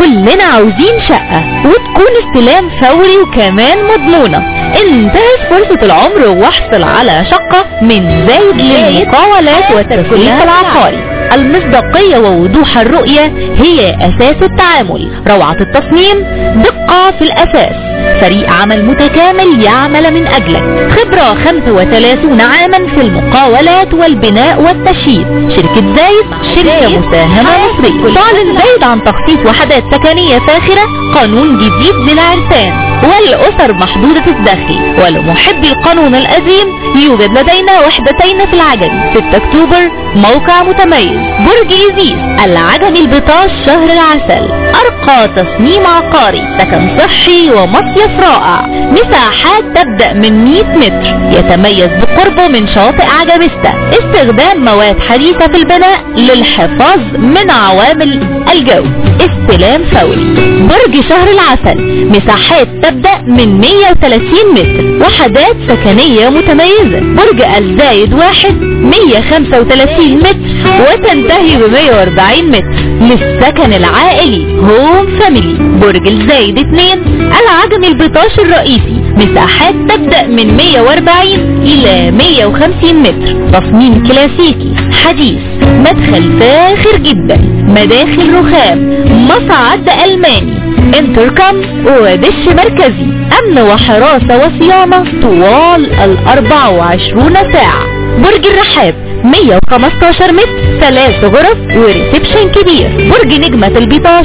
كلنا عاوزين شقة وتكون استلام فوري وكمان مضمونة. انتهز فرصة العمر واحصل على شقة من زايد للمقاولات والتسويق العقاري. المصداقية ووضوح الرؤية هي أساس التعامل، روعة التصميم، دقة في الأساس، فريق عمل متكامل يعمل من أجلك، خبرة 35 عاما في المقاولات والبناء والتشييد. شركة زايد شركة مساهمة مصرية. تعلن زايد عن تخصيص وحدات سكنية فاخرة، قانون جديد للعرسان والأسر محدودة الدخل. ولمحبي القانون القديم يوجد لدينا وحدتين في العجمي 6 أكتوبر، موقع متميز، برج إيزيس العجمي البطاش شهر العسل. أرقى تصميم عقاري، سكن صحي ومصيف رائع، مساحات تبدأ من 100 متر، يتميز بقربه من شاطئ عجميستا. استخدام مواد حديثة في البناء للحفاظ من عوامل الجو. استلام فوري. برج شهر العسل مساحات تبدأ من 130 متر، وحدات سكنية متميزة. برج الزايد 1 135 متر وتنتهي ب 140 متر للسكن العائلي هوم فاميلي. برج الزايد 2 العجمي البطاش الرئيسي، مساحات تبدأ من 140 إلى 150 متر، تصميم كلاسيكي حديث، مدخل فاخر جدا، مداخل رخام، مصعد ألماني، انتركم ودش مركزي، امن وحراسة وصيانة طوال 24 ساعة. برج الرحاب 115 متر، 3 غرف وريسبشن كبير. برج نجمة البطاش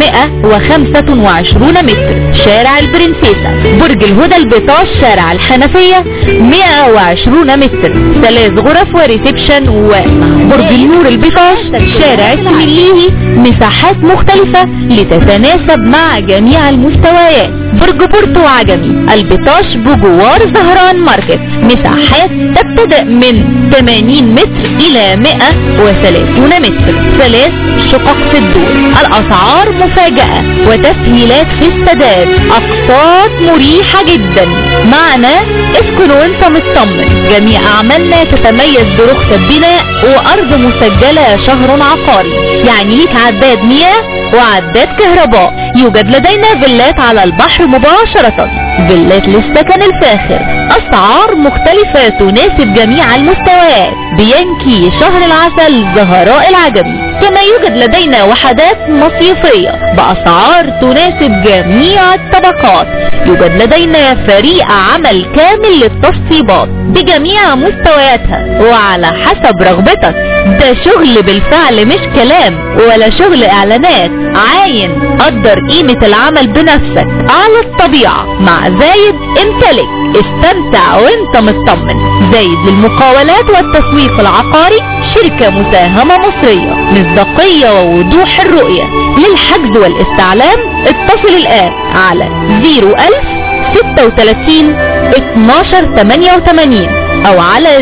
125 متر، شارع البرنسيسة. برج الهدى البطاش شارع الحنفية 120 متر، 3 غرف وريسبشن. وبرج النور البطاش شارع السميليهي، مساحات مختلفة لتتناسب مع جميع المستويات. برج بورتو عجمي البطاش بجوار زهران ماركت، مساحات تبتدأ من 80 متر إلى 130 متر، 3 شقق في الدور. الأسعار مفاجأة وتسهيلات في السداد، أقساط مريحة جدا. معنا اسكن وانت مطمن. جميع أعمالنا تتميز برخصة بناء وأرض مسجلة شهر عقاري، يعني ليك عداد مياه وعداد كهرباء. يوجد لدينا فيلات على البحر مباشرة، فيلات للسكن الفاخر، أسعار مختلفة تناسب جميع المستويات. بينكي شهر العسل زهراء العجمي. كما يوجد لدينا وحدات مصيفية بأسعار تناسب جميع الطبقات. يوجد لدينا فريق عمل كامل للتشطيبات بجميع مستوياتها وعلى حسب رغبتك. ده شغل بالفعل مش كلام ولا شغل اعلانات. عاين، قدر قيمة العمل بنفسك على الطبيعة. مع زايد امتلك، استمتع وانت مطمن. زايد للمقاولات والتسويق العقاري، شركة مساهمة مصرية، مصداقية ووضوح الرؤية. للحجز والاستعلام اتصل الآن على 01000 36 12 88 او على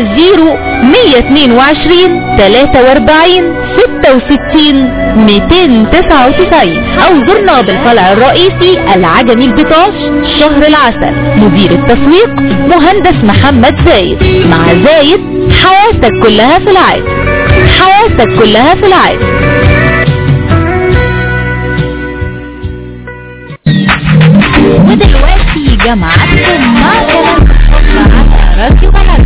0122 43 66 299 او زرنا بالفرع الرئيسي العجمي البطاش شهر العسل. مدير التسويق مهندس محمد زايد. مع زايد حياتك كلها في العادي، حياتك كلها في العادي. ودلوقتي جماعتكم مع كلام على راديو بلد.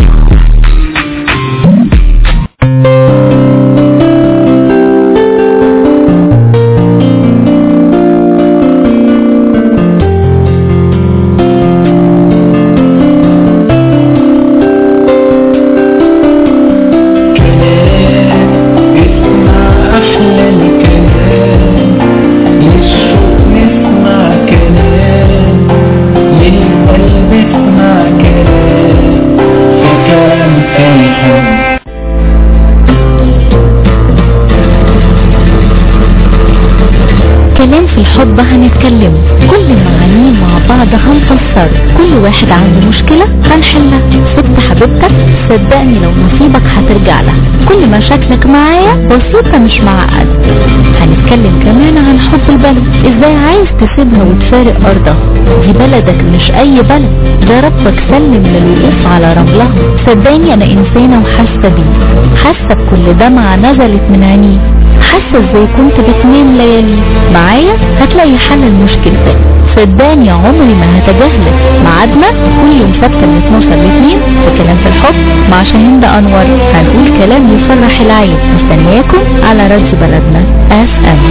كلام في الحب هنتكلم، كل معانيه مع بعض هنفسر، كل واحد عنده مشكلة هنحلها. ست حبيبتك صدقني لو نصيبك هترجع لها. كل مشاكلك معايا بسيطة مش معقد. هنتكلم كمان عن حب البلد، ازاي عايز تسيبها وتفارق ارضها. دي بلدك مش اي بلد، ده ربك سلم للوقوف على رملها. صدقني انا انسانة وحاسة بيه، حاسة بكل دمعة نزلت من عينيه، حاسة ازاي كنت بتنام ليالي؟ معايا هتلاقي حل لمشكلتك. صدقني عمري ما هتجاهلك. ميعادنا كل يوم سبت من 12 ل 2 في كلام في الحب مع شاهين انور. هنقول كلام يفرح العين. مستنياكم على راديو بلدنا FM.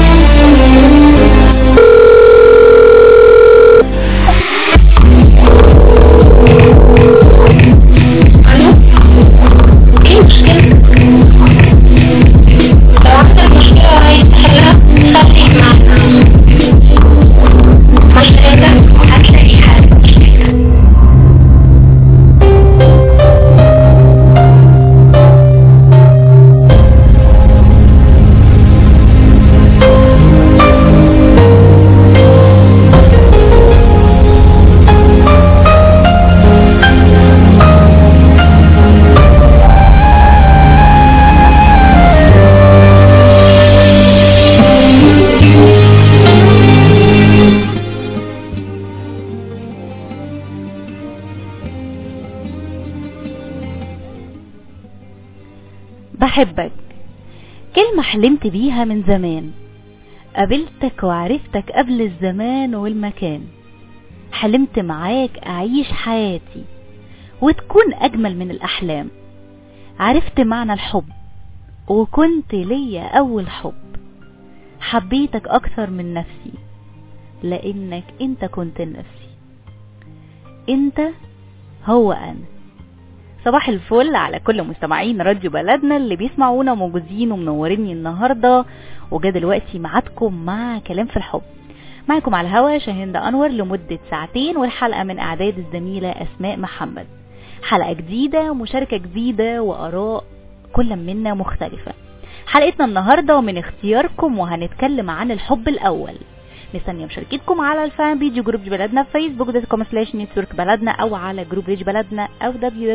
بحبك كلمة حلمت بيها من زمان. قابلتك وعرفتك قبل الزمان والمكان. حلمت معاك أعيش حياتي وتكون أجمل من الأحلام. عرفت معنى الحب وكنت ليا أول حب. حبيتك أكثر من نفسي لأنك أنت كنت نفسي. أنت هو أنا. صباح الفل على كل مستمعين راديو بلدنا اللي بيسمعونا وموجودين ومنوريني النهاردة. وجا دلوقتي معادكم مع كلام في الحب. معكم على الهوا شاهين انور لمدة ساعتين، والحلقة من اعداد الزميلة اسماء محمد. حلقة جديدة، مشاركة جديدة، وآراء كل منا مختلفة. حلقتنا النهاردة من اختياركم وهنتكلم عن الحب الأول. مستنيه مشاركتكم على الفان بيج جروب بلدنا في facebook.com/network بلدنا او على جروب ريج بلدنا او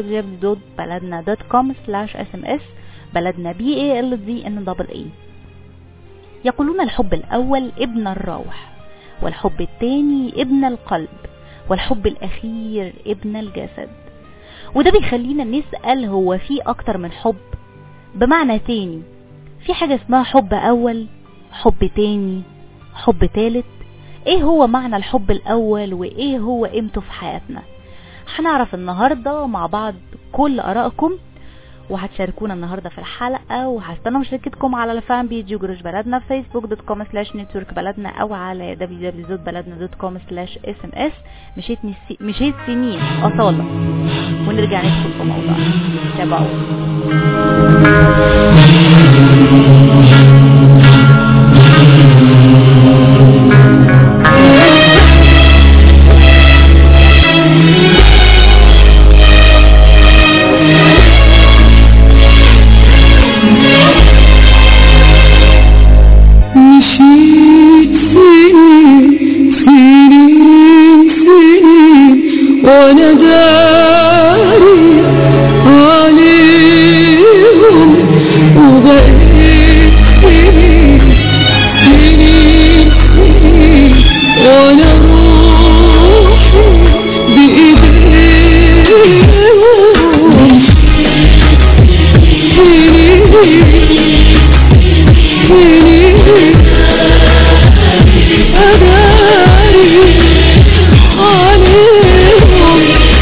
www.baladna.com/sms بلدنا BALDNAA. يقولون الحب الاول ابن الروح، والحب الثاني ابن القلب، والحب الاخير ابن الجسد. وده بيخلينا نسأل هو في اكتر من حب؟ بمعنى تاني، في حاجة اسمها حب اول، حب تاني، حب تالت. ايه هو معنى الحب الاول وايه هو قيمته في حياتنا؟ هنعرف النهاردة مع بعض كل ارائكم، وهتشاركونا النهاردة في الحلقة. وهستنى مشاركتكم على الفان بيج جروج بلدنا في facebook.com/network بلدنا او على www.baladna.com/sms. مشيت سنين أصالة، ونرجع ندخل في موضوعنا. تابعوا. وانا داري عليهم وبقيت سنين وانا روحي بايديهم سنين أداري عليهم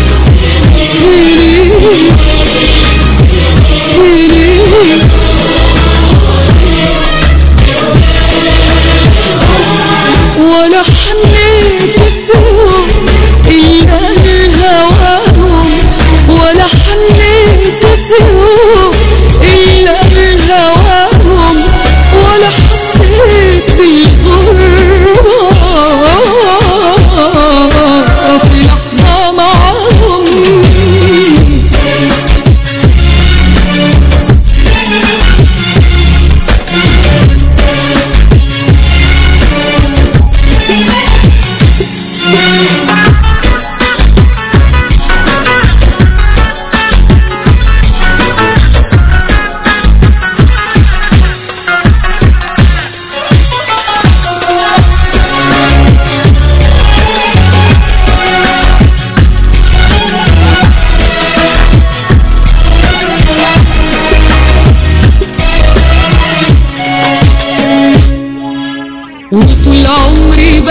ولا حنيت فيهم إلا لهواهم، ولا حنيت فيهم إلا لهواهم، ولا حسيت بالغربة في لحظة معهم.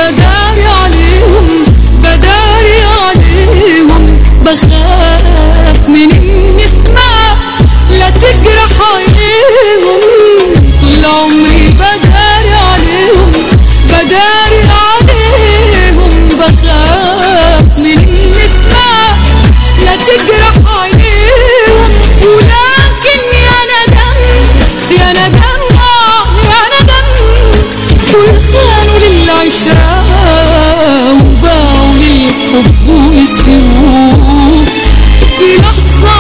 بداري عليهم بداري عليهم بخاف من اني اسمع لا تجرح عينيهم طول عمري بداري عليهم بداري عليهم بخاف من اني اسمع لا تجرح عينيهم ولكن يا ندم يا ندم يا ندم دول خانوا للعشرة وباعوا للحب والسيوف في لحظة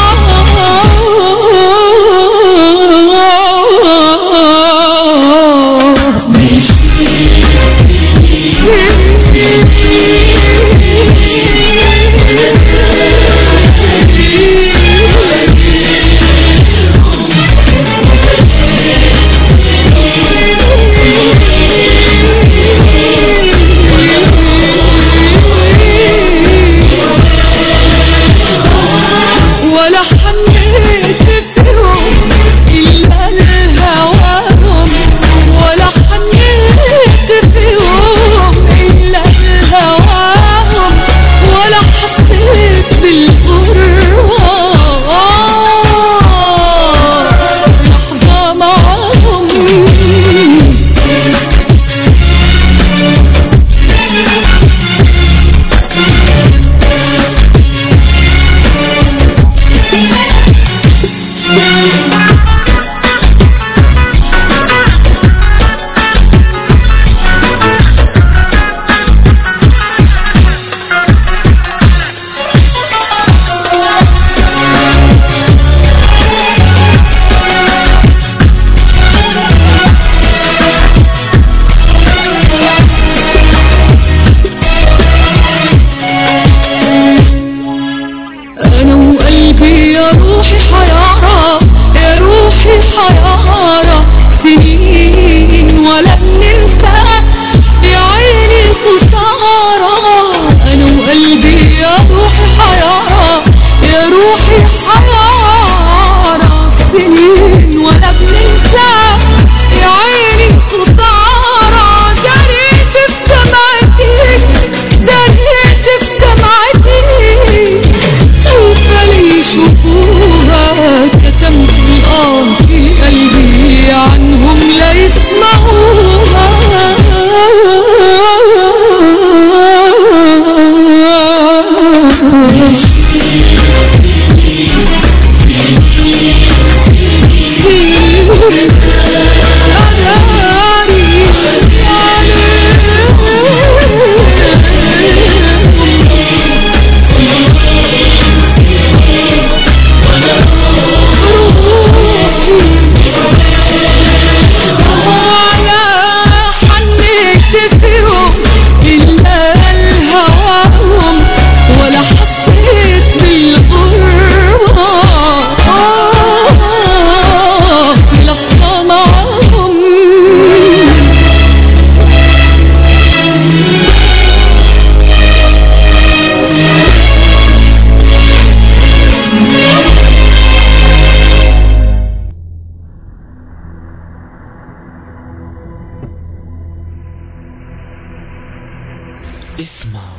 اسمع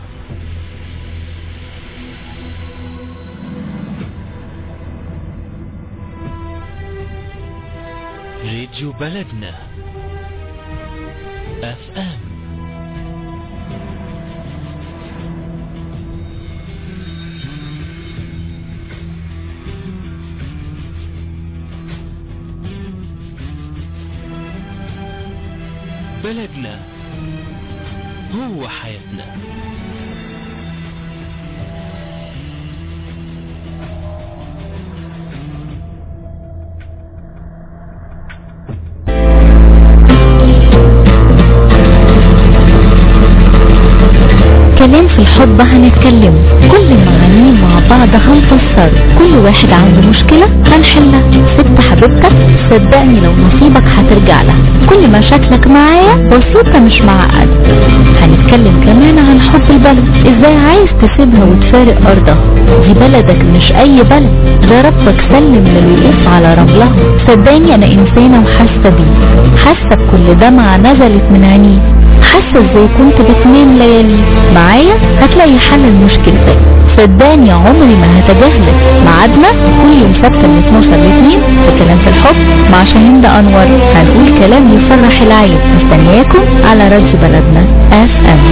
راديو بلدنا FM. بلدنا هو حياتنا. كلام في الحب هنتكلم، كل معانيه مع بعض هنفسر، كل واحد عنده مشكلة هنحلها. ست حبيبتك صدقني لو نصيبك هترجع لها، كل مشاكلك معايا بسيطة مش معقد. هنتكلم كمان عن حب البلد، ازاي عايز تسيبها وتفارق ارضها، دي بلدك مش اي بلد، ده ربك سلم للوقوف على رملها. صدقني انا انسانة وحاسة بيه، حاسة بكل دمعة نزلت من عينيه، حاسة ازاي كنت بتنام ليالي؟ معايا هتلاقي حل لمشكلتك. صدقني عمري ما هتجاهلك. ميعادنا كل يوم سبت من 12 ل 2 في كلام في الحب مع شاهين أنور. هنقول كلام يفرح العين. مستنياكم على راديو بلدنا FM.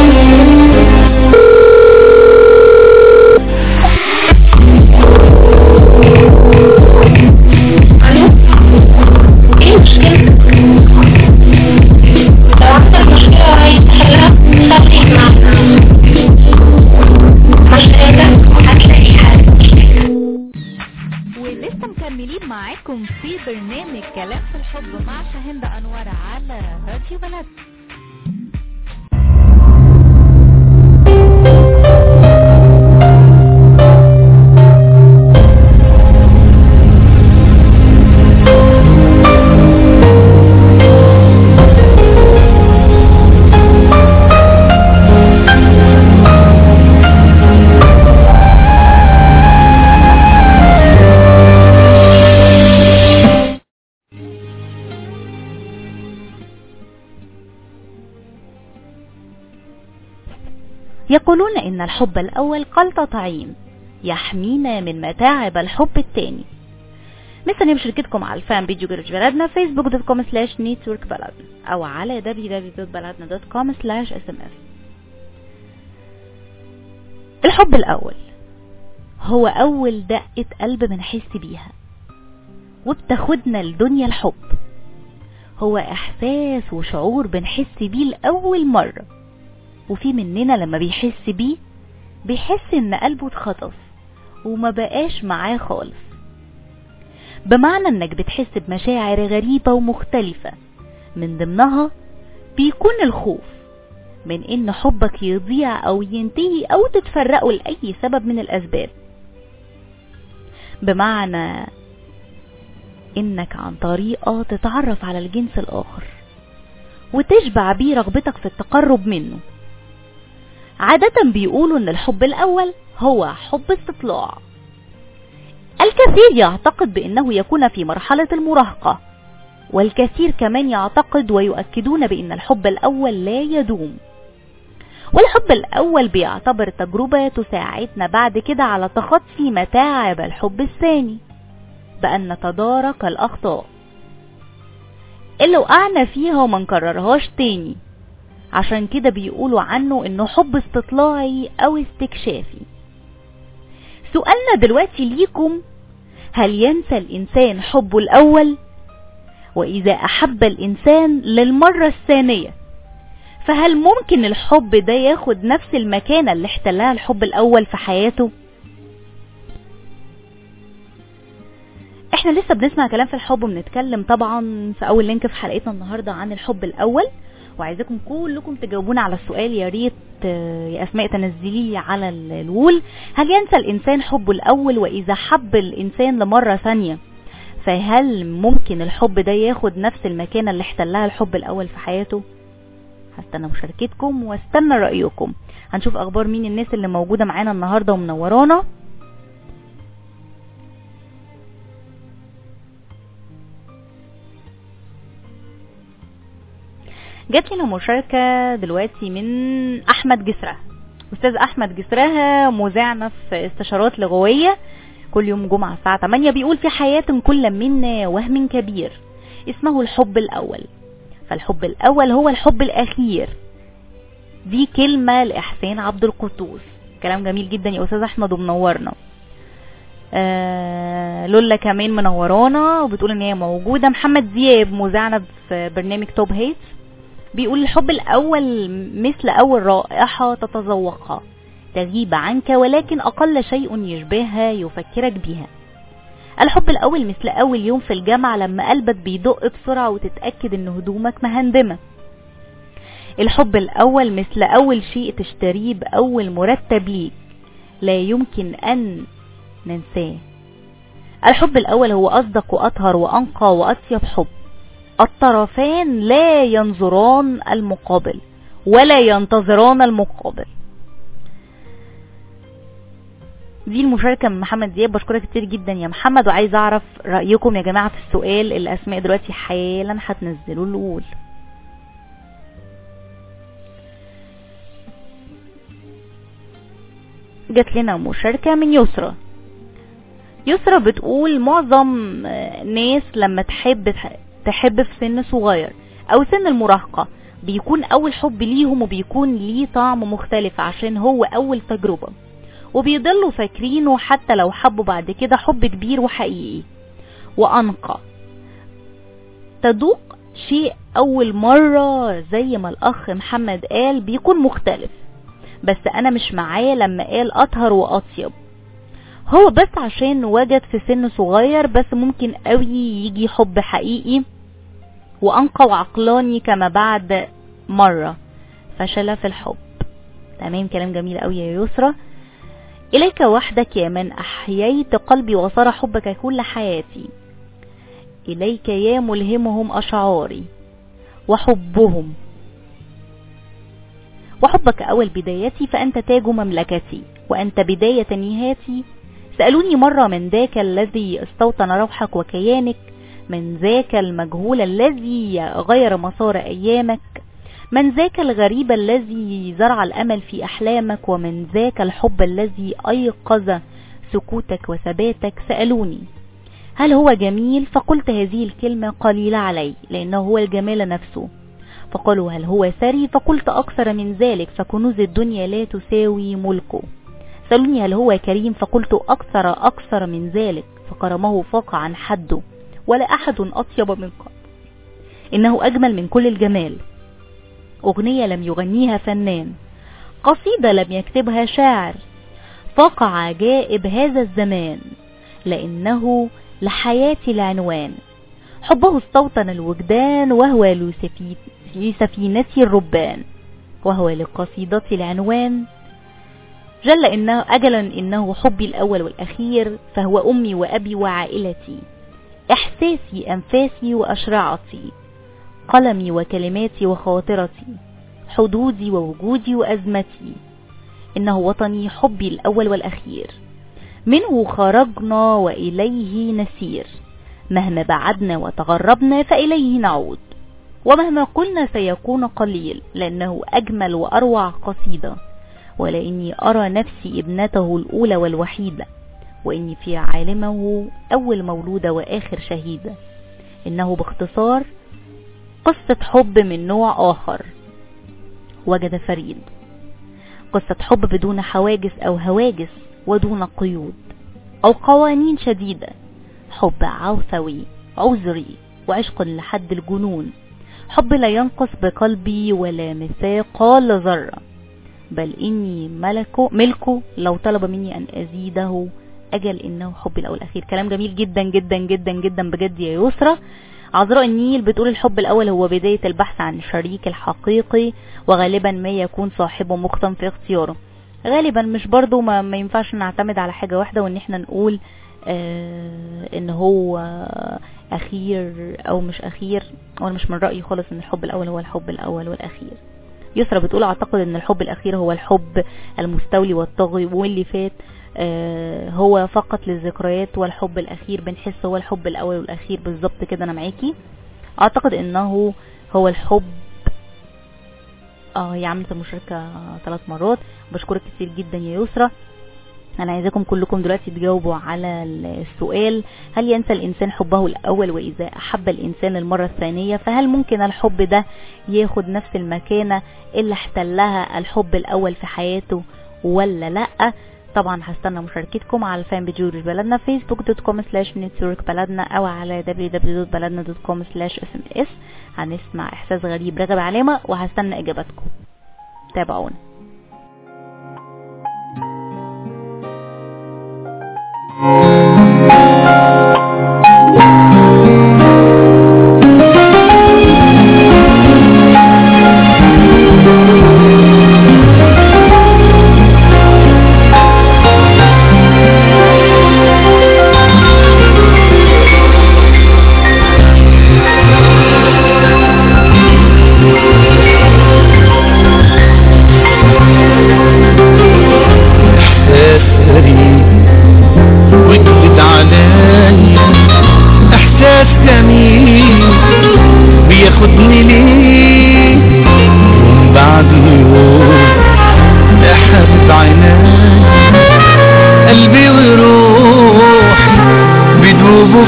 معاكم في برنامج كلام في الحب مع شاهين أنور على راديو بلد. يقولون إن الحب الأول قلطة يحمينا من متاعب الحب الثاني. مستنيين مشاركتكم على الفان بيج جروج بلدنا facebook.com/networkبلدنا أو على www.baladna.com/sms. الحب الأول هو أول دقة قلب بنحس بيها وبتاخدنا لدنيا الحب. هو إحساس وشعور بنحس بيه لأول مرة، وفي مننا لما بيحس بيه بيحس ان قلبه اتخطف وما بقاش معاه خالص. بمعنى انك بتحس بمشاعر غريبة ومختلفة، من ضمنها بيكون الخوف من ان حبك يضيع او ينتهي او تتفرقوا لأي سبب من الاسباب. بمعنى انك عن طريقة تتعرف على الجنس الاخر وتشبع بيه رغبتك في التقرب منه. عادة بيقولوا ان الحب الاول هو حب استطلاع. الكثير يعتقد بانه يكون في مرحلة المراهقة، والكثير كمان يعتقد ويؤكدون بان الحب الاول لا يدوم. والحب الاول بيعتبر تجربة تساعدنا بعد كده على تخطي متاعب الحب الثاني بان نتدارك الاخطاء اللي وقعنا فيها وما نكررهاش تاني. عشان كده بيقولوا عنه انه حب استطلاعي او استكشافي. سؤالنا دلوقتي ليكم: هل ينسى الانسان حبه الاول؟ واذا احب الانسان للمرة الثانية فهل ممكن الحب ده ياخد نفس المكانة اللي احتلها الحب الاول في حياته؟ احنا لسه بنسمع كلام في الحب وبنتكلم طبعا في اول لينك في حلقتنا النهاردة عن الحب الاول، وعايزاكم كلكم تجاوبونا على السؤال. يا ريت يا اسماء تنزليه على الوول: هل ينسى الانسان حبه الاول؟ واذا حب الانسان لمرة ثانية فهل ممكن الحب ده ياخد نفس المكانة اللي احتلها الحب الاول في حياته؟ هستنى مشاركتكم واستنى رأيكم. هنشوف اخبار مين الناس اللي موجودة معانا النهاردة ومنورانا. جات لنا مشاركة دلوقتي من احمد جسره. استاذ احمد جسره مذيعنا في استشارات لغوية كل يوم جمعة الساعة 8. بيقول: في حياة كل منا وهم كبير اسمه الحب الاول، فالحب الاول هو الحب الاخير. دي كلمة لإحسان عبد القدوس. كلام جميل جدا يا استاذ احمد ومنورنا. لولا كمان منورانا وبتقول ان هي موجودة. محمد دياب مذيعنا في برنامج توب هيت بيقول: الحب الاول مثل اول رائحة تتذوقها تغيب عنك ولكن اقل شيء يشبهها يفكرك بها. الحب الاول مثل اول يوم في الجامعة لما قلبك بيدق بسرعة وتتأكد ان هدومك مهندمة. الحب الاول مثل اول شيء تشتريه باول مرتب ليك لا يمكن ان ننساه. الحب الاول هو اصدق واطهر وانقى واطيب حب. الطرفان لا ينظران المقابل ولا ينتظران المقابل. دي المشاركة من محمد دياب. بشكرك كتير جدا يا محمد، وعايز اعرف رأيكم يا جماعة في السؤال اللي اسماء دلوقتي حالا هتنزلوا الأول. جات لنا مشاركة من يسرى. يسرى بتقول معظم ناس لما تحب في سن صغير او سن المراهقة بيكون اول حب ليهم وبيكون ليه طعم مختلف عشان هو اول تجربة، وبيضلوا فاكرينه حتى لو حبوا بعد كده حب كبير وحقيقي وانقى. تذوق شيء اول مرة زي ما الاخ محمد قال بيكون مختلف، بس انا مش معاه لما قال اطهر واطيب. هو بس عشان وجد في سن صغير، بس ممكن قوي يجي حب حقيقي وانقى وعقلاني كما بعد مرة فشل في الحب. تمام، كلام جميل قوي يا يسرى. إليك وحدك يا من أحييت قلبي وصار حبك كل حياتي، إليك يا ملهمهم أشعاري وحبهم، وحبك أول بدايتي فأنت تاج مملكتي وأنت بداية نهايتي. سألوني مرة من ذاك الذي استوطن روحك وكيانك، من ذاك المجهول الذي غير مسار أيامك، من ذاك الغريب الذي زرع الأمل في أحلامك، ومن ذاك الحب الذي أيقظ سكوتك وثباتك. سألوني هل هو جميل؟ فقلت هذه الكلمة قليلة علي لأنه هو الجمال نفسه. فقالوا هل هو ثري؟ فقلت أكثر من ذلك، فكنوز الدنيا لا تساوي ملكه. سألوني هل هو كريم؟ فقلت أكثر من ذلك، فكرمه فاق عن حده ولا أحد أطيب من قبل. إنه أجمل من كل الجمال، أغنية لم يغنيها فنان، قصيدة لم يكتبها شاعر، فاق عجائب هذا الزمان، لأنه لحياتي العنوان. حبه استوطن الوجدان، وهو لسفينتي الربان، وهو لقصيدتي العنوان. جل إنه أجلا إنه حبي الأول والأخير، فهو أمي وأبي وعائلتي، إحساسي أنفاسي وأشرعتي، قلمي وكلماتي وخاطرتي، حدودي ووجودي وأزمتي. إنه وطني حبي الأول والأخير، منه خرجنا وإليه نسير، مهما بعدنا وتغربنا فإليه نعود، ومهما قلنا سيكون قليل، لأنه أجمل وأروع قصيدة. ولإني أرى نفسي ابنته الأولى والوحيدة، وإني في عالمه أول مولودة وآخر شهيدة. إنه باختصار قصة حب من نوع آخر وجد فريد، قصة حب بدون حواجز أو هواجس، ودون قيود أو قوانين شديدة. حب عوثوي عذري وعشق لحد الجنون، حب لا ينقص بقلبي ولا مثقال ذرة، بل إني ملكه لو طلب مني أن أزيده أجل. إنه حب الأول الأخير. كلام جميل جدا جدا جدا جدا بجد يا يسرى. عذراء النيل بتقول الحب الأول هو بداية البحث عن الشريك الحقيقي، وغالبا ما يكون صاحبه مختم في اختياره. غالبا مش برضو ما ينفعش نعتمد على حاجة واحدة وان احنا نقول ان هو اخير او مش اخير. وانا مش من رأيي خالص ان الحب الاول هو الحب الاول والاخير. يسرى بتقول اعتقد ان الحب الاخير هو الحب المستولي والطاغي، واللي فات هو فقط للذكريات، والحب الاخير بنحس هو الحب الاول والاخير. بالظبط كده، انا معاكي. اعتقد انه هو الحب. هي عملت المشاركة 3 مرات. بشكرك كتير جدا يا يسرى. انا عايزاكم كلكم دلوقتي تجاوبوا على السؤال: هل ينسى الانسان حبه الاول واذا احب الانسان المرة الثانية فهل ممكن الحب ده ياخد نفس المكانة اللي احتلها الحب الاول في حياته ولا لا؟ طبعا هستنى مشاركتكم على الفان بيج بلدنا facebook.com/networkبلدنا او على www.baladna.com/sms. هنسمع احساس غريب رغب علامة وهستنى اجاباتكم. تابعونا. وانت قلبي وروحي بدوبوا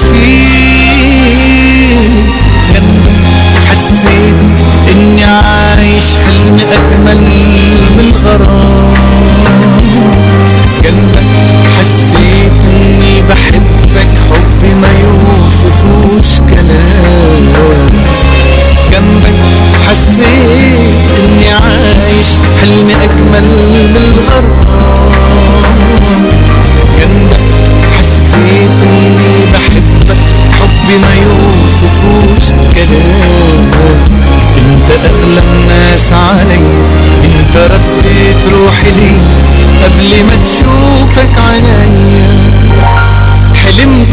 فيه. جنبك حسيت اني عايش حلم اجمل من الغرام. جنبك حسيت اني بحبك حب ما يوصفوش كلام. جنبك حسيت اني عايش حلم اجمل من الغرام. جنبك حسيت اني بحبك حب ما يوصفوش كلام. انت اغلى الناس علي، انت رديت روحي لي قبل ما تشوفك عينيا. حلمت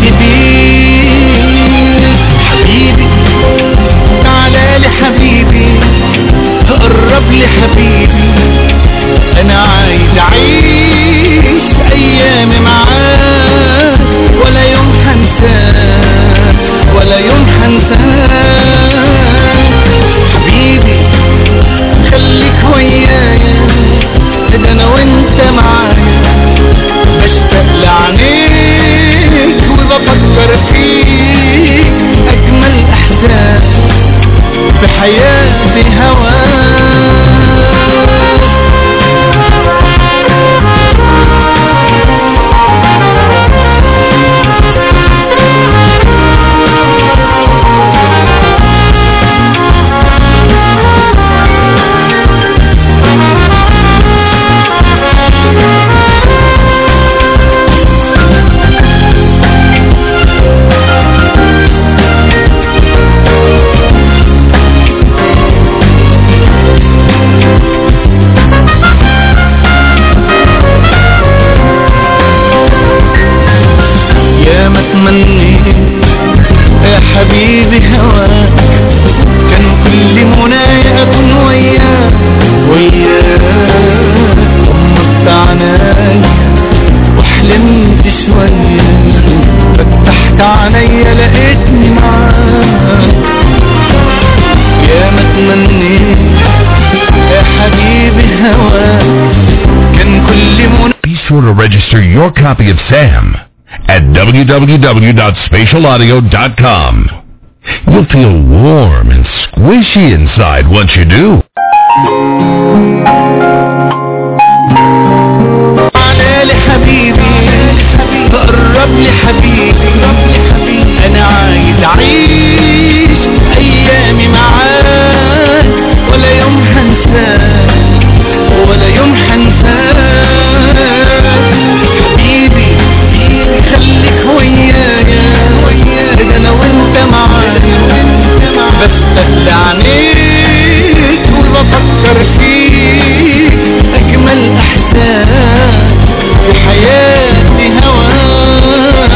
بيك حبيبي، تعالى لي حبيبي، تقرب لي حبيبي. انا عايز اعيش ايامي معاك، ولا يوم هنساك ولا يوم هنساك. حبيبي خليك ويايا، ده انا وانت معايا. بشتاق لعينيك وبفكر فيك، اجمل احساس بحياتي هواك. يا حبيبي هواك، كان كل منايا اكون وياك غمضت عناي وحلمت شوية، فتحت عينيا لقيتني معاك. يا ما تمنيت يا حبيبي هواك، كان كل منايا. Be sure to register your copy of Sam at www.spatialaudio.com. You'll feel warm and squishy inside once you do. تعالى لي حبيبي، تقرب لي حبيبي. انا عايز اعيش ايامي معاك، ولا يوم هنساك ولا يوم هنساك. حبيبي خليك ويايا، ده انا وانت معايا. بستقل عينيك وبفكر فيك، اجمل احساس في حياتي هواك.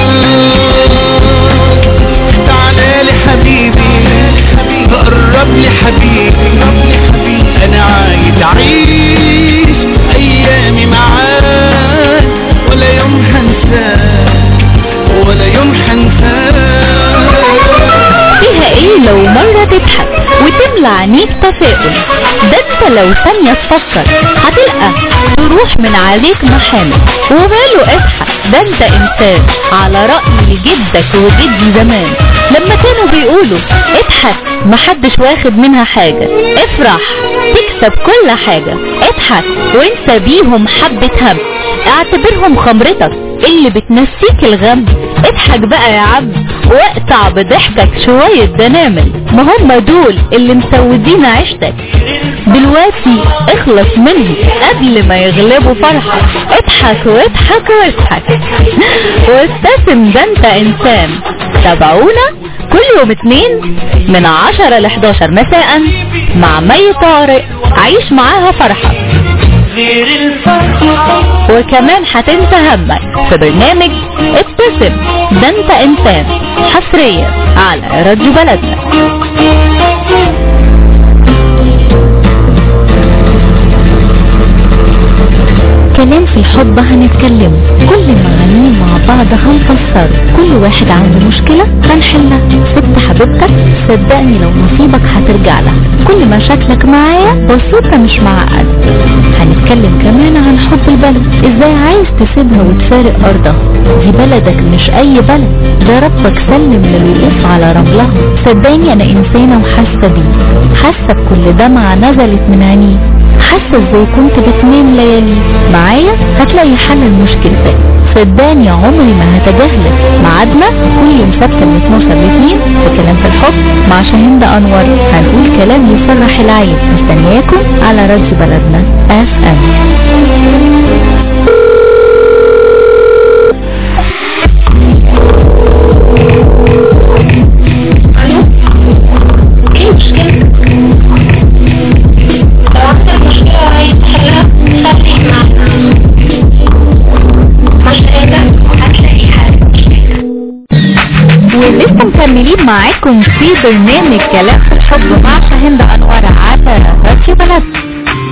تعالى لي حبيبي، تقرب لي حبيبي. انا عايز اعيش ايامي معاك، ولا يوم هنساك ولا يوم هنساك. فيها ايه لو مرة تضحك وتملى عينيك تفاؤل؟ ده انت لو ثانية تفكر هتلقى تروح من عليك محامل. وماله اضحك، ده انت انسان. على رأي جدك وجدي زمان لما كانوا بيقولوا اضحك محدش واخد منها حاجة، افرح تكسب كل حاجة. اضحك وانسى بيهم حبة هم، اعتبرهم خمرتك اللي بتنسيك الغم. اضحك بقى يا عم واقطع بضحكك شوية دنامل، ما هم دول اللي مسودين عيشتك. دلوقتي اخلص منهم قبل ما يغلبوا فرحك. اضحك واضحك واضحك وابتسم، ده انت انسان. تابعونا كل يوم اثنين من 10 ل 11 مساء مع مي طارق، عيش معاها فرحة. غير الفرحة وكمان هتنسى همك في برنامج ابتسم ده انت انسان، حصريا على راديو بلدنا. كلام في الحب هنتكلم كل معانيه مع بعض هنفسر، كل واحد عنده مشكلة هنحلها. ست حبيبتك صدقني لو نصيبك هترجع لها، كل مشاكلك معايا بسيطة مش معقد. هنتكلم كمان عن حب البلد، ازاي عايز تسيبها وتفارق ارضها، دي بلدك مش اي بلد، ده ربك سلم للوقوف على رملها. صدقني انا انسانة وحاسة بيه، حاسة بكل دمعة نزلت من عينيه، حاسة ازاي كنت بتنام ليالي. معايا هتلاقي حل لمشكلتك، صدقني عمري ما هتجاهلك. ميعادنا كل يوم سبت من 12 ل 2 في كلام في الحب مع شاهين أنور، هنقول كلام يفرح العين. مستنياكم على راديو بلدنا FM. ولسه مكملين معاكم في برنامج كلام في الحب مع شاهين أنور على راديو بلدنا.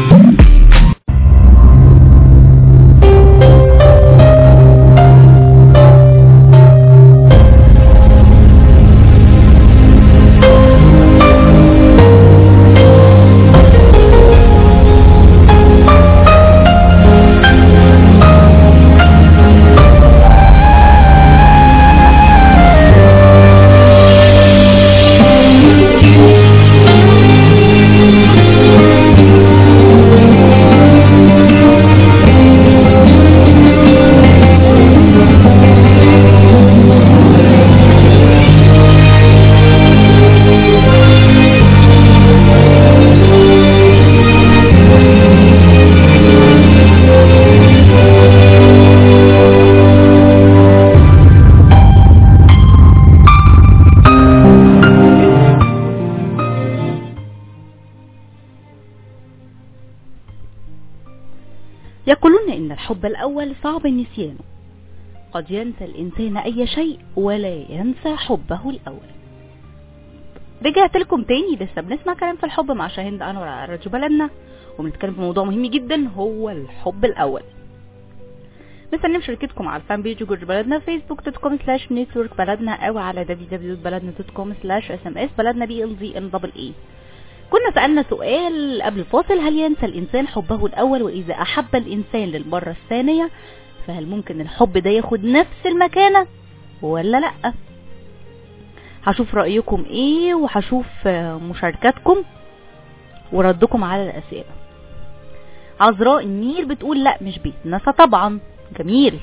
يقولون إن الحب الأول صعب النسيان، قد ينسى الإنسان أي شيء ولا ينسى حبه الأول. رجعت لكم تاني، لسه بنسمع كلام في الحب مع شاهين أنور على راديو بلدنا، وبنتكلم في موضوع مهم جدا هو الحب الأول. مستنيين مشاركتكم على الفان بيج جورج بلدنا facebook.com/network بلدنا أو على www.baladna.com/sms بلدنا BLDNAA. كنا سألنا سؤال قبل الفاصل، هل ينسى الإنسان حبه الأول؟ وإذا أحب الإنسان للمرة الثانية فهل ممكن الحب ده ياخد نفس المكانة ولا لأ؟ هشوف رأيكم إيه وهشوف مشاركاتكم وردكم على الأسئلة. عذراء النيل بتقول لأ مش بيتنسى طبعا. جميل.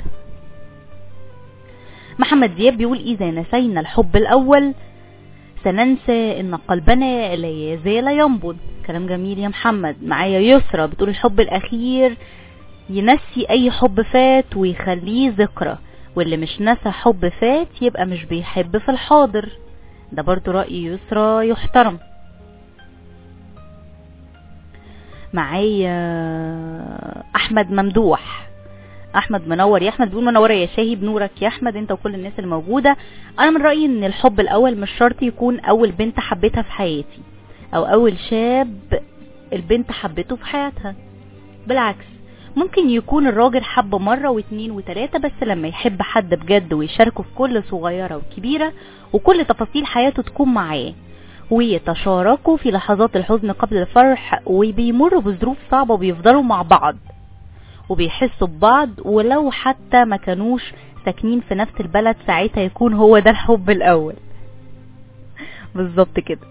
محمد دياب بيقول إذا نسينا الحب الأول سننسى ان قلبنا لا يزال ينبض. كلام جميل يا محمد. معايا يسرى بتقول الحب الاخير ينسي اي حب فات ويخليه ذكرى، واللي مش نسى حب فات يبقى مش بيحب في الحاضر. ده برضو رأي يسرى يحترم. معايا احمد ممدوح. احمد منور يا احمد، بيقول منوره يا شاهي، بنورك يا احمد انت وكل الناس اللي موجوده. انا من رايي ان الحب الاول مش شرط يكون اول بنت حبيتها في حياتي او اول شاب البنت حبته في حياتها، بالعكس ممكن يكون الراجل حب مره واثنين وثلاثه، بس لما يحب حد بجد ويشاركه في كل صغيره وكبيره وكل تفاصيل حياته تكون معاه، ويتشاركوا في لحظات الحزن قبل الفرح، وبيمروا بظروف صعبه وبيفضلوا مع بعض وبيحسوا ببعض ولو حتى ما كانوش ساكنين في نفس البلد، ساعتها يكون هو ده الحب الاول. بالظبط كده.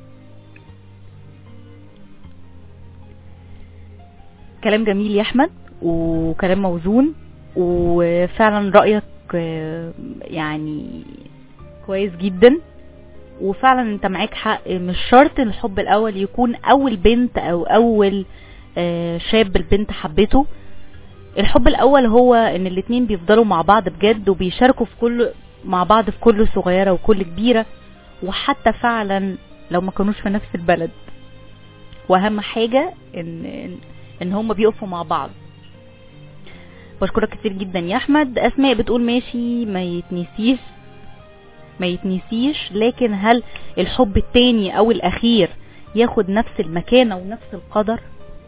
كلام جميل يا احمد وكلام موزون، وفعلا رأيك يعني كويس جدا، وفعلا انت معاك حق. مش شرط الحب الاول يكون اول بنت او اول شاب البنت حبته. الحب الاول هو ان الاتنين بيفضلوا مع بعض بجد وبيشاركوا في كل مع بعض في كل صغيرة وكل كبيرة، وحتى فعلا لو ما كانوش في نفس البلد. واهم حاجة ان هم بيقفوا مع بعض. بشكرك كتير جدا يا احمد. اسماء بتقول ماشي ما يتنسيش، لكن هل الحب التاني او الاخير ياخد نفس المكانة ونفس القدر؟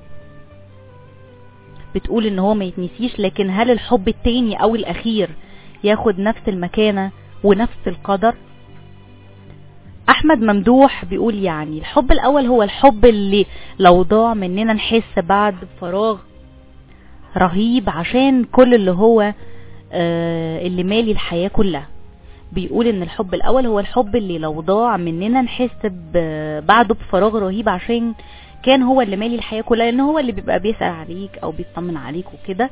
بتقول ان هو ما يتنسيش، لكن هل الحب التاني او الاخير ياخد نفس المكانة ونفس القدر. احمد ممدوح بيقول يعني الحب الاول هو الحب اللي لو ضاع مننا نحس بعد بفراغ رهيب عشان كل اللي هو اللي مالي الحياة كلها. بيقول ان الحب الاول هو الحب اللي لو ضاع مننا نحس بعده بفراغ رهيب عشان كان هو اللي مالي الحياة كلها، لان هو اللي بيبقى بيسأل عليك او بيطمن عليك وكده.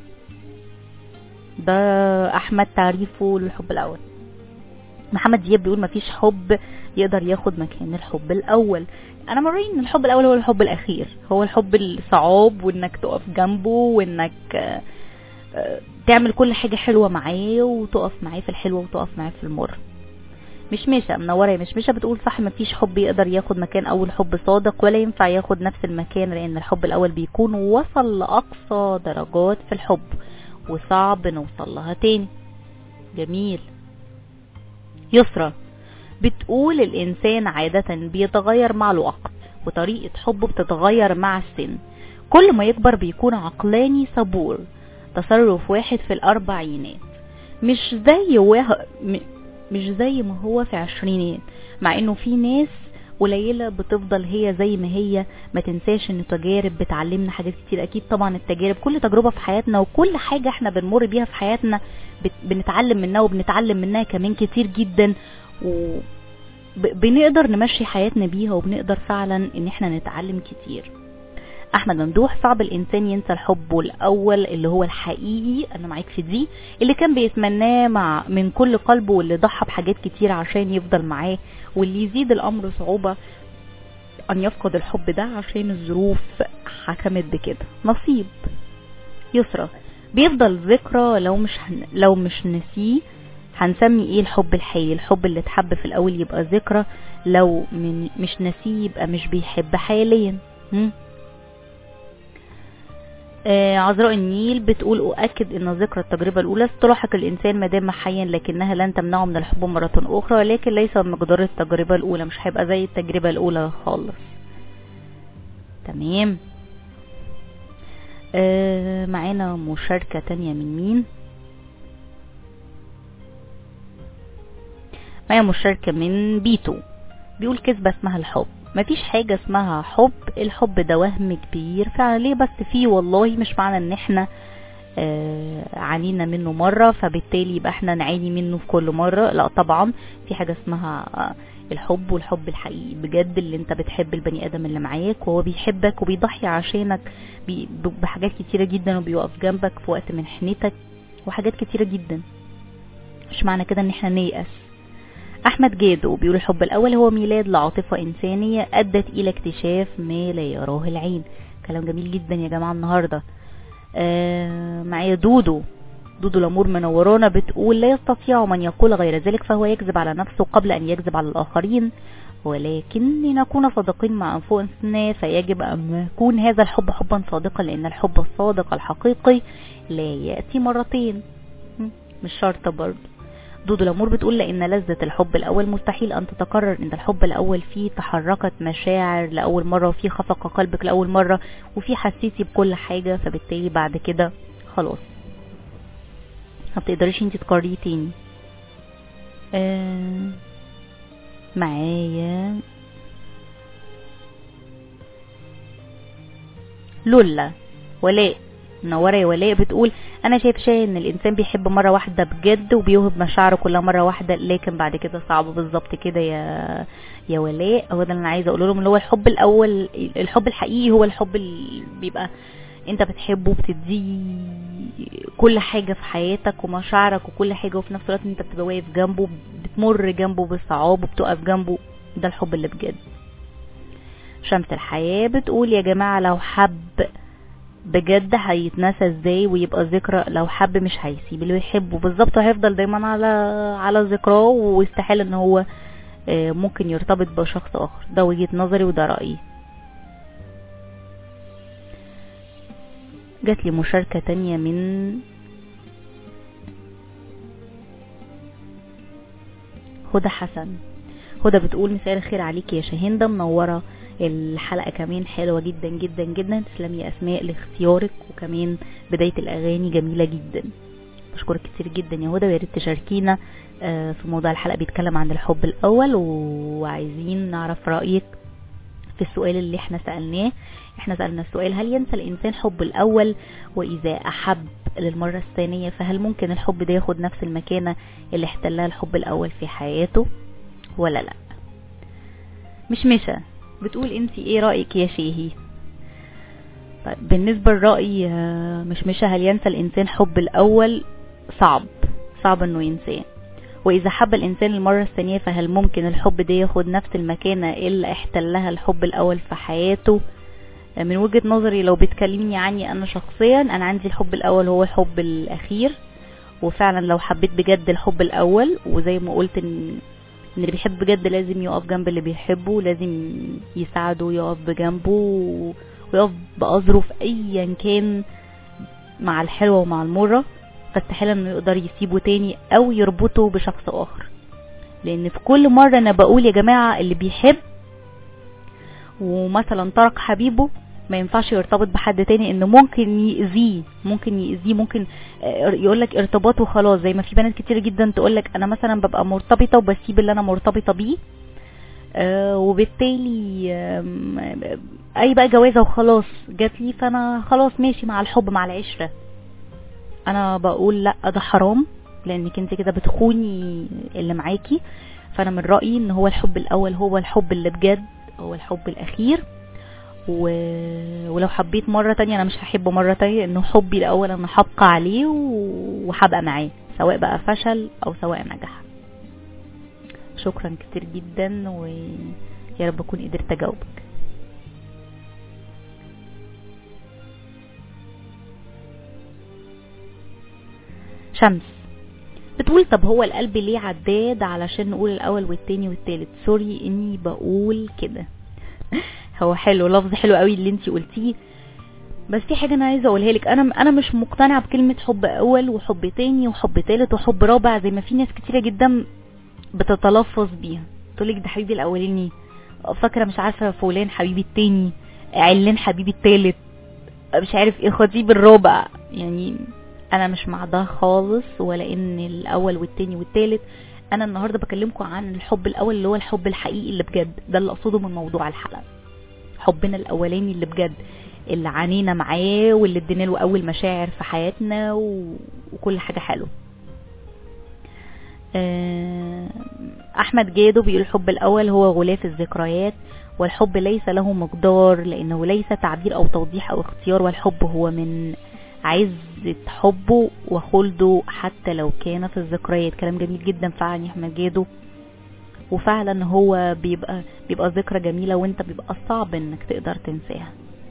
ده احمد تعريفه للحب الاول. محمد دياب بيقول مفيش حب يقدر ياخد مكان الحب الاول. انا مرين ان الحب الاول هو الحب الاخير، هو الحب الصعاب، وانك تقف جنبه وانك تعمل كل حاجة حلوة معاه وتقف معاه في الحلوة وتقف معاه في المر. مشمشة منورة يا مشمشة بتقول صح، مفيش حب يقدر ياخد مكان اول حب صادق، ولا ينفع ياخد نفس المكان، لان الحب الاول بيكون وصل لاقصى درجات في الحب وصعب نوصل لها تاني. جميل. يسرى بتقول الانسان عادة بيتغير مع الوقت وطريقة حبه بتتغير مع السن، كل ما يكبر بيكون عقلاني صبور، تصرف واحد في الاربعينات، مش زي ما هو في عشرينات، مع انه في ناس قليلة بتفضل هي زي ما هي. ما تنساش ان التجارب بتعلمنا حاجات كتير. اكيد طبعا التجارب، كل تجربة في حياتنا وكل حاجة احنا بنمر بيها في حياتنا بنتعلم منها، وبنتعلم منها كمان كتير جدا، وبنقدر نمشي حياتنا بيها، وبنقدر فعلا ان احنا نتعلم كتير. احمد ممدوح صعب الانسان ينسى الحب الاول اللي هو الحقيقي، انا معاك في دي، اللي كان بيتمناه من كل قلبه، واللي ضحى بحاجات كتير عشان يفضل معاه، واللي يزيد الامر صعوبة ان يفقد الحب ده عشان الظروف حكمت بكده. نصيب. يسرى بيفضل ذكرى لو مش نسيه هنسمي ايه الحب الحقيقي؟ الحب اللي اتحب في الاول يبقى ذكرى، لو مش نسيه يبقى مش بيحب حاليا. عذراء النيل بتقول أؤكد أن ذكرى التجربة الأولى ستلاحق الإنسان مادام حيا، لكنها لن تمنعه من الحب مرة أخرى، لكن ليس بمقدار التجربة الأولى، مش هيبقى زي التجربة الأولى خالص. تمام. معانا مشاركة تانية من مين؟ معايا مشاركة من بيتو بيقول كذبة اسمها الحب، مفيش حاجة اسمها حب، الحب ده وهم كبير فعلا. ليه بس فيه؟ والله مش معنى ان احنا عانينا منه مرة فبالتالي يبقى احنا نعاني منه في كل مرة، لا طبعا في حاجة اسمها الحب، والحب الحقيقي بجد اللي انت بتحب البني ادم اللي معاك وهو بيحبك وبيضحي عشانك بحاجات كتيرة جدا، وبيوقف جنبك في وقت من حنتك وحاجات كتيرة جدا. مش معنى كده ان احنا نيأس. احمد جادو بيقول الحب الاول هو ميلاد لعاطفة انسانية ادت الى اكتشاف ما لا يراه العين. كلام جميل جدا يا جماعة النهاردة. معايا دودو الامور منورانا بتقول لا يستطيع من يقول غير ذلك فهو يكذب على نفسه قبل ان يكذب على الاخرين، ولكن لنكون صادقين مع انفسنا فيجب ان يكون هذا الحب حبا صادقا، لان الحب الصادق الحقيقي لا يأتي مرتين، مش شرط برضه. دودو الامور بتقول لان لذة الحب الاول مستحيل ان تتكرر، ان الحب الاول فيه تحركت مشاعر لاول مرة، وفيه خفق قلبك لاول مرة، وفيه حسيتي بكل حاجة، فبالتالي بعد كده خلاص ما بتقدريش انت تكرريه تاني. معايا لولا ولاء منورة يا ولاء بتقول انا شايفه ان الانسان بيحب مرة واحدة بجد وبيوهب مشاعره كلها مرة واحدة، لكن بعد كده صعب. بالظبط كده يا ولاء، هو ده اللي انا عايزه اقول لهم، اللي هو الحب الاول، الحب الحقيقي هو الحب اللي بيبقى انت بتحبه، بتديه كل حاجة في حياتك ومشاعرك وكل حاجة، وفي نفس الوقت انت بتبقى واقف جنبه، بتمر جنبه بالصعاب وبتقف جنبه، ده الحب اللي بجد. شمس الحياة بتقول يا جماعة لو حب بجد هيتنسى ازاي ويبقى ذكرى؟ لو حب مش هيسيب اللي يحبه بالظبط، هيفضل دايما على ذكراه، واستحيل ان هو ممكن يرتبط بشخص اخر. ده وجهة نظري وده رأيي. جات لي مشاركة تانية من هدى حسن. هدى بتقول مساء الخير عليك يا شاهندة، منورة الحلقة كمان حلوة جدا جدا جدا، تسلمي يا اسماء لاختيارك، وكمان بداية الاغاني جميلة جدا. بشكرك كتير جدا يا هدى، ويا ريت تشاركينا في موضوع الحلقة بيتكلم عن الحب الأول، وعايزين نعرف رأيك في السؤال اللي احنا سألناه. احنا سألنا السؤال: هل ينسى الإنسان حب الأول؟ وإذا أحب للمرة الثانية فهل ممكن الحب ده ياخد نفس المكانة اللي احتلها الحب الأول في حياته ولا لا؟ مشمشة بتقول انتي ايه رأيك يا شيهي؟ طيب بالنسبة لرأي مشمشة، هل ينسى الإنسان حب الأول؟ صعب انه ينساه. وإذا حب الإنسان المرة الثانية فهل ممكن الحب ده ياخد نفس المكانة اللي احتلها الحب الأول في حياته؟ من وجهة نظري لو بتكلمني عني أنا شخصيا، أنا عندي الحب الأول هو الحب الأخير، وفعلا لو حبيت بجد الحب الأول، وزي ما قلت إن اللي بيحب بجد لازم يقف جنب اللي بيحبه، لازم يساعده ويقف بجنبه ويقف بأظرف أيا كان، مع الحلوة ومع المرة، فاستحيل انه يقدر يسيبه تاني او يربطه بشخص اخر. لان في كل مرة انا بقول يا جماعة اللي بيحب ومثلا ترك حبيبه ما ينفعش يرتبط بحد تاني، انه ممكن يأذيه، ممكن يقولك ارتباط وخلاص. زي ما في بنات كتير جدا تقولك انا مثلا ببقى مرتبطة وبسيب اللي انا مرتبطة بيه، وبالتالي اي بقى جوازة وخلاص جات لي فانا خلاص ماشي مع الحب مع العشرة. انا بقول لا، ده حرام، لانك انت كده بتخوني اللي معاكي. فانا من رأيي ان هو الحب الاول هو الحب اللي بجد، هو الحب الاخير. ولو حبيت مرة تانية انا مش هحبه مرة تانية، انه حبي الاول انا هبقى عليه وهبقى معاه سواء بقى فشل او سواء نجح. شكرا كتير جدا، ويا رب اكون قدرت اجاوبك. شمس بتقول طب هو القلب ليه عداد علشان نقول الاول والتاني والتالت؟ سوري اني بقول كده. هو حلو، لفظ حلو قوي اللي انتي قلتيه، بس في حاجة انا عايزة اقولها لك. انا مش مقتنعة بكلمة حب اول وحب تاني وحب تالت وحب رابع زي ما في ناس كتيرة جدا بتتلفظ بيها. تقولك ده حبيبي الاولاني، فاكرة مش عارفة فلان حبيبي التاني، علان حبيبي التالت، مش عارف ايه خطيب الرابع. يعني انا مش مع ده خالص، ولا ان الاول والتاني والتالت. انا النهاردة بكلمكم عن الحب الاول اللي هو الحب الحقيقي اللي بجد، ده اللي اقصده من موضوع الحلقة. حبنا الاولاني اللي بجد، اللي عانينا معاه واللي ادينا له اول مشاعر في حياتنا وكل حاجة حلوة. احمد جادو بيقول الحب الاول هو غلاف الذكريات، والحب ليس له مقدار لانه ليس تعبير او توضيح او اختيار، والحب هو من عزة حبه وخلده حتى لو كان في الذكريات. كلام جميل جدا فعلا يا احمد جادو، وفعلا هو بيبقى ذكرى جميلة وانت بيبقى صعب انك تقدر تنساها،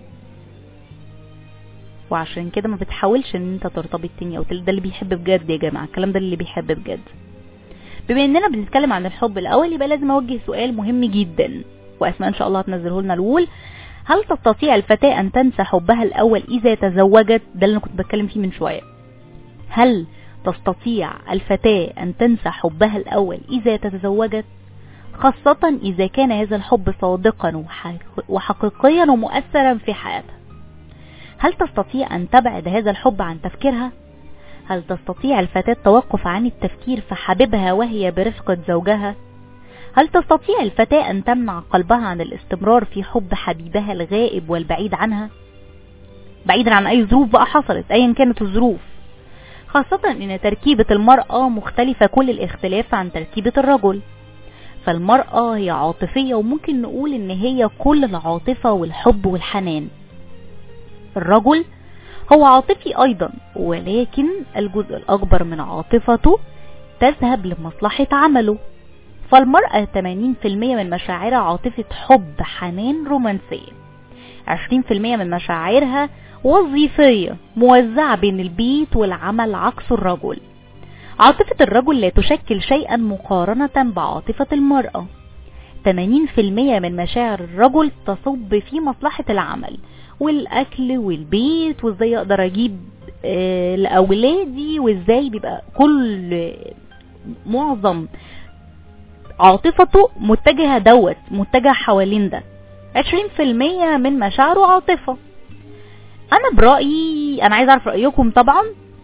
وعشان كده ما بتحاولش ان انت ترتبط تاني او ده اللي بيحب بجد يا جماعة. الكلام ده اللي بيحب بجد. بما اننا بنتكلم عن الحب الاول يبقى لازم اوجه سؤال مهم جدا، واسماء ان شاء الله هتنزله لنا الأول. هل تستطيع الفتاة ان تنسى حبها الاول اذا تزوجت؟ ده اللي انا كنت بتكلم فيه من شوية. هل تستطيع الفتاة ان تنسى حبها الاول اذا تزوجت، خاصة اذا كان هذا الحب صادقا وحقيقيا ومؤثرا في حياتها؟ هل تستطيع ان تبعد هذا الحب عن تفكيرها؟ هل تستطيع الفتاة التوقف عن التفكير في حبيبها وهي برفقة زوجها؟ هل تستطيع الفتاة أن تمنع قلبها عن الاستمرار في حب حبيبها الغائب والبعيد عنها، بعيدا عن أي ظروف بقى حصلت أيا كانت الظروف؟ خاصة أن تركيبة المرأة مختلفة كل الاختلاف عن تركيبة الرجل. فالمرأة هي عاطفية، وممكن نقول أن هي كل العاطفة والحب والحنان. الرجل هو عاطفي أيضا، ولكن الجزء الأكبر من عاطفته تذهب لمصلحة عمله. فالمرأة 80% من مشاعرها عاطفة حب حنان رومانسية، 20% من مشاعرها وظيفية موزعة بين البيت والعمل، عكس الرجل. عاطفة الرجل لا تشكل شيئا مقارنة بعاطفة المرأة. 80% من مشاعر الرجل تصب في مصلحة العمل والأكل والبيت، وازاي اقدر اجيب لأولادي، وازاي بيبقى كل معظم عاطفته متجهة حوالين ده. 20% من مشاعره عاطفة. انا برأيي، انا عايز اعرف رأيكم طبعا،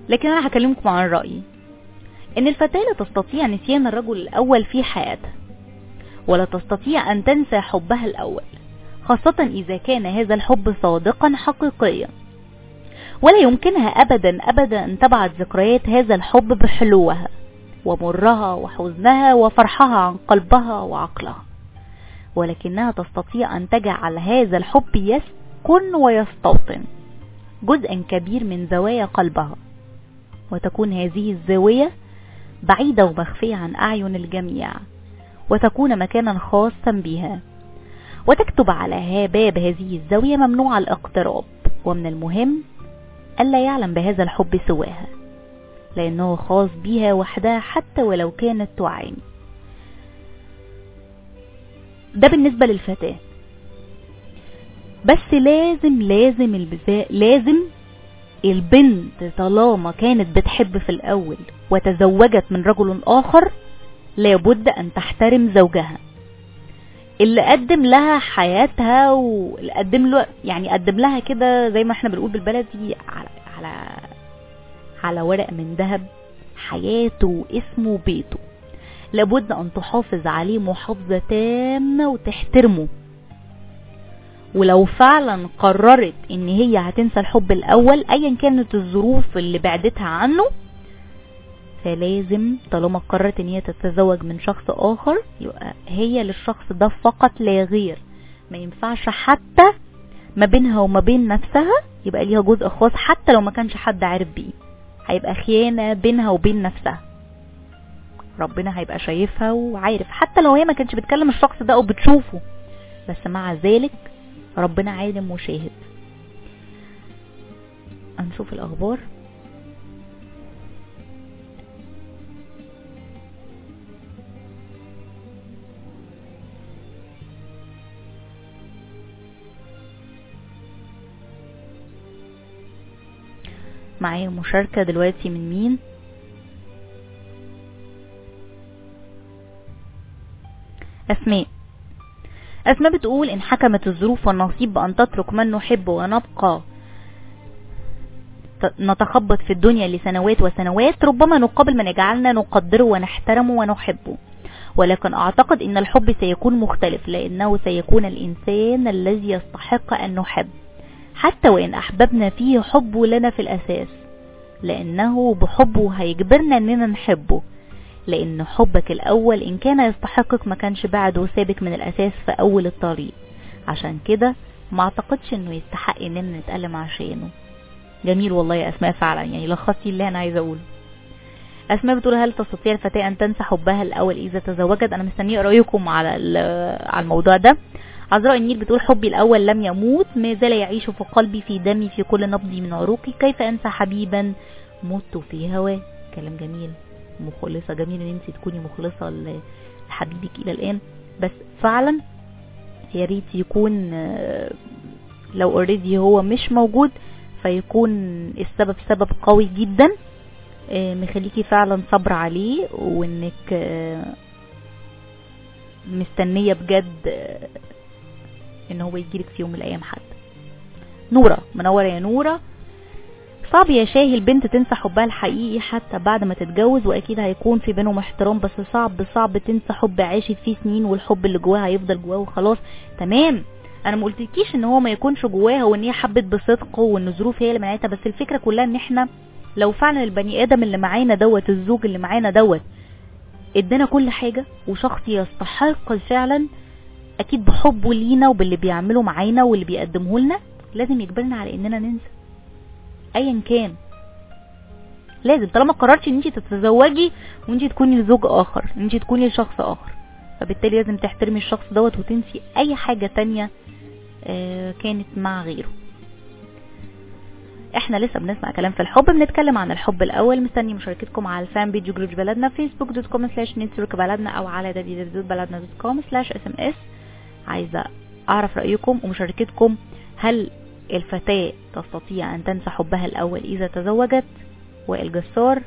لكن انا هكلمكم عن رأيي ان الفتاة لا تستطيع نسيان الرجل الاول في حياتها، ولا تستطيع ان تنسى حبها الاول، خاصة اذا كان هذا الحب صادقا حقيقيا. ولا يمكنها ابدا ان تبعد ذكريات هذا الحب بحلوها ومرها وحزنها وفرحها عن قلبها وعقلها، ولكنها تستطيع ان تجعل هذا الحب يسكن ويستوطن جزءا كبير من زوايا قلبها، وتكون هذه الزاوية بعيدة ومخفية عن أعين الجميع، وتكون مكانا خاصا بها، وتكتب على باب هذه الزاوية ممنوع الاقتراب، ومن المهم ألا يعلم بهذا الحب سواها، لأنه خاص بها وحدها حتى ولو كانت تعاني. ده بالنسبة للفتاة. بس لازم البنت طالما كانت بتحب في الأول وتزوجت من رجل آخر لابد أن تحترم زوجها اللي قدم لها حياتها، واللي قدم لها كده زي ما احنا بنقول بالبلدي على ورق من ذهب حياته واسمه وبيته. لابد أن تحافظ عليه محافظة تامة وتحترمه. ولو فعلا قررت ان هي هتنسى الحب الاول ايا كانت الظروف اللي بعدتها عنه، فلازم طالما قررت ان هي تتزوج من شخص اخر يبقى هي للشخص ده فقط لا غير. ما ينفعش حتى ما بينها وما بين نفسها يبقى ليها جزء خاص، حتى لو ما كانش حد عارف بيه. هيبقى خيانة بينها وبين نفسها، ربنا هيبقى شايفها وعارف، حتى لو هي ما كانتش بتكلم الشخص ده او بتشوفه، بس مع ذلك ربنا عالم وشاهد. هنشوف الأخبار. معايا مشاركة دلوقتي من مين؟ أسماء بتقول إن حكمت الظروف والنصيب بأن تترك من نحب ونبقى نتخبط في الدنيا لسنوات وسنوات، ربما نقابل من يجعلنا نقدره ونحترمه ونحبه، ولكن أعتقد إن الحب سيكون مختلف، لأنه سيكون الإنسان الذي يستحق أن نحب حتى وإن أحببنا فيه حبه لنا في الأساس، لأنه بحبه هيجبرنا أننا نحبه، لأن حبك الأول إن كان يستحقك ما كانش بعده سابك من الأساس في أول الطريق. عشان كده ما أعتقدش أنه يستحق أننا نتألم عشانه. جميل والله يا أسماء، فعلا يعني لخصتي اللي أنا عايزة أقوله. أسماء بتقول هل تستطيع الفتاة أن تنسى حبها الأول إذا تزوجت؟ أنا مستنية رأيكم على الموضوع ده. عذراء النيل بتقول حبي الأول لم يموت، ما زال يعيش في قلبي في دمي في كل نبضي من عروقي، كيف أنسى حبيبا مت في هواه. كلام جميل، مخلصة، جميل ان انت تكوني مخلصة لحبيبك الى الان، بس فعلا يا ريت يكون لو اوريدي هو مش موجود فيكون السبب سبب قوي جدا مخليكي فعلا صبر عليه، وانك مستنية بجد ان هو يجيلك في يوم من الايام. حد نورة منورة يا نورة. صعب يا شاهي البنت تنسى حبها الحقيقي حتى بعد ما تتجوز، واكيد هيكون في بينهم احترام، بس صعب تنسى حب عاشت فيه سنين، والحب اللي جواها هيفضل جواها وخلاص. تمام، انا ما قلتلكيش ان هو ما يكونش جواها وان هي حبت بصدق وان الظروف هي اللي منعتها، بس الفكرة كلها ان احنا لو فعلا البني ادم اللي معانا دوت، الزوج اللي معانا دوت ادانا كل حاجة وشخص يستحق فعلا اكيد بحبه لينا وباللي بيعمله معانا واللي بيقدمه لنا، لازم يجبرنا على اننا ننسى ايا كان. لازم طالما قررتي ان انت تتزوجي وانت تكوني لزوج اخر، ان انت تكوني لشخص اخر، فبالتالي لازم تحترمي الشخص دوت وتنسي اي حاجة تانية كانت مع غيره. احنا لسه بنسمع كلام في الحب، بنتكلم عن الحب الاول. مستني مشاركتكم على الفان بيج جروب بلدنا facebook.com/نتورك بلدنا او على www.baladna.com/sms. عايزة اعرف رأيكم ومشاركتكم. هل الفتاة تستطيع ان تنسى حبها الاول اذا تزوجت؟ وائل جسار.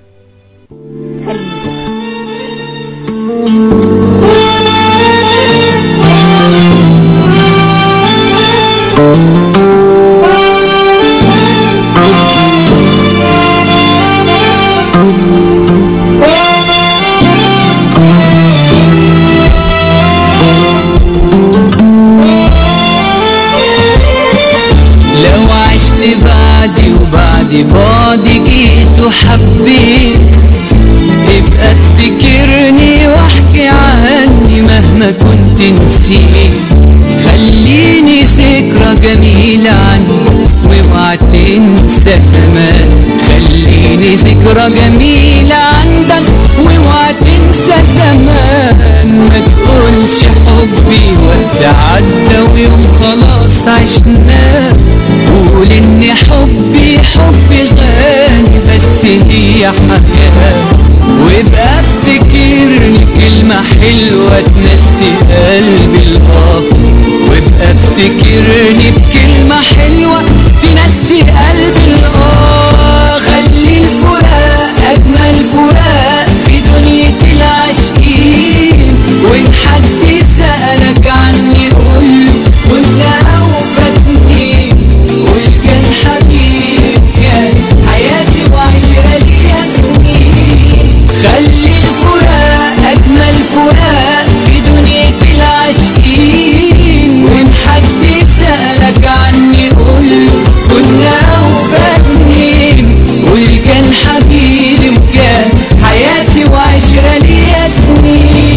حبيت ابقى افتكرني واحكي عني مهما كنت نسيت. خليني ذكرى جميلة عني واوعى تنسى زمان. خليني ذكرى جميلة عندك واوعى تنسى زمان. ما تقولش حبي وقت عدى ويوم خلاص عشناه. قول ان حبي غالي بس هي حياة. وابقى افتكرني كلمة حلوة تنسي قلبي الآه. وابقى افتكرني بكلمة حلوة تنسي قلبي الآه. خلي الفراق أجمل فراق في دنيا العاشقين. وإن حد سألك عني قوله كنت أوفتني. وكان حبيبي كان حياتي وعشرة ليا سنين. خلي الفراق أجمل فراق في دنيا العاشقين. وإن حد سألك عني قوله كنت أوفتني. وكان حبيبي وكان حياتي وعشرة ليا سنين.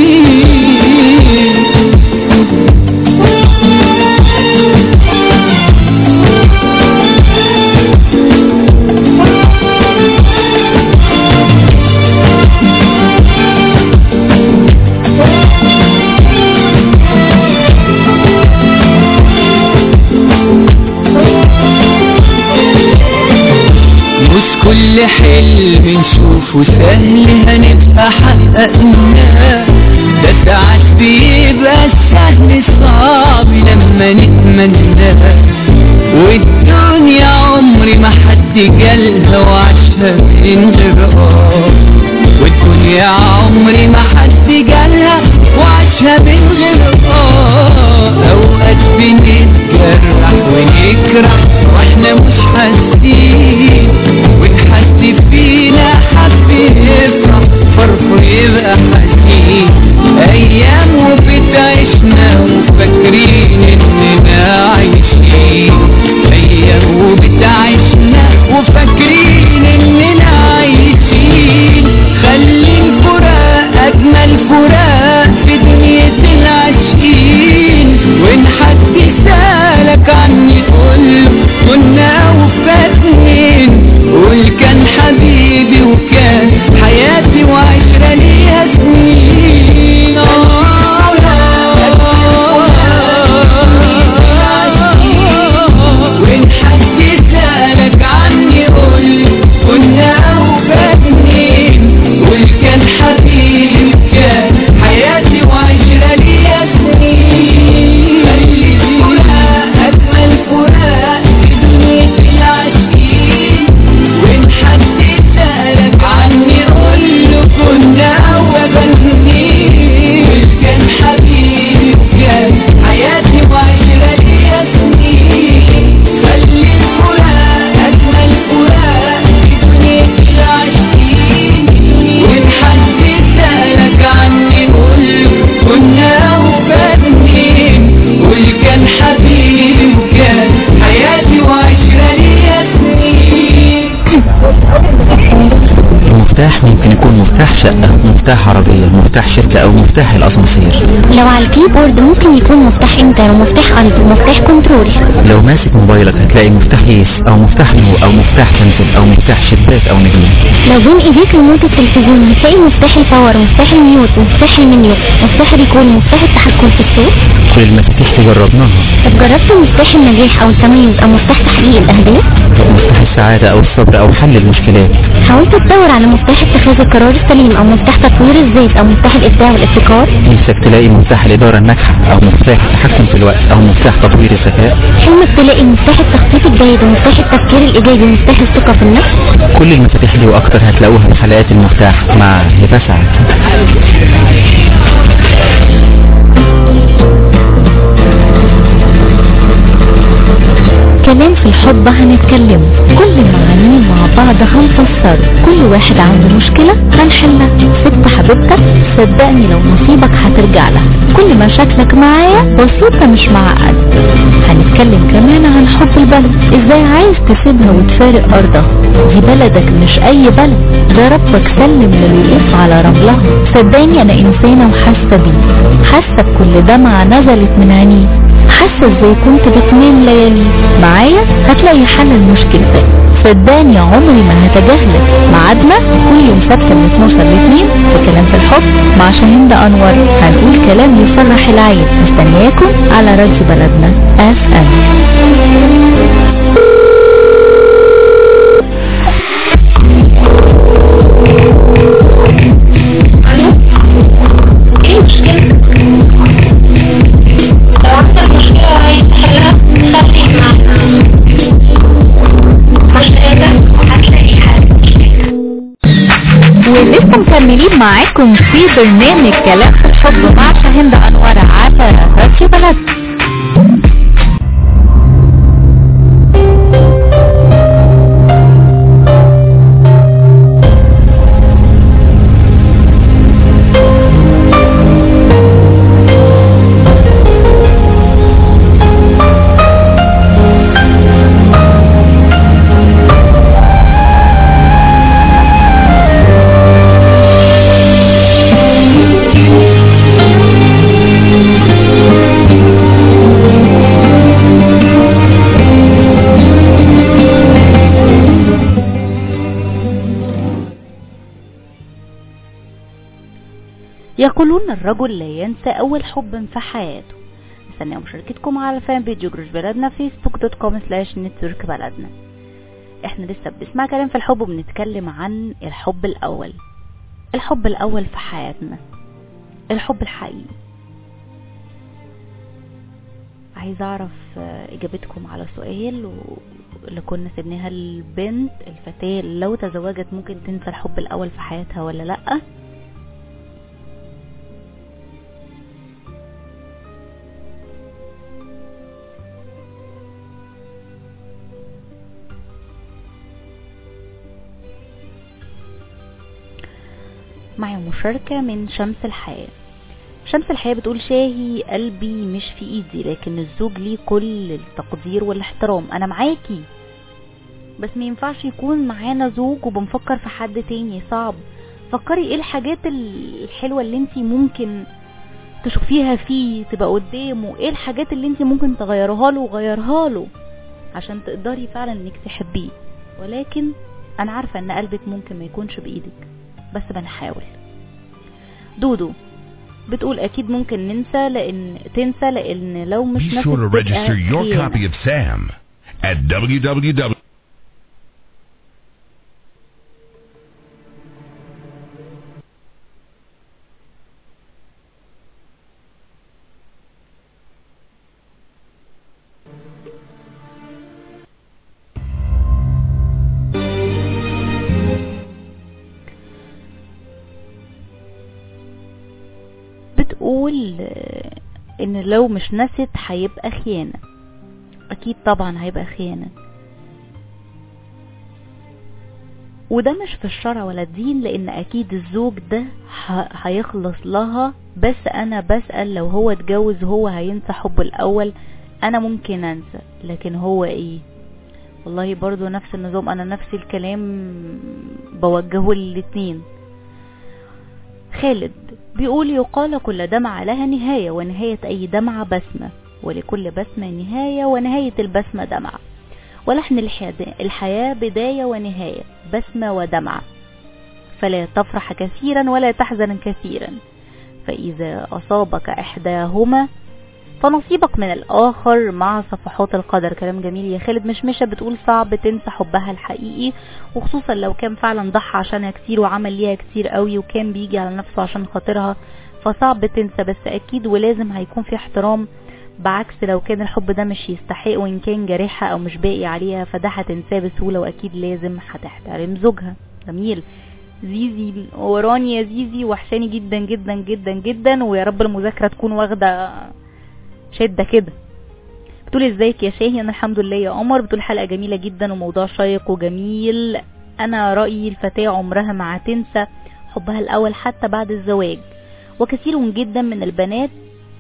كل حلم نشوفه سهل هنبقى حققناه. ده ساعات بيبقى السهل صعب لما نتمناه. والدنيا عمري ما حد جالها وعاشها من غير والدنيا عمري ما حد جالها وعاشها من غير اوقات بنتجرح ونكره واحنا مش حاسين. ونحس فينا حب يفرح فرحه يبقى حزين. ايام وبتعيشنا وفاكرين اننا عايشين. ايام وبتعيشنا وفاكرين اننا عايشين. خلي الفراق اجمل فراق في دنيا العاشقين. وان حد سألك عني قوله كنا وفاتنين. قول كان حبيبي وكان حياتي وعشرة ليها سنين. وإن حد سألك عني قول كنا وفاتنين. قول كان حبيبي وكان حياتي وعشرة ليها سنين. خلي الفراق أجمل فراق في دنيا العاشقين. وإن حد سألك عني قوله كنا وفاتنين. كان حبيبي وكان حياتي وعشرة ليا سنين. خلي الفراق أجمل فراق في دنيا العاشقين. وإن حد سألك عني قوله كنا وفاتنين. وكان حبيبي وكان حياتي وعشرة ليا سنين. المفتاح ممكن يكون مفتاح شقة، مفتاح عربية، مفتاح شركة او مفتاح الاسانسير. لو على الكيبورد ممكن يكون مفتاح انتر ومفتاح ارض ومفتاح كنترول. لو ماسك موبايلك هتلاقي مفتاح يس او مفتاح نو او مفتاح كنزل او مفتاح شباك او نجمة. لو بين ايديك ريموت التلفزيون هتلاقي مفتاح الباور ومفتاح الميوت ومفتاح المنيو ومفتاح الريكول ومفتاح التحكم في الصوت. كل المفاتيح دي جربناها. طب جربت مفتاح النجاح او التميز او مفتاح تحقيق الاهداف؟ مفتاح السعادة او الصبر او حل المشكلات. حاولت تدور على مفتاح اتخاذ القرار السليم او مفتاح تطوير الذات او مفتاح الابداع والابتكار؟ نفسك تلاقي مفتاح الادارة الناجحة او مفتاح التحكم في الوقت او مفتاح تطوير الذكاء؟ حلمك تلاقي مفتاح التخطيط الجيد ومفتاح التفكير الايجابي ومفتاح الثقة في النفس؟ كل المفاتيح دي واكتر هتلاقوها في حلقات المفتاح مع هبة سعد. كمان في الحب هنتكلم، كل معانيه مع بعض هنفسر، كل واحد عنده مشكلة هنحلها. ست حبيبتك صدقني لو نصيبك هترجع لها. كل مشاكلك معايا بسيطة مش معقدة. هنتكلم كمان عن حب البلد، ازاي عايز تسيبها وتفارق ارضها. دي بلدك مش اي بلد، ده ربك سلم للوقوف على رملها. صدقني انا انسانة وحاسة بيه، حاسة بكل دمعة نزلت من عينيه، حاسة ازاي كنت بتنام ليالي. معايا هتلاقي حل لمشكلتك، صدقني عمري ما هتجاهلك. ميعادنا كل يوم سبت من 12 ل 2 في كلام في الحب مع شاهين انور، هنقول كلام يفرح العين. مستنياكم على راديو بلدنا FM. ايه مشكلة؟ لو عندك مشكلة عايز تحلها خليك معنا، مش قادر هتلاقي حل. ولسه مكملين معاكم في برنامج كلام في الحب مع شاهين انور على راديو بلدنا. يقولون الرجل لا ينسى أول حب في حياته. مستنيه مشاركتكم على الفان بيج جروش بلدنا facebook.com/network بلدنا. احنا لسه بنسمع كلام في الحب وبنتكلم عن الحب الأول، الحب الأول في حياتنا، الحب الحقيقي. عايز أعرف إجابتكم على سؤال اللي كنا سبناها البنت الفتاة لو تزوجت ممكن تنسى الحب الأول في حياتها ولا لأ. معي مشاركة من شمس الحياة. شمس الحياة بتقول شاهي قلبي مش في ايدي، لكن الزوج ليه كل التقدير والاحترام. انا معاكي، بس ما ينفعش يكون معانا زوج وبنفكر في حد تاني. صعب. فكري ايه الحاجات الحلوة اللي انتي ممكن تشوفيها فيه تبقى قدامه، ايه الحاجات اللي انتي ممكن تغيرها له وغيرها له عشان تقدري فعلا انك تحبيه. ولكن انا عارفة ان قلبك ممكن ما يكونش بايدك، بس بنحاول. دودو بتقول اكيد ممكن ننسى لان لو مش Be sure to register your copy of Sam at www. بتقول ان لو مش نسيت هيبقى خيانة. اكيد طبعا هيبقى خيانة، وده مش في الشرع ولا الدين، لان اكيد الزوج ده هيخلص لها. بس انا بسأل لو هو اتجوز هو هينسى حبه الاول؟ انا ممكن انسى، لكن هو ايه؟ والله برضو نفس النظام، انا نفس الكلام بوجهه للاتنين. خالد بيقول يقال كل دمعة لها نهاية، ونهاية اي دمعة بسمة، ولكل بسمة نهاية، ونهاية البسمة دمعة، ولحن الحياة بداية ونهاية، بسمة ودمعة، فلا تفرح كثيرا ولا تحزن كثيرا، فإذا أصابك إحداهما فنصيبك من الآخر مع صفحات القدر. كلام جميل يا خالد. مشمشة بتقول صعب تنسى حبها الحقيقي، وخصوصا لو كان فعلا ضحى عشانها كتير وعمل ليها كتير قوي وكان بيجي على نفسه عشان خاطرها، فصعب تنسى. بس أكيد ولازم هيكون في احترام، بعكس لو كان الحب ده مش يستحق وإن كان جارحة أو مش باقي عليها فده هتنساه بسهولة، وأكيد لازم هتحترم زوجها. جميل. زيزي وراني يا زيزي، وحشاني جدا جدا جدا جدا، ويا رب المذاكرة تكون واخدة شدة كده. بتقول ازيك يا شاهي؟ انا الحمد لله يا قمر. بتقول حلقة جميلة جدا وموضوع شيق وجميل. انا رأيي الفتاة عمرها ما هتنسى حبها الاول حتى بعد الزواج، وكثير جدا من البنات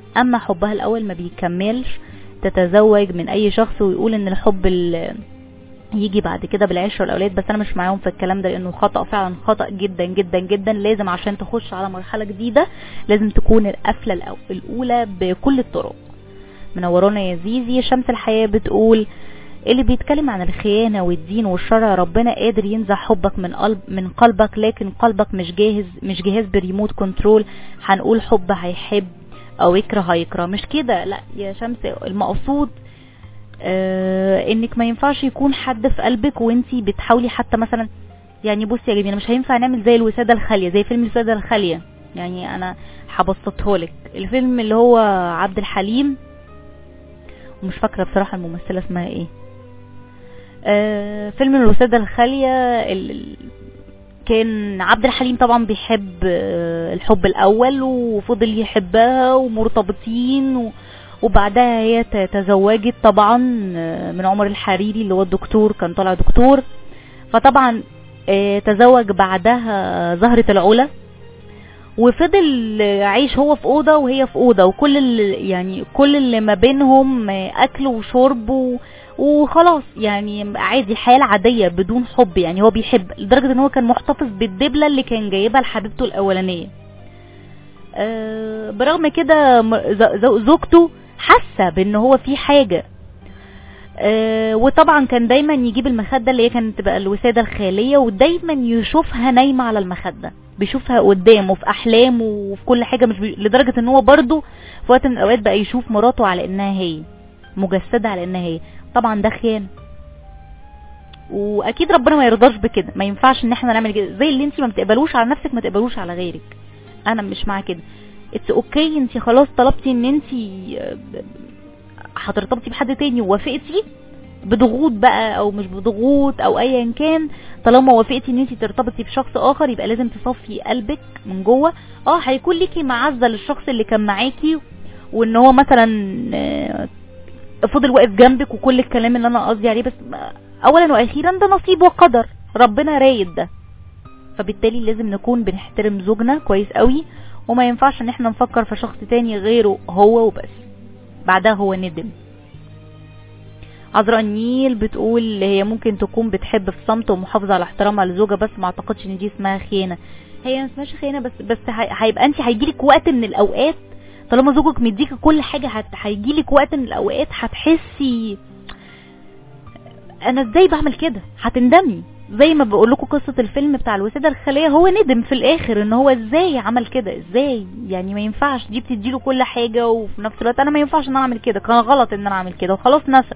اما حبها الاول ما بيكملش تتزوج من اي شخص ويقول ان الحب يجي بعد كده بالعشره والاولاد. بس انا مش معاهم في الكلام ده لانه خطأ، فعلا خطأ جدا جدا جدا. لازم عشان تخش على مرحله جديده لازم تكون القفله الاولى بكل الطرق. منورانا يا زيزي. شمس الحياه بتقول اللي بيتكلم عن الخيانه والدين والشرع ربنا قادر ينزع حبك من قلبك، لكن قلبك مش جاهز بريموت كنترول. هنقول حب هيحب او يكره هيكره، مش كده. لا يا شمس، المقصود انك ما ينفعش يكون حد في قلبك وانتي بتحاولي حتى مثلا، يعني بصي يا جميله مش هينفع نعمل زي الوسادة الخالية، زي فيلم الوسادة الخالية. يعني انا هبسطهولك، الفيلم اللي هو عبد الحليم ومش فاكرة بصراحة الممثلة اسمها ايه. فيلم الوسادة الخالية كان عبد الحليم طبعا بيحب الحب الاول وفضل يحبها ومرتبطين وبعدها هي تزوجت طبعا من عمر الحريري اللي هو الدكتور، كان طالع دكتور. فطبعا تزوج بعدها زهرة العلا، وفضل عايش هو في اوضه وهي في اوضه، وكل كل اللي ما بينهم اكل وشرب وخلاص، يعني عادي الحياه العاديه بدون حب. يعني هو بيحب لدرجه ان هو كان محتفظ بالدبله اللي كان جايبها لحبيبته الاولانيه. برغم كده زوجته حاسه بان هو في حاجه، وطبعا كان دايما يجيب المخده اللي هي كانت تبقى الوساده الخاليه، ودايما يشوفها نايمه على المخده، بيشوفها قدامه في احلامه وفي كل حاجه، مش لدرجه ان هو برضو في وقت من الاوقات بقى يشوف مراته على انها هي مجسده، على انها هي. طبعا ده خيانه، واكيد ربنا ما يرضاش بكده. ما ينفعش ان احنا نعمل كده، زي اللي انت ما بتقبلوش على نفسك ما تقبلوش على غيرك. انا مش مع كده. اتس اوكي، انت خلاص طلبتي ان انت هترتبطي بحد تاني ووافقتي بضغوط بقى او مش بضغوط او ايا كان، طالما وافقتي ان انت ترتبطي بشخص اخر يبقى لازم تصفي قلبك من جوه. هيكون ليكي معزه للشخص اللي كان معاكي، وان هو مثلا فضل واقف جنبك وكل الكلام اللي انا قصدي عليه، بس اولا واخيرا ده نصيب وقدر، ربنا رايد ده. فبالتالي لازم نكون بنحترم زوجنا كويس قوي، وما ينفعش ان احنا نفكر في شخص تاني غيره هو وبس. بعدها هو ندم. عذراء النيل بتقول هي ممكن تكون بتحب في صمت ومحافظه على احترامها للزوجه، بس ما اعتقدش ان دي اسمها خيانه. هي ما اسمهاش خيانه، بس هيبقى انت هيجيلك وقت من الاوقات طالما زوجك مديك كل حاجه، هيجيلك وقت من الاوقات هتحسي انا ازاي بعمل كده، هتندمي. زي ما بقول لكم قصه الفيلم بتاع الوساده الخاليه، هو ندم في الاخر ان هو ازاي عمل كده، ازاي يعني ما ينفعش، دي بتديله كل حاجه وفي نفس الوقت انا ما ينفعش ان انا اعمل كده، كان غلط ان انا اعمل كده وخلاص نسى.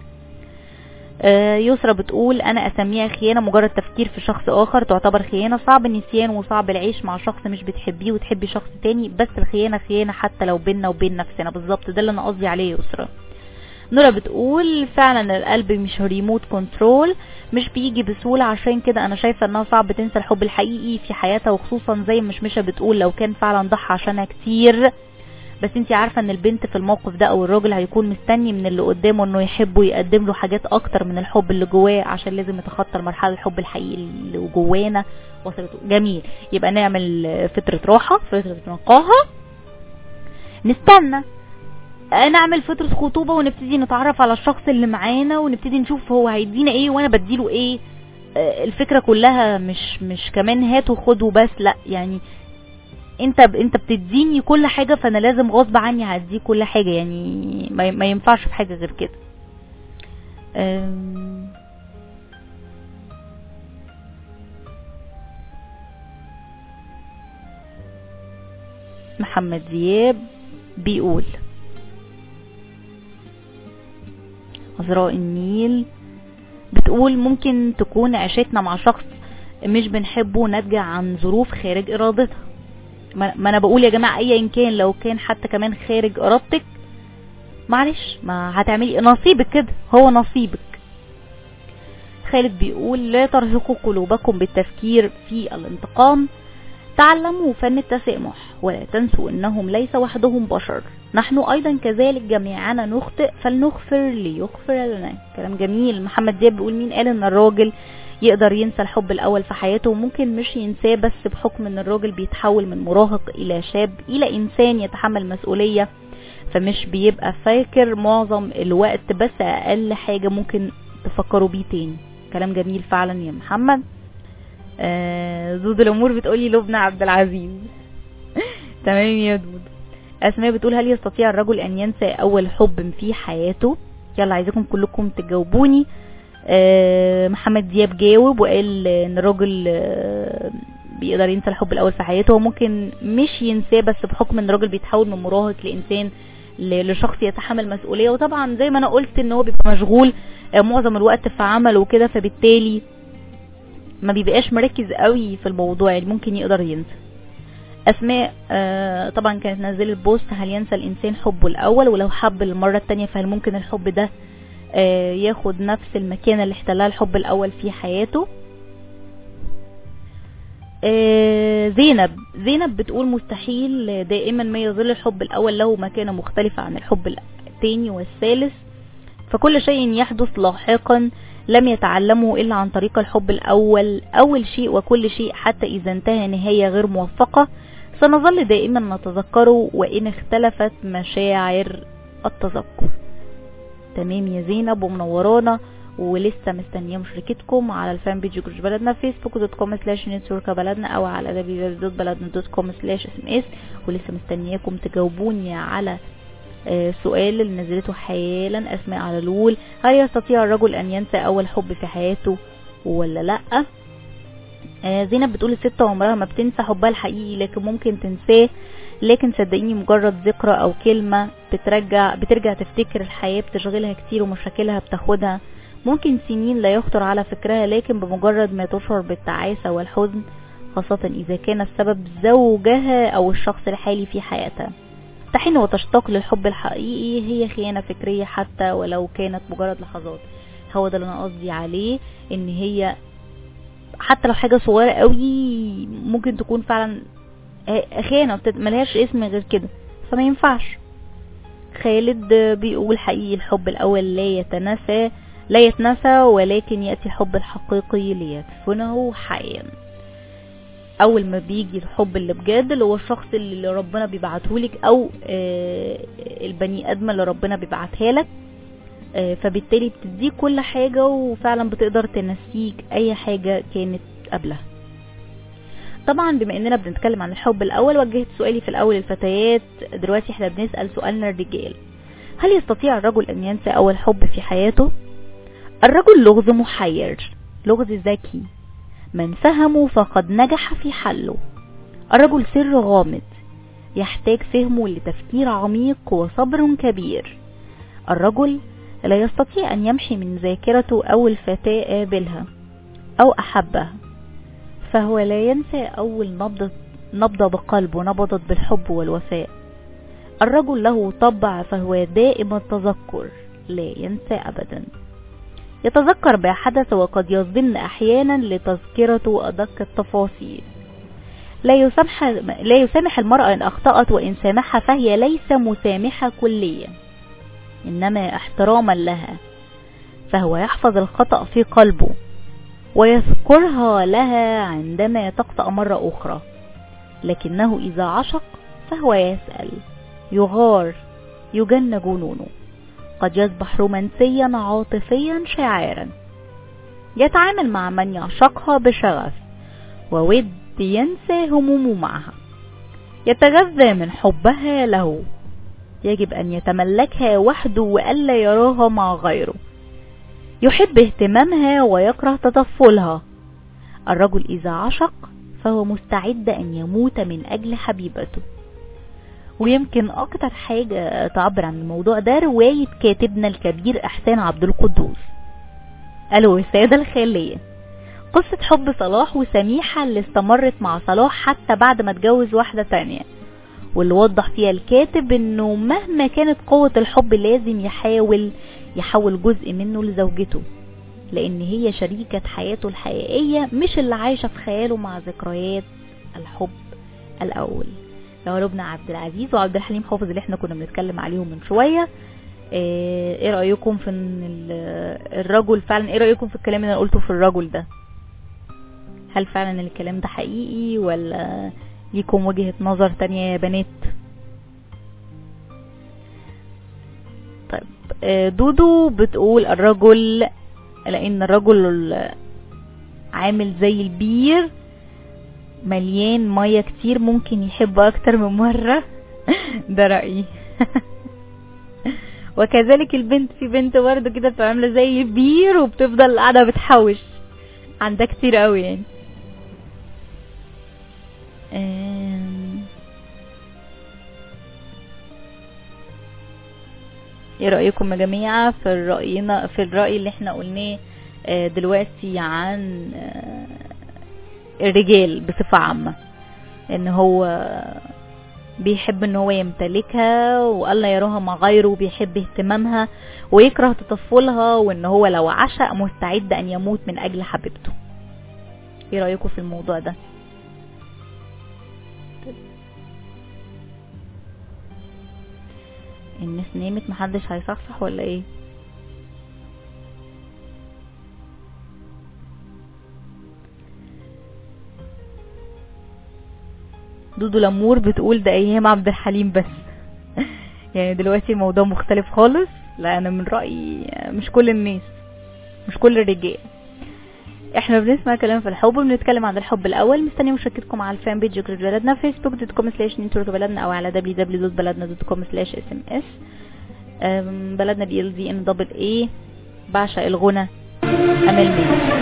يسرى بتقول انا اسميها خيانه، مجرد تفكير في شخص اخر تعتبر خيانه، صعب النسيان وصعب العيش مع شخص مش بتحبيه وتحبي شخص تاني، بس الخيانه خيانه حتى لو بيننا وبين نفسنا. بالظبط ده اللي انا قصدي عليه يسرى. نورا بتقول فعلا القلب مش ريموت كنترول، مش بيجي بسهوله، عشان كده انا شايفه انها صعب تنسى الحب الحقيقي في حياتها، وخصوصا زي مشمشه بتقول لو كان فعلا ضحى عشانها كتير. بس انتي عارفه ان البنت في الموقف ده او الراجل هيكون مستني من اللي قدامه انه يحبه ويقدم له حاجات اكتر من الحب اللي جواه، عشان لازم يتخطى مرحله الحب الحقيقي اللي جوانا وصلته. جميل، يبقى نعمل فتره راحه، فتره نقاهه، نستنى نعمل فتره خطوبه ونبتدي نتعرف على الشخص اللي معانا ونبتدي نشوف هو هيدينا ايه وانا بديله ايه. الفكره كلها مش كمان هات وخد وبس، لا يعني انت بتديني كل حاجة فانا لازم غصب عني هديك كل حاجة، يعني ما ينفعش في حاجة غير كده. محمد زياب بيقول عذراء النيل بتقول ممكن تكون عيشتنا مع شخص مش بنحبه ناتجة عن ظروف خارج ارادتها. ما انا بقول يا جماعة ايا كان، لو كان حتى كمان خارج ارادتك معلش ما هتعملي نصيبك كده، هو نصيبك. خالد بيقول لا ترهقوا قلوبكم بالتفكير في الانتقام، تعلموا فن التسامح ولا تنسوا انهم ليس وحدهم بشر، نحن ايضا كذلك جميعنا نخطئ فلنغفر ليغفر لنا. كلام جميل. محمد زياب بيقول مين قال ان الراجل يقدر ينسى الحب الاول في حياته؟ ممكن مش ينساه، بس بحكم ان الراجل بيتحول من مراهق الى شاب الى انسان يتحمل مسؤولية فمش بيبقى فاكر معظم الوقت، بس اقل حاجة ممكن تفكروا بيه تاني. كلام جميل فعلا يا محمد. زود الامور بتقولي لبنى عبد العزيز. تمام يا دود. اسماء بتقول هل يستطيع الرجل ان ينسى اول حب في حياته؟ يلا عايزاكم كلكم تجاوبوني. محمد دياب جاوب وقال ان الراجل بيقدر ينسى الحب الاول في حياته. هو ممكن مش ينساه، بس بحكم ان الراجل بيتحول من مراهق لانسان لشخص يتحمل مسؤولية، وطبعا زي ما انا قلت ان هو بيبقى مشغول معظم الوقت في عمله وكده، فبالتالي ما بيبقاش مركز قوي في الموضوع، يعني ممكن يقدر ينسى. اسماء طبعا كانت نزلت بوست هل ينسى الانسان حبه الاول، ولو حب المرة التانية فهل ممكن الحب ده ياخد نفس المكانة اللي احتلها الحب الاول في حياته. زينب بتقول مستحيل، دائما ما يظل الحب الاول له مكانة مختلفة عن الحب الثاني والثالث، فكل شيء يحدث لاحقا لم يتعلمه الا عن طريق الحب الاول. اول شيء وكل شيء حتى اذا انتهى نهاية غير موفقة سنظل دائما نتذكره وان اختلفت مشاعر التذكر. تمام يا زينب ومنورانا، ولسه مستنيه مشاركتكم على الفان بيج جروج بلدنا facebook.com/network بلدنا او على www.baladna.com/sms. ولسه مستنياكم تجاوبوني على سؤال اللي نزلته حالا اسماء على الول، هل يستطيع الرجل ان ينسى اول حب في حياته ولا لا؟ زينب بتقول الست عمرها ما بتنسى حبها الحقيقي، لكن ممكن تنساه، لكن صدقيني مجرد ذكرى او كلمة بترجع تفتكر الحياة، بتشغلها كتير ومشاكلها بتاخدها ممكن سنين لا يخطر على فكرها، لكن بمجرد ما تشعر بالتعاسة والحزن، خاصة اذا كان السبب زوجها او الشخص الحالي في حياتها، تحين وتشتاق للحب الحقيقي. هي خيانة فكرية حتى ولو كانت مجرد لحظات. هو ده اللي انا قصدي عليه، ان هي حتى لو حاجة صغيرة قوي ممكن تكون فعلا خيانة ملهاش اسم غير كده، فما ينفعش. خالد بيقول حقيقي الحب الاول لا يتنسى ولكن يأتي الحب الحقيقي ليدفنه حيا. اول ما بيجي الحب اللي بجد اللي هو الشخص اللي ربنا بيبعته لك او البني ادم اللي ربنا بيبعتها لك، فبالتالي بتديك كل حاجة وفعلا بتقدر تنسيك اي حاجة كانت قبلها. طبعا بما اننا بنتكلم عن الحب الاول، وجهت سؤالي في الاول الفتيات، دلوقتي احنا بنسأل سؤالنا الرجال، هل يستطيع الرجل ان ينسى اول حب في حياته؟ الرجل لغز محير، لغز ذكي، من فهمه فقد نجح في حله. الرجل سر غامض يحتاج فهمه لتفكير عميق وصبر كبير. الرجل لا يستطيع ان يمحي من ذاكرته اول فتاة قابلها او احبها، فهو لا ينسى اول نبضة بقلبه نبضت بالحب والوفاء. الرجل له طبع فهو دائم التذكر، لا ينسى ابدا، يتذكر ما حدث وقد يظن احيانا لتذكرته ادق التفاصيل. لا يسامح المرأة ان اخطأت، وان سامحها فهي ليس مسامحة كليا انما احتراما لها، فهو يحفظ الخطأ في قلبه ويذكرها لها عندما تخطأ مرة اخرى. لكنه اذا عشق فهو يسأل، يغار، يجن جنونه، قد يصبح رومانسيا عاطفيا شاعرا، يتعامل مع من يعشقها بشغف وود، ينسى همومه معها، يتغذى من حبها له، يجب ان يتملكها وحده والا يراها مع غيره، يحب اهتمامها ويكره تطفلها. الرجل اذا عشق فهو مستعد ان يموت من اجل حبيبته. ويمكن اكتر حاجة تعبر عن الموضوع ده رواية كاتبنا الكبير احسان عبد القدوس الوسادة الخالية، قصة حب صلاح وسميحة اللي استمرت مع صلاح حتى بعد ما اتجوز واحدة تانية، واللي وضح فيها الكاتب انه مهما كانت قوة الحب لازم يحول جزء منه لزوجته، لان هي شريكة حياته الحقيقية مش اللي عايشة في خياله مع ذكريات الحب الاول. لو لبنى عبد العزيز وعبد الحليم حافظ اللي احنا كنا بنتكلم عليهم من شوية، ايه رأيكم في الرجل فعلا؟ ايه رأيكم في الكلام اللي انا قلته في الرجل ده؟ هل فعلا الكلام ده حقيقي ولا ليكم وجهة نظر تانية يا بنات؟ دودو بتقول الرجل، لان الرجل عامل زي البير مليان مية كتير، ممكن يحب اكتر من مرة. ده رأيي. وكذلك البنت، في بنت برضه كده بتبقى عامله زي البير وبتفضل قاعده بتحوش، عندها كتير قوي يعني. ايه رأيكم يا جماعة في الرأي اللي احنا قلناه دلوقتي عن الرجال بصفة عامة، ان هو بيحب ان هو يمتلكها والله يراها مع غيره، وبيحب اهتمامها ويكره تطفلها، وان هو لو عشق مستعد ان يموت من اجل حبيبته. ايه رأيكم في الموضوع ده؟ الناس نامت محدش هيصحصح ولا ايه؟ دودو لمور بتقول ده ايام عبد الحليم بس. يعني دلوقتي الموضوع مختلف خالص. لا انا من رأيي مش كل الناس، مش كل الرجال. احنا بنسمع كلام في الحب وبنتكلم عن الحب الاول. مستني مشاركتكم على الفان بيج جروب بلدنا facebook.com/نتورك-بلدنا او على www.baladna.com/sms. بلدنا BLDN. بعشق الغنى. امل مين.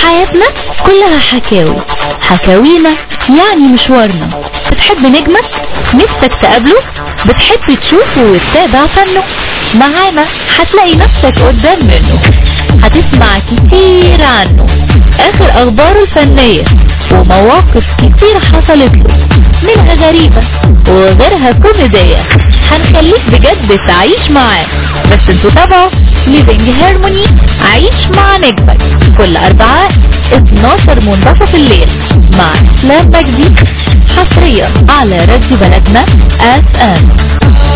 حياتنا كلها حكاوي، حكاوينا يعني مشوارنا. بتحب نجمك نفسك تقابله، بتحب تشوفه وتتابع فنه، معانا هتلاقي نفسك قدام منه، هتسمع كتير عنه، اخر اخباره الفنية ومواقف كتير حصلت له، منها غريبة وغيرها كوميدية. هنخليك بجد تعيش معاه، بس انتوا تابعوا ليفينج هارموني عيش مع نجمك كل 4 12 منتصف الليل مع اسلام مجدي، حصريا على راديو بلدنا FM.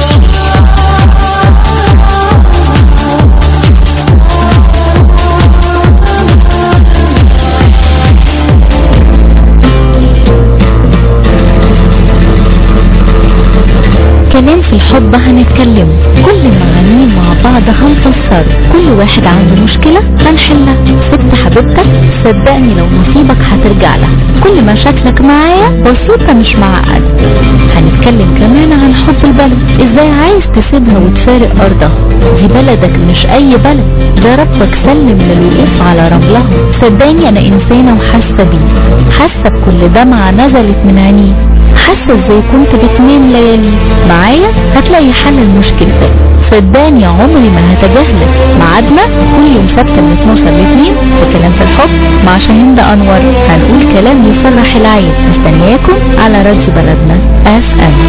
كلام في الحب هنتكلم، كل معانيه مع بعض هنفسر، كل واحد عنده مشكلة هنحلها. ست حبيبتك صدقني لو نصيبك هترجع لها، كل مشاكلك معايا بسيطة مش معقد. هنتكلم كمان عن حب البلد، ازاي عايز تسيبها وتفارق ارضها، دي بلدك مش اي بلد، ده ربك سلم للوقوف على رملها. صدقني انا انسانة وحاسة بيه، حاسة بكل دمعة نزلت من عينيه، حاسة ازاي كنت بتنام ليالي معايا هتلاقي حل لمشكلتك. صدقني عمري ما هتجاهلك، ميعادنا كل يوم سبت من 12 ل2 في كلام في الحب مع شاهين أنور، هنقول كلام يفرح العين. مستنياكم على راديو بلدنا FM.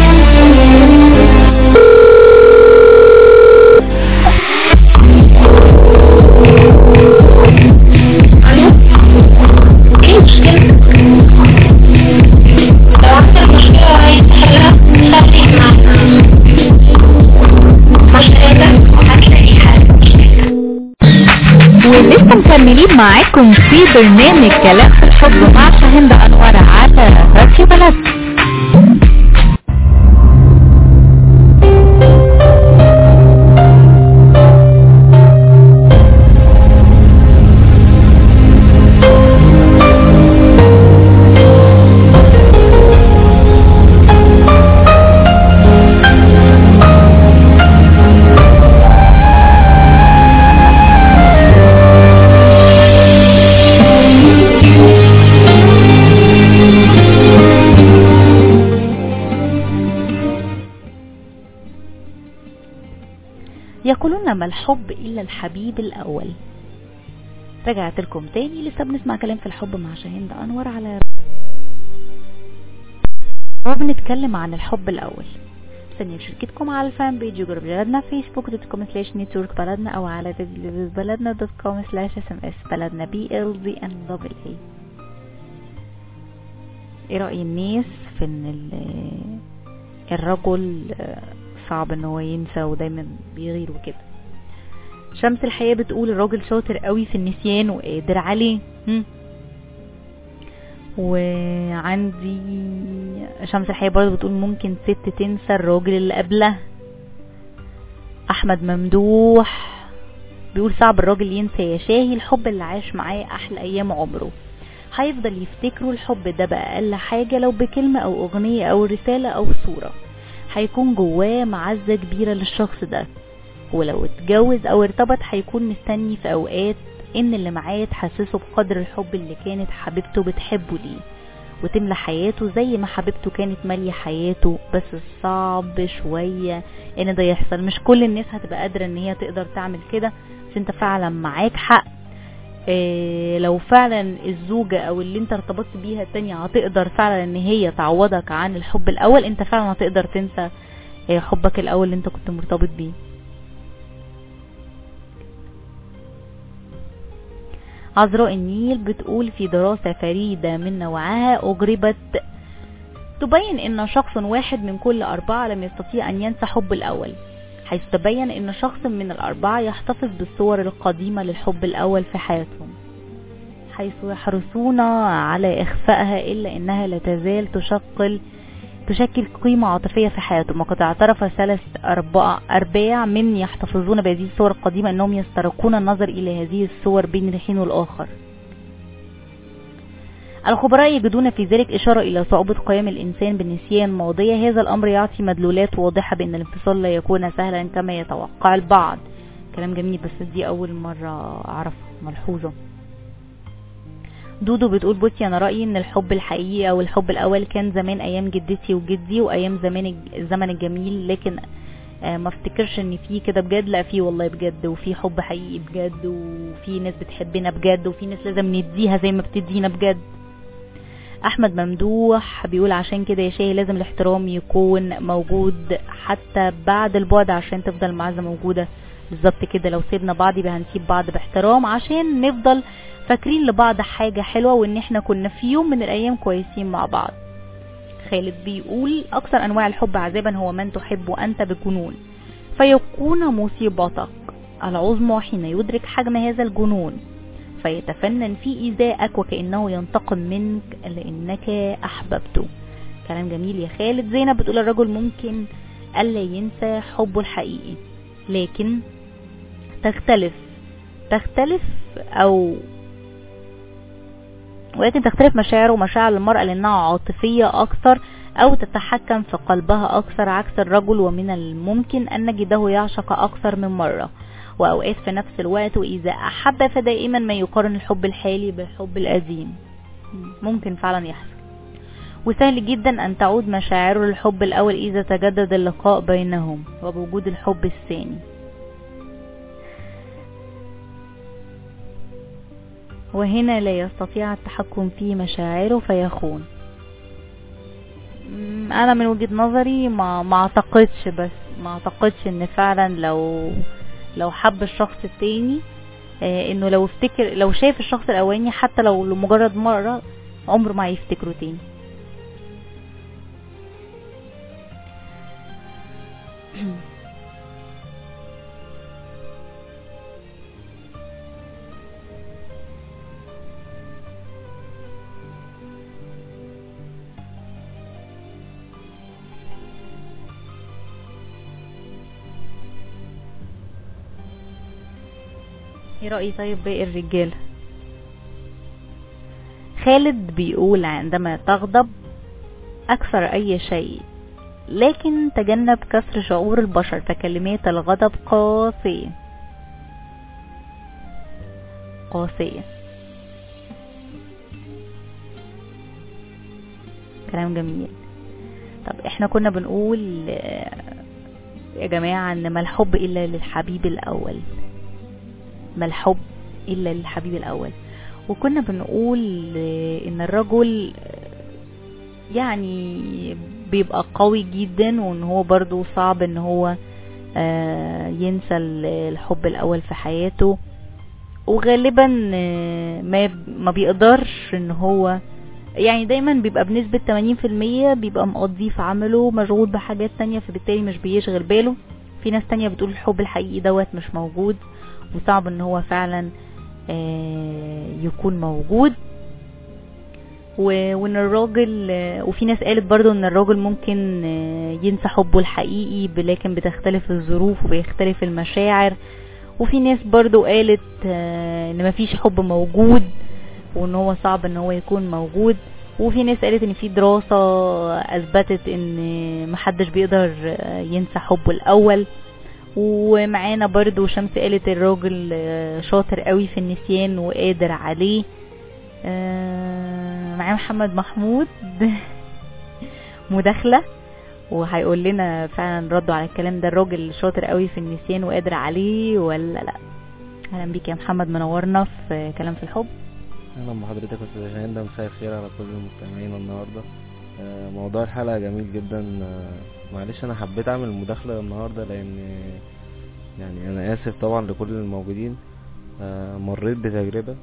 ولسه مكملين معاكم في برنامج كلام في الحب مع شاهين أنور على راديو بلدنا. يقولون ما الحب إلا الحبيب الأول. رجعت لكم تاني، لسه بنسمع كلام في الحب مع شاهين أنور على بنتكلم عن الحب الأول. استني مشاركتكم على الفان بيج جروب بلدنا facebook.com/network بلدنا أو على بلدنا.com/sms بلدنا BLDNWA. ايه رأي الناس في ان الرجل صعب ان هو ينسى ودايما بيغير وكده؟ شمس الحياة بتقول الراجل شاطر قوي في النسيان وقادر عليه. وعندي شمس الحياة برضو بتقول ممكن ست تنسى الراجل اللي قبله. احمد ممدوح بيقول صعب الراجل ينسى يا شاهي، الحب اللي عاش معاه احلى ايام عمره هيفضل يفتكره. الحب ده بأقل حاجة لو بكلمة او اغنية او رسالة او صورة هيكون جواه معزة كبيرة للشخص ده، ولو اتجوز او ارتبط هيكون مستني في اوقات ان اللي معاه تحسسه بقدر الحب اللي كانت حبيبته بتحبه ليه وتملى حياته زي ما حبيبته كانت مالية حياته. بس صعب شوية ان ده يحصل، مش كل الناس هتبقى قادرة ان هي تقدر تعمل كده، بس انت فعلا معاك حق. لو فعلا الزوجة او اللي انت ارتبطت بيها التانية هتقدر فعلا ان هي تعوضك عن الحب الاول، انت فعلا هتقدر تنسى حبك الاول اللي انت كنت مرتبط بيه. عذراء النيل بتقول في دراسة فريدة من نوعها أجربت تبين ان شخص واحد من كل 4 لم يستطيع ان ينسى حب الاول، حيث تبين ان شخص من 4 يحتفظ بالصور القديمة للحب الاول في حياتهم، حيث يحرصون على اخفائها الا انها لا تزال تشكل قيمة عاطفية في حياتهم. وقد اعترف 3/4 من يحتفظون بهذه الصور القديمة انهم يسترقون النظر الى هذه الصور بين حين والآخر. الخبراء يجدون في ذلك إشارة إلى صعوبة قيام الإنسان بالنسيان ماضية. هذا الأمر يعطي مدلولات واضحة بأن الانفصال لا يكون سهلا كما يتوقع البعض. كلام جميل، بس دي أول مرة أعرف ملحوظة. دودو بتقول بصي انا رأيي ان الحب الحقيقي او الحب الاول كان زمان ايام جدتي وجدي وايام الزمن الجميل، لكن ما افتكرش ان في كده بجد. لا في والله بجد، وفي حب حقيقي بجد، وفي ناس بتحبنا بجد، وفي ناس لازم نديها زي ما بتدينا بجد. احمد ممدوح بيقول عشان كده يا شاهي لازم الاحترام يكون موجود حتى بعد البعد عشان تفضل المعزة موجودة. بالظبط كده، لو سيبنا بعض يبقى هنسيب بعض باحترام عشان نفضل فاكرين لبعض حاجة حلوة وان احنا كنا في يوم من الايام كويسين مع بعض. خالد بيقول اكثر انواع الحب عذابا هو من تحب انت بجنون فيكون مصيبتك العظمى حين يدرك حجم هذا الجنون فيتفنن في ايذائك وكأنه ينتقم منك لانك احببته. كلام جميل يا خالد. زينب بتقول الرجل ممكن الا ينسى حبه الحقيقي لكن تختلف مشاعره ومشاعر المرأة لأنها عاطفية أكثر أو تتحكم في قلبها أكثر عكس الرجل، ومن الممكن أن نجده يعشق أكثر من مرة وأوقات في نفس الوقت، وإذا أحب فدائما ما يقارن الحب الحالي بالحب القديم. ممكن فعلا يحصل، وسهل جدا أن تعود مشاعره للحب الأول إذا تجدد اللقاء بينهم وبوجود الحب الثاني. وهنا لا يستطيع التحكم في مشاعره فيخون. انا من وجهة نظري ما اعتقدش ان فعلا لو حب الشخص التاني انه لو شاف الشخص الاولاني حتى لو لمجرد مرة عمره ما يفتكره تاني. ايه رأيي طيب باقي الرجال؟ خالد بيقول عندما تغضب اكثر اي شيء لكن تجنب كسر شعور البشر فكلمات الغضب قاسية. كلام جميل. طب احنا كنا بنقول يا جماعة ان ما الحب الا للحبيب الاول، وكنا بنقول ان الرجل يعني بيبقى قوي جدا وان هو برضو صعب ان هو ينسى الحب الاول في حياته، وغالبا ما بيقدرش ان هو يعني دايما بيبقى بنسبة 80% بيبقى مقضي في عمله مشغول بحاجات تانية فبالتالي مش بيشغل باله. في ناس تانية بتقول الحب الحقيقي دوت مش موجود وصعب ان هو فعلا يكون موجود، وان الراجل وفي ناس قالت برضو ان الراجل ممكن ينسى حبه الحقيقي لكن بتختلف الظروف وبيختلف المشاعر، وفي ناس برضو قالت ان مفيش حب موجود وان هو صعب ان هو يكون موجود، وفي ناس قالت ان في دراسة اثبتت ان محدش بيقدر ينسى حبه الاول. ومعانا برضو شمس قالت الراجل شاطر قوي في النسيان وقادر عليه. معانا محمد محمود مداخلة وهيقول لنا فعلا ردوا على الكلام ده، الراجل شاطر قوي في النسيان وقادر عليه ولا لا؟ اهلا بيك يا محمد، منورنا في كلام في الحب. اهلا بحضرتك يا استاذ شاهين، ده مساء الخير على كل المستمعين النهارده. موضوع الحلقه جميل جدا. معلش انا حبيت اعمل المداخله النهارده لان يعني انا اسف طبعا لكل الموجودين. مريت بتجربه،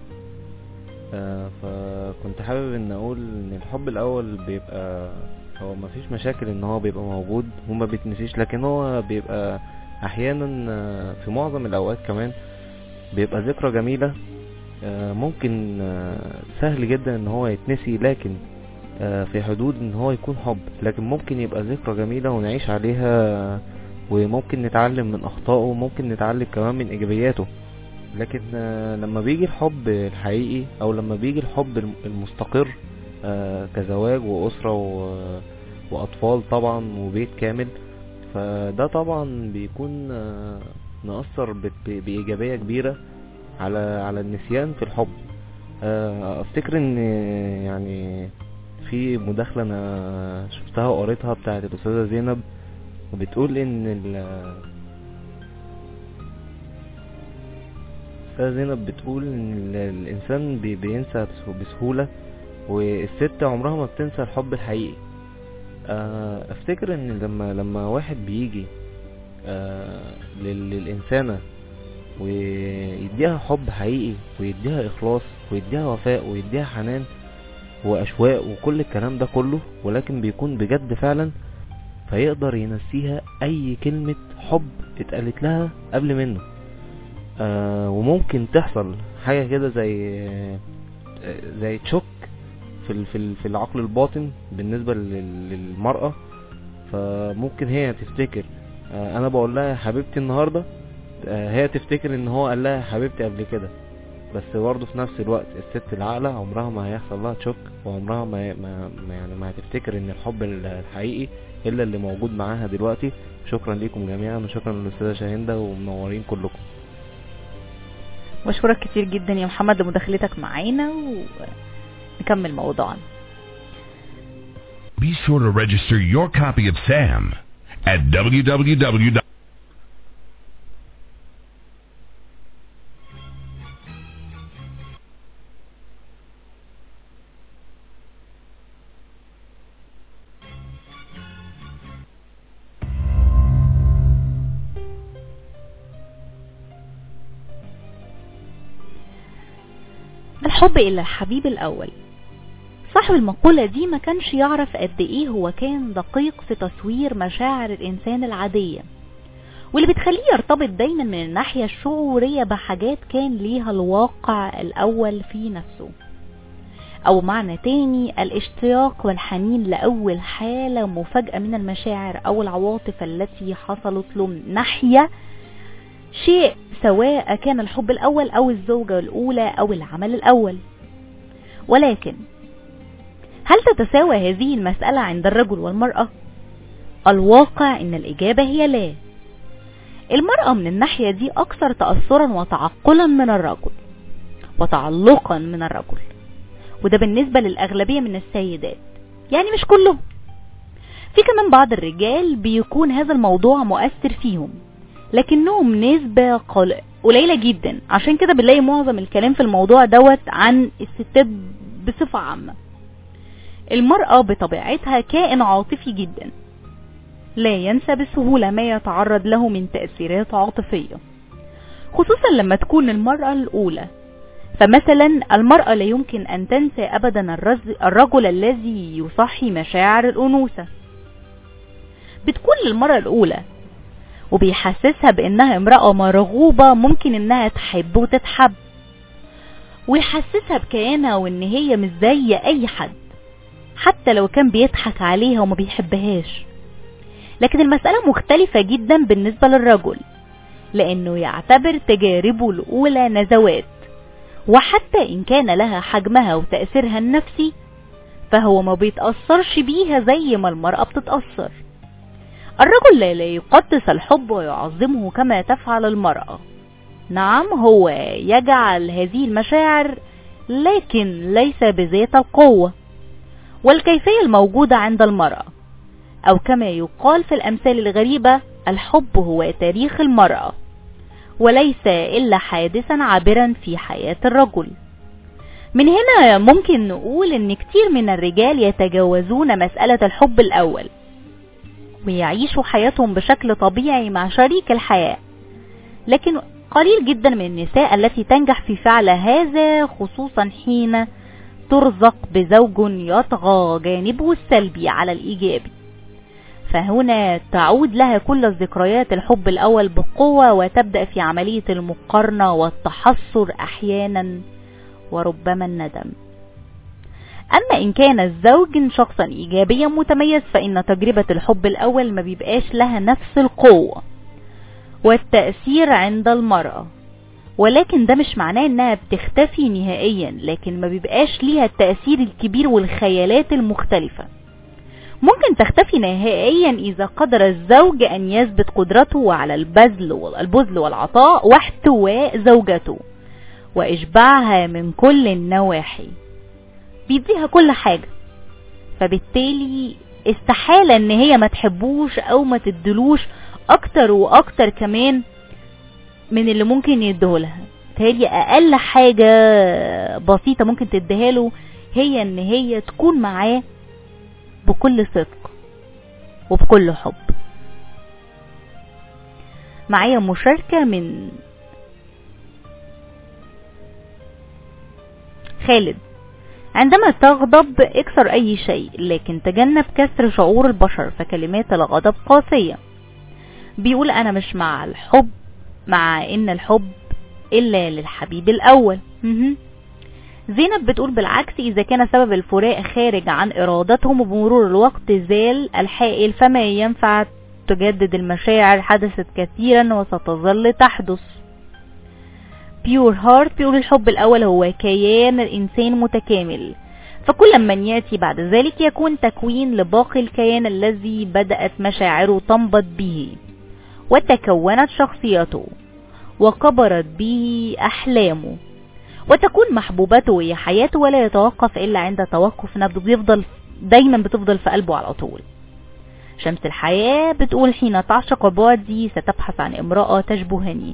فكنت حابب ان اقول ان الحب الاول بيبقى هو مفيش مشاكل ان هو بيبقى موجود وما بيتنسيش، لكن هو بيبقى احيانا في معظم الاوقات كمان بيبقى ذكرى جميله. ممكن سهل جدا ان هو يتنسي، لكن في حدود ان هو يكون حب، لكن ممكن يبقى ذكرى جميلة ونعيش عليها وممكن نتعلم من اخطائه وممكن نتعلم كمان من ايجابياته. لكن لما بيجي الحب الحقيقي او لما بيجي الحب المستقر كزواج واسرة واطفال طبعا وبيت كامل، فده طبعا بيكون نأثر بإيجابية كبيرة على النسيان في الحب. افتكر ان يعني في مداخلة انا شفتها وقريتها بتاعت الاستاذة زينب، وبتقول ان الاستاذة زينب بتقول ان الانسان بينسى بسهولة، والست عمرها ما بتنسى الحب الحقيقي. افتكر ان لما واحد بيجي للإنسانة ويديها حب حقيقي ويديها إخلاص ويديها وفاء ويديها حنان وأشواق وكل الكلام ده كله، ولكن بيكون بجد فعلا، فيقدر ينسيها أي كلمة حب اتقالت لها قبل منه. وممكن تحصل حاجة كده زي تشوك في العقل الباطن بالنسبة للمرأة. فممكن هي تفتكر انا بقول لها حبيبتي النهاردة، هي تفتكر ان هو قال لها حبيبتي قبل كده، بس برضه في نفس الوقت الست العاقلة عمرها ما هيحصل لها تشوك، وعمرها ما هتفتكر ان الحب الحقيقي الا اللي موجود معاها دلوقتي. شكرا لكم جميعا، وشكرا للأستاذة شاهندة، ومنورين كلكم. مشكورك كتير جدا يا محمد لمداخلتك معانا، ونكمل موضوعنا. Be sure to register your copy of Sam at www. الحب إلى الحبيب الأول. صاحب المقولة دي ما كانش يعرف قد ايه هو كان دقيق في تصوير مشاعر الإنسان العادية، واللي بتخليه يرتبط دايما من الناحية الشعورية بحاجات كان ليها الواقع الأول في نفسه، أو معنى تاني الاشتياق والحنين لأول حالة مفاجأة من المشاعر أو العواطف التي حصلت له من ناحية شيء، سواء كان الحب الأول أو الزوجة الأولى أو العمل الأول. ولكن هل تتساوى هذه المسألة عند الرجل والمرأة؟ الواقع إن الإجابة هي لا. المرأة من الناحية دي أكثر تأثرا وتعقلا من الرجل وتعلقا من الرجل، وده بالنسبة للأغلبية من السيدات، يعني مش كلهم. في كمان بعض الرجال بيكون هذا الموضوع مؤثر فيهم، لكنهم نسبة قليلة جدا. عشان كده بنلاقي معظم الكلام في الموضوع دوت عن الستات بصفة عامة. المرأة بطبيعتها كائن عاطفي جدا، لا ينسى بسهولة ما يتعرض له من تأثيرات عاطفية، خصوصا لما تكون المرأة الأولى. فمثلا المرأة لا يمكن أن تنسى أبدا الرجل الذي يصحي مشاعر الأنوثة. بتكون المرأة الأولى وبيحسسها بأنها امرأة مرغوبة، ممكن أنها تحب وتتحب، ويحسسها بكيانها وأن هي مش زي أي حد، حتى لو كان بيضحك عليها وما بيحبهاش. لكن المسألة مختلفة جدا بالنسبة للرجل، لأنه يعتبر تجاربه الأولى نزوات، وحتى إن كان لها حجمها وتأثيرها النفسي فهو ما بيتأثرش بيها زي ما المرأة بتتأثر. الرجل لا يقدس الحب ويعظمه كما تفعل المرأة. نعم، هو يجعل هذه المشاعر، لكن ليس بذات القوة والكيفية الموجودة عند المرأة، أو كما يقال في الأمثال الغريبة: الحب هو تاريخ المرأة وليس إلا حادثا عابرا في حياة الرجل. من هنا ممكن نقول إن كتير من الرجال يتجاوزون مسألة الحب الأول ويعيشوا حياتهم بشكل طبيعي مع شريك الحياة، لكن قليل جدا من النساء التي تنجح في فعل هذا، خصوصا حين ترزق بزوج يطغى جانبه السلبي على الإيجابي. فهنا تعود لها كل الذكريات الحب الأول بقوة، وتبدأ في عملية المقارنة والتحسر أحيانا وربما الندم. أما إن كان الزوج شخصا إيجابيا متميز، فإن تجربة الحب الأول ما بيبقاش لها نفس القوة والتأثير عند المرأة، ولكن ده مش معناه إنها بتختفي نهائيا، لكن ما بيبقاش ليها التأثير الكبير والخيالات المختلفة. ممكن تختفي نهائيا إذا قدر الزوج أن يثبت قدرته على البذل والعطاء واحتواء زوجته، وإشباعها من كل النواحي، بيديها كل حاجة، فبالتالي استحالة ان هي ما تحبوش او ما تدلوش اكتر واكتر كمان من اللي ممكن يديهولها. تهيألي اقل حاجة بسيطة ممكن تديهاله هي ان هي تكون معاه بكل صدق وبكل حب. معايا مشاركة من خالد: عندما تغضب اكسر اي شيء، لكن تجنب كسر شعور البشر، فكلمات الغضب قاسية. بيقول انا مش مع الحب، مع ان الحب الا للحبيب الاول. زينب بتقول بالعكس، اذا كان سبب الفراق خارج عن ارادتهم وبمرور الوقت زال الحائل، فما ينفع تجدد المشاعر، حدثت كثيرا وستظل تحدث. بيور هارت بيقول الحب الاول هو كيان الانسان متكامل، فكل من ياتي بعد ذلك يكون تكوين لباقي الكيان الذي بدأت مشاعره تنبض به وتكونت شخصيته وكبرت به احلامه، وتكون محبوبته هي حياته، ولا يتوقف الا عند توقف نبضه، دايما بتفضل في قلبه على طول. شمس الحياة بتقول حين تعشق بعدي ستبحث عن امرأة تشبهني،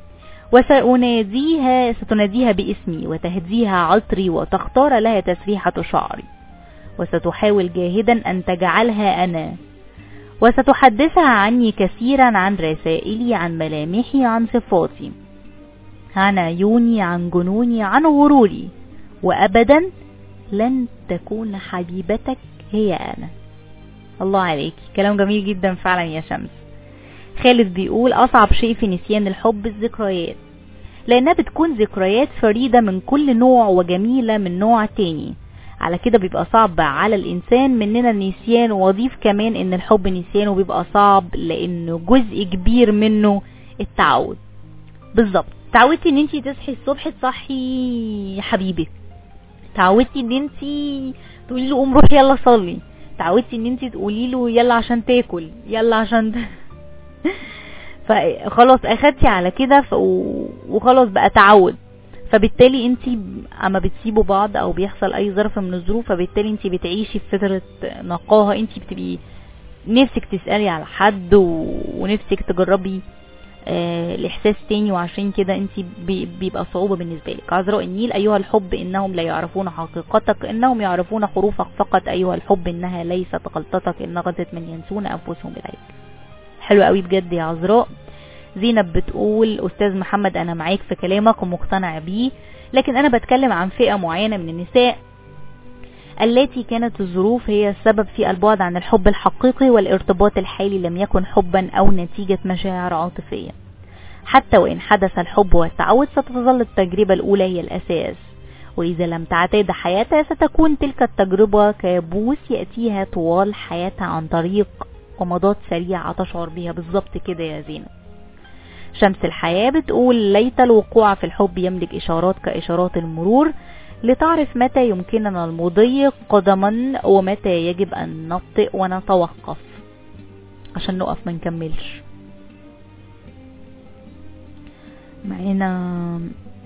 ستناديها باسمي وتهديها عطري وتختار لها تسريحة شعري، وستحاول جاهدا أن تجعلها أنا، وستحدثها عني كثيرا عن رسائلي، عن ملامحي، عن صفاتي، عن عيوني، عن جنوني، عن غروري، وأبدا لن تكون حبيبتك هي أنا. الله عليك، كلام جميل جدا فعلا يا شمس. خالد بيقول أصعب شيء في نسيان الحب الذكريات، لأنها بتكون ذكريات فريدة من كل نوع وجميلة من نوع تاني، على كده بيبقى صعب على الإنسان مننا النسيان. وأضيف كمان إن الحب نسيانه بيبقى صعب لأنه جزء كبير منه التعود. بالظبط، تعودتي ان انتي تصحي الصبح تصحي حبيبك، تعودتي ان انتي تقولي له قوم روح يلا صلي، تعودتي ان انتي تقولي له يلا عشان تاكل، يلا عشان فخلاص اخدتي على كده وخلاص بقى تعود. فبالتالي انتي اما بتسيبوا بعض او بيحصل اي ظرف من الظروف، فبالتالي انتي بتعيشي في فترة نقاهة، انتي بتبقي نفسك تسألي على حد ونفسك تجربي الاحساس تاني، وعشان كده انتي بيبقى صعوبة بالنسبة لك. عذراء النيل: ايها الحب انهم لا يعرفون حقيقتك، انهم يعرفون حروفك فقط. ايها الحب انها ليست غلطتك، ان غلطت من ينسون انفسهم اليك. حلو قوي بجد يا عذراء. زينب بتقول استاذ محمد انا معاك في كلامك ومقتنع بيه، لكن انا بتكلم عن فئة معينة من النساء التي كانت الظروف هي السبب في البعد عن الحب الحقيقي، والارتباط الحالي لم يكن حبا او نتيجة مشاعر عاطفية. حتى وان حدث الحب والتعود ستظل التجربة الاولى هي الاساس، واذا لم تعتاد حياتها ستكون تلك التجربة كابوس يأتيها طوال حياتها عن طريق ومضات سريعة تشعر بها. بالظبط كده يا زينب. شمس الحياة بتقول ليت الوقوع في الحب يملك اشارات كاشارات المرور، لتعرف متى يمكننا المضي قدما ومتى يجب ان نبطئ ونتوقف عشان نقف ما نكملش. معنا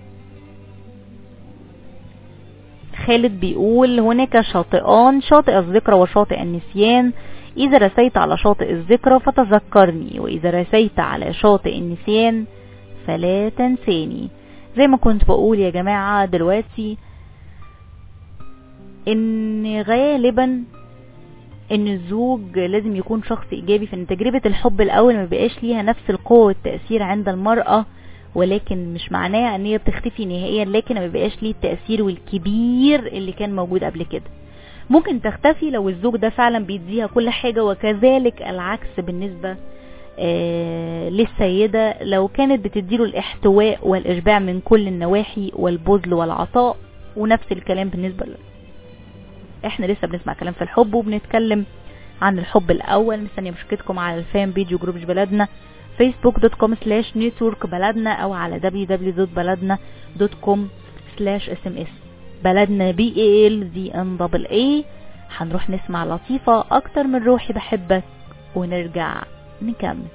خالد بيقول هناك شاطئان، شاطئ الذكرى وشاطئ النسيان. إذا رسيت على شاطئ الذكرى فتذكرني، وإذا رسيت على شاطئ النسيان فلا تنساني. زي ما كنت بقول يا جماعة دلوقتي ان غالبا ان الزوج لازم يكون شخص ايجابي، فان تجربة الحب الاول ما بقاش ليها نفس القوة والتأثير عند المرأة، ولكن مش معناه ان هي بتختفي نهائيا، لكن ما بقاش ليه التأثير والكبير اللي كان موجود قبل كده. ممكن تختفي لو الزوج ده فعلا بيديها كل حاجة، وكذلك العكس بالنسبة للسيدة لو كانت بتديله الاحتواء والاشباع من كل النواحي والبذل والعطاء. ونفس الكلام بالنسبة له. احنا لسه بنسمع كلام في الحب وبنتكلم عن الحب الاول. مستنيه مشاركتكم على الفان بيج وجروب بلدنا facebook.com/network بلدنا او على www.baladna.com/sms بلدنا BALDNAA. هنروح نسمع لطيفة اكتر من روحي بحبك ونرجع نكمل.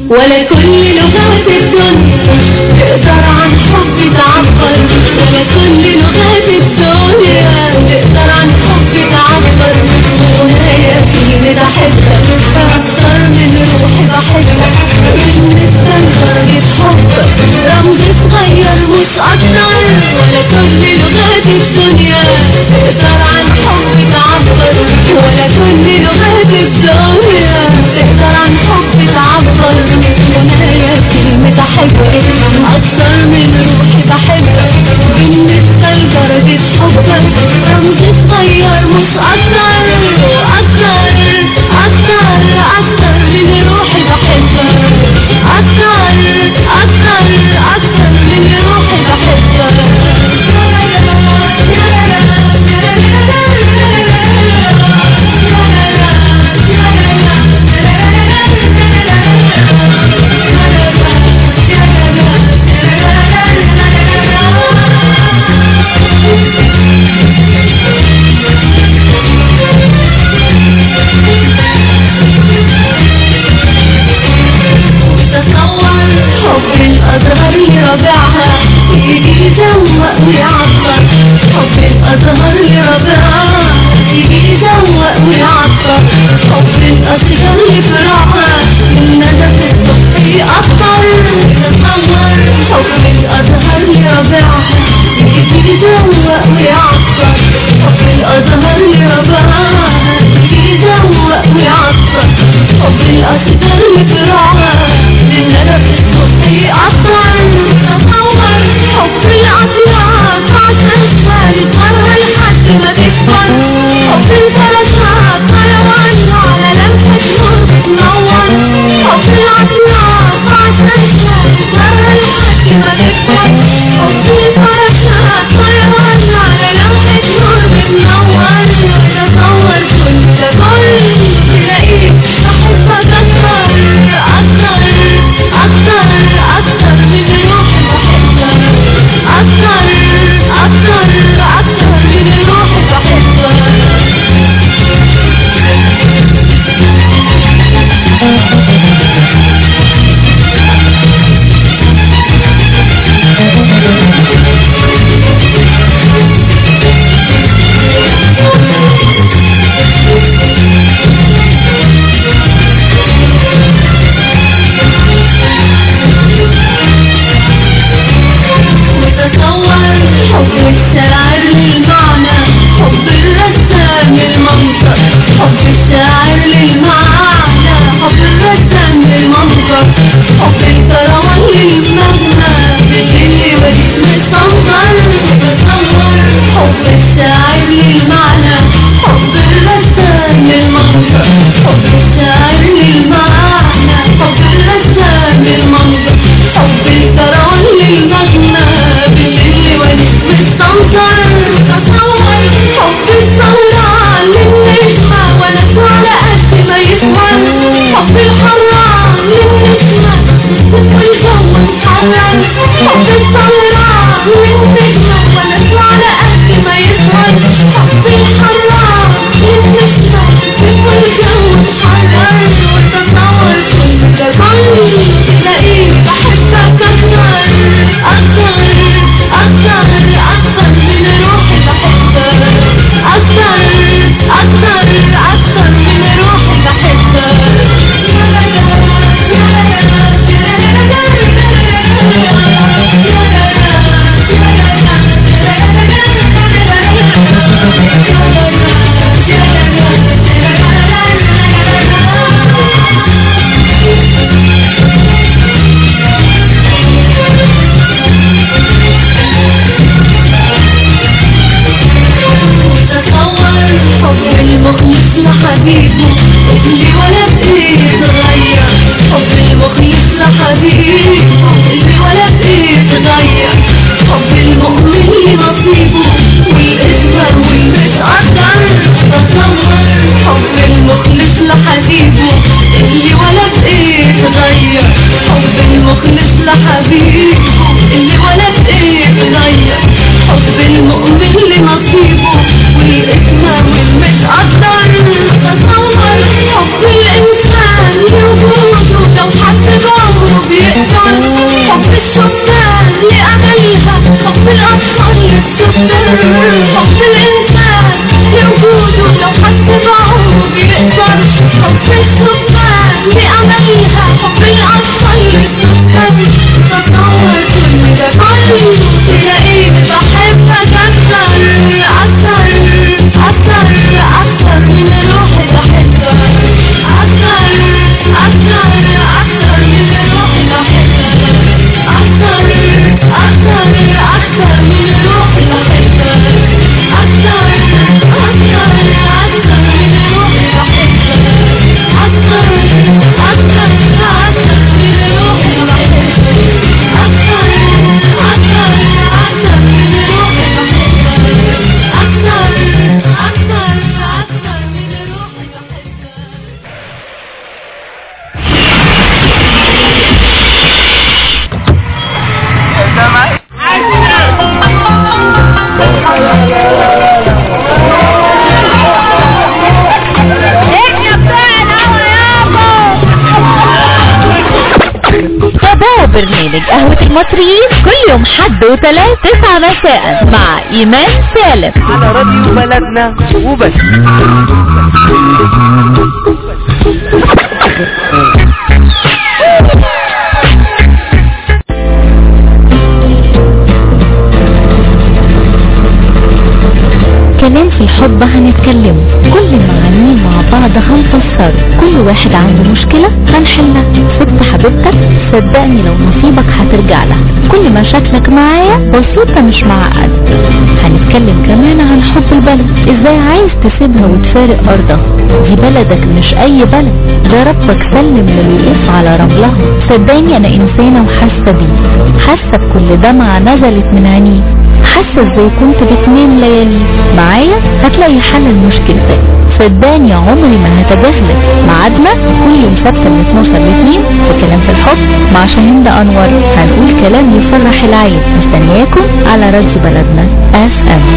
ولا كل لغات الدنيا تقدر عن حبي تعبر، ولا كل لغات الدنيا تقدر عن حبي تعبر. وهي فيني بحبك أكتر من روحي بحبك، بالنسبة لدرجة حبك رمز صغير مش أكتر. ولا كل لغات الدنيا تقدر عن حبي تعبر، ولا كل لغات الدنيا تقدر عن حبي تعبر. وهي كلمة أحبك أكتر من روحي بحبك، بالنسبة لدرجة حبك رمز صغير مش أكتر. أكتر أكتر أكتر من روحي بحبك، أكتر أكتر أكتر من روحي بحبك. حب الأزهر يربعها يجي يزوق ويعطر، حب الأزهر يربعها يجي يزوق ويعطر. حب الأشجار يفرعها الندى في الصبح يقطر. تصور حب الأزهر يربعها يجي يزوق ويعطر، حب الأزهر يربعها يجي يزوق ويعطر. حب الأشجار يفرعها الندى في الصبح يقطر. تصور حب الأطياف عشان يصغر لحد ما تكبر. حب الفراشات حيوان على لمحة نور بتنور. حب الأطياف عشان يصغر لحد ما تكبر. حب الفراشات حيوان على لمحة نور بتنور. تصور كنت كل تلاقيك بحبك أكتر أكتر أكتر أكتر من روحي بحبك، أكتر أكتر أكتر من روحي بحبك. حب الشاعر للمعنى، حب الرسام للمنظر. حب الشاعر للمعنى، حب الرسام للمنظر. حب الكروان للمغنى بالليل والاسم الصنظر. تصور حب الشاعر للمعنى، حب الرسام للمنظر. حب الشاعر للمعنى، حب الرسام للمنظر. حب الكروان للمغنى بالليل والاسم الصنظر. تصور حب الثوران للنجمة ونسوى على قد ما يسمر. حب الحرام للنجمة وكل جو محرر. حب الثوران للنجمة ونسوى على قد ما يسمر. حب الحرام للنجمة وكل جو محرر. وتصور كنت كل تلاقيك بحبك أكتر أكتر أكتر أكتر من روحي بحبك، أكتر أكتر أكتر من روحي بحبك. حب المخلص لحبيبه اللي ولا بإيه تغير. حب المخلص لحبيبه اللي ولا بإيه تغير. حب المؤمن لنصيبه والإسمر والمتقدر. تصور حب المخلص لحبيبه اللي ولا بإيه تغير. حب المخلص لحبيبه اللي ولا بإيه تغير. حب المؤمن لنصيبه والإسمر والمتقدر. تصور حب الإنسان لوجوده لو حس برنامج قهوة المصريين كل يوم حد وثلاث 9 مساء مع إيمان سالم على راديو بلدنا وبس. كلام في الحب هنتكلم، كل معانيه مع بعض هنفسر، كل واحد عنده مشكلة هنحلها. ست حبيبتك صدقني لو نصيبك هترجع لها، كل مشاكلك معايا بسيطة مش معقد. هنتكلم كمان عن حب البلد، ازاي عايز تسيبها وتفارق ارضها، دي بلدك مش اي بلد، ده ربك سلم للوقوف على رملها. صدقني انا انسانة وحاسة بيه، حاسة بكل دمعة نزلت من عينيه، حاسة ازاي كنت بتنام ليالي معايا هتلاقي حل لمشكلتك. صدقني عمري ما هتجاهلك. ميعادنا كل يوم سبت من 12 ل 2 في كلام في الحب مع شاهين انور، هنقول كلام يفرح العين. مستنياكم على راديو بلدنا FM.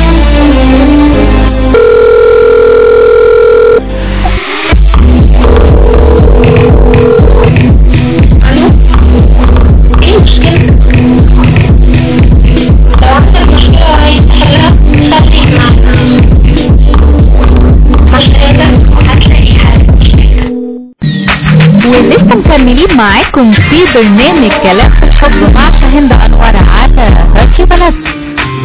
ولسه مكملين معاكم في برنامج كلام في الحب مع شاهين انور على راديو بلدنا.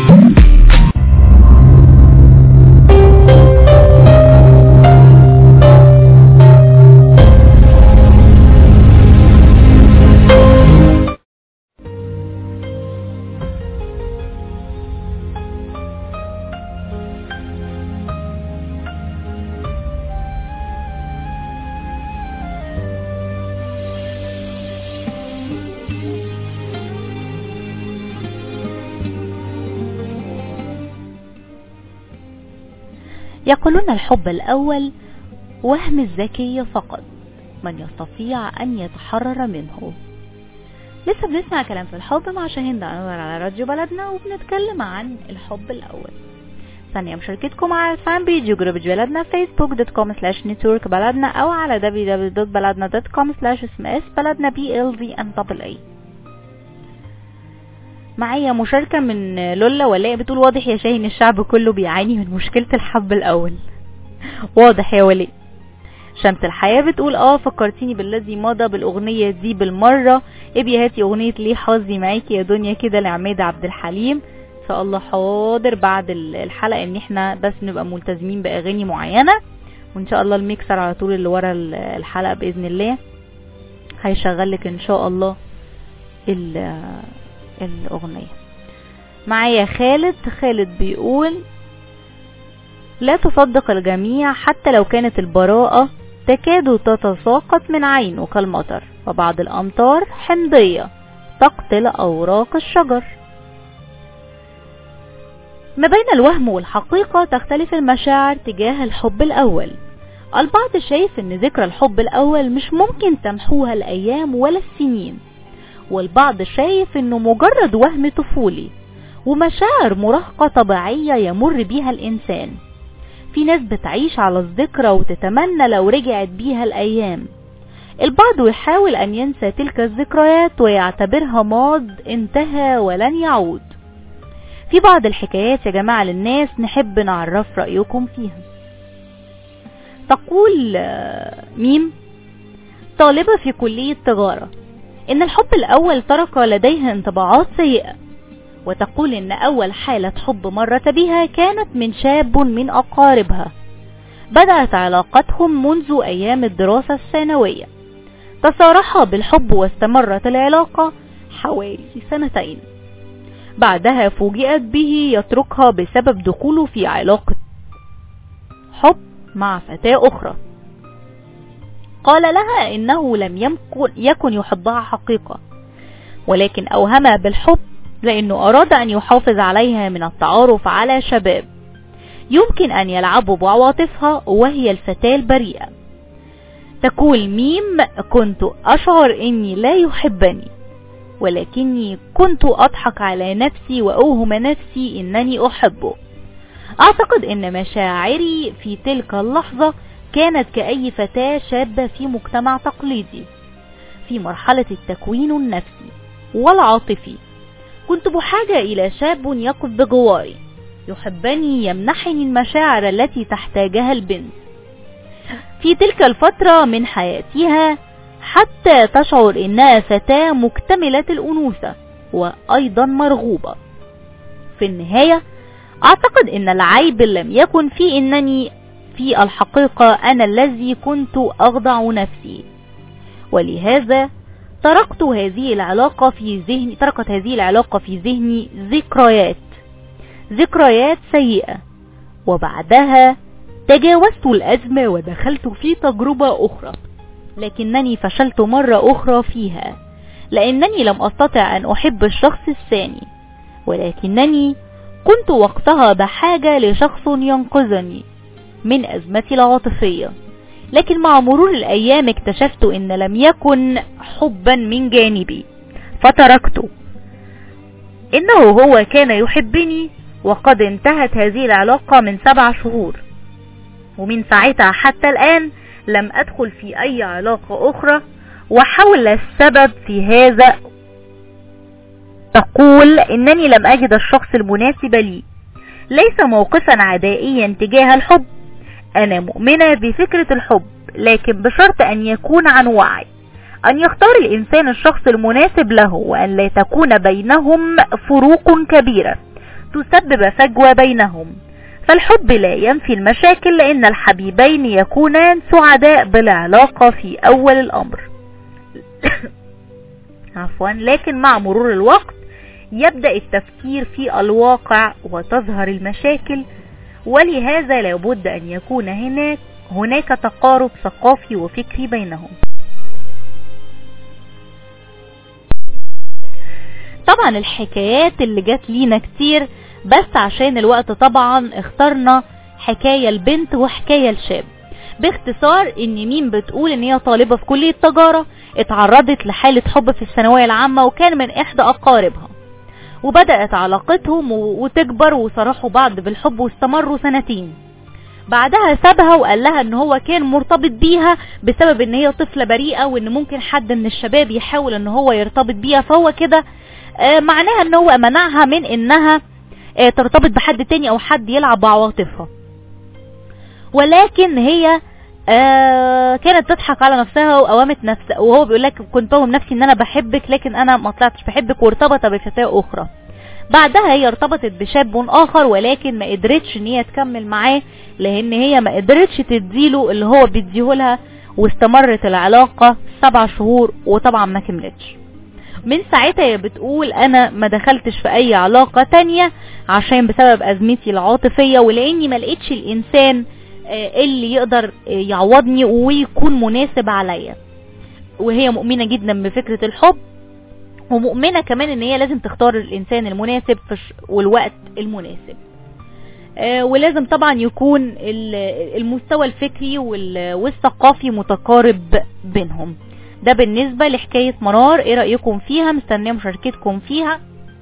يقولون الحب الأول وهم الذكي فقط، من يستطيع أن يتحرر منه. لسه بنسمع كلام في الحب مع شاهين انور على راديو بلدنا، وبنتكلم عن الحب الأول. ثانية مشاركتكم على الفان بيج وجروب بلدنا facebook.com/network بلدنا أو على www.baladna.com/sms بلدنا BLDNAA. معايا مشاركة من لولا ولاء بتقول واضح يا شاهين الشعب كله بيعاني من مشكلة الحب الأول. واضح يا ولاء. شمس الحياة بتقول فكرتيني بالذي مضى بالأغنية دي بالمرة. ابي هاتي أغنية ليه حظي معاكي يا دنيا كده لعماد عبد الحليم. إن شاء الله حاضر بعد الحلقة ان احنا بس نبقى ملتزمين بأغاني معينة، وان شاء الله الميكسر على طول اللي ورا الحلقة بإذن الله هيشغلك ان شاء الله الأغنية. معايا خالد بيقول لا تصدق الجميع حتى لو كانت البراءة تكاد تتساقط من عينه كالمطر، وبعض الأمطار حمضية تقتل أوراق الشجر. ما بين الوهم والحقيقة تختلف المشاعر تجاه الحب الأول. البعض شايف ان ذكرى الحب الأول مش ممكن تمحوها الأيام ولا السنين، والبعض شايف انه مجرد وهم طفولي ومشاعر مراهقة طبيعية يمر بيها الانسان. في ناس بتعيش على الذكرى وتتمنى لو رجعت بيها الايام. البعض يحاول ان ينسى تلك الذكريات ويعتبرها ماض انتهى ولن يعود. في بعض الحكايات يا جماعة للناس نحب نعرف رأيكم فيها. تقول ميم طالبة في كلية تجارة ان الحب الاول ترك لديها انطباعات سيئة، وتقول ان اول حالة حب مرت بها كانت من شاب من اقاربها. بدأت علاقتهم منذ ايام الدراسة الثانوية، تصارحا بالحب واستمرت العلاقة حوالي 2 سنين. بعدها فوجئت به يتركها بسبب دخوله في علاقة حب مع فتاة اخرى. قال لها انه لم يكن يحبها حقيقة، ولكن اوهمها بالحب لانه اراد ان يحافظ عليها من التعارف على شباب يمكن ان يلعبوا بعواطفها وهي الفتاة البريئة. تقول ميم كنت اشعر اني لا يحبني، ولكني كنت اضحك على نفسي واوهم نفسي انني احبه. اعتقد ان مشاعري في تلك اللحظة كانت كأي فتاة شابة في مجتمع تقليدي في مرحلة التكوين النفسي. والعاطفي. كنت بحاجة إلى شاب يقف بجواري يحبني، يمنحني المشاعر التي تحتاجها البنت في تلك الفترة من حياتها حتى تشعر إنها فتاة مكتملة الأنوثة وأيضا مرغوبة. في النهاية أعتقد إن العيب لم يكن في إنني في الحقيقة أنا الذي كنت أخضع نفسي، ولهذا تركت هذه العلاقة في ذهني ذكريات سيئة، وبعدها تجاوزت الأزمة ودخلت في تجربة أخرى، لكنني فشلت مرة أخرى فيها لأنني لم أستطع أن أحب الشخص الثاني، ولكنني كنت وقتها بحاجة لشخص ينقذني من أزمتي العاطفية. لكن مع مرور الأيام اكتشفت إن لم يكن حبا من جانبي فتركته. إنه هو كان يحبني، وقد انتهت هذه العلاقة من 7 شهور، ومن ساعتها حتى الآن لم أدخل في أي علاقة أخرى. وحول السبب في هذا تقول إنني لم أجد الشخص المناسب لي. ليس موقفا عدائيا تجاه الحب، أنا مؤمنة بفكرة الحب، لكن بشرط أن يكون عن وعي، أن يختار الإنسان الشخص المناسب له، وأن لا تكون بينهم فروق كبيرة تسبب فجوة بينهم. فالحب لا ينفي المشاكل، لأن الحبيبين يكونان سعداء بالعلاقة في أول الأمر لكن مع مرور الوقت يبدأ التفكير في الواقع وتظهر المشاكل، ولهذا لابد أن يكون هناك تقارب ثقافي وفكري بينهم. طبعا الحكايات اللي جات لينا كتير، بس عشان الوقت طبعا اخترنا حكاية البنت وحكاية الشاب. باختصار ان مين بتقول ان هي طالبة في كلية تجارة، اتعرضت لحالة حب في الثانوية العامة وكان من احدى اقاربها، وبدأت علاقتهم وتكبر وصرحوا بعض بالحب واستمروا 2 سنين. بعدها سابها وقال لها ان هو كان مرتبط بيها بسبب ان هي طفلة بريئة، وان ممكن حد من الشباب يحاول ان هو يرتبط بيها، فهو كده معناها ان هو منعها من انها ترتبط بحد تاني او حد يلعب بعواطفها. ولكن هي كانت تضحك على نفسها وقوامت نفسها، وهو بيقول لك كنت بوهم نفسي ان انا بحبك لكن انا ما طلعتش بحبك، وارتبط بفتاة اخرى. بعدها هي ارتبطت بشاب اخر، ولكن ما قدرتش ان هي تكمل معاه، لان هي ما قدرتش تديله اللي هو بيديهولها، واستمرت العلاقة 7 شهور وطبعا ما كملتش. من ساعتها هي بتقول انا ما دخلتش في اي علاقة تانية عشان بسبب ازمتي العاطفية، ولاني ما لقيتش الانسان اللي يقدر يعوضني ويكون مناسب عليا. وهي مؤمنة جدا بفكرة الحب، ومؤمنة كمان ان هي لازم تختار الانسان المناسب والوقت المناسب، ولازم طبعا يكون المستوى الفكري والثقافي متقارب بينهم. ده بالنسبة لحكاية منار. ايه رأيكم فيها؟ مستنية مشاركتكم فيها.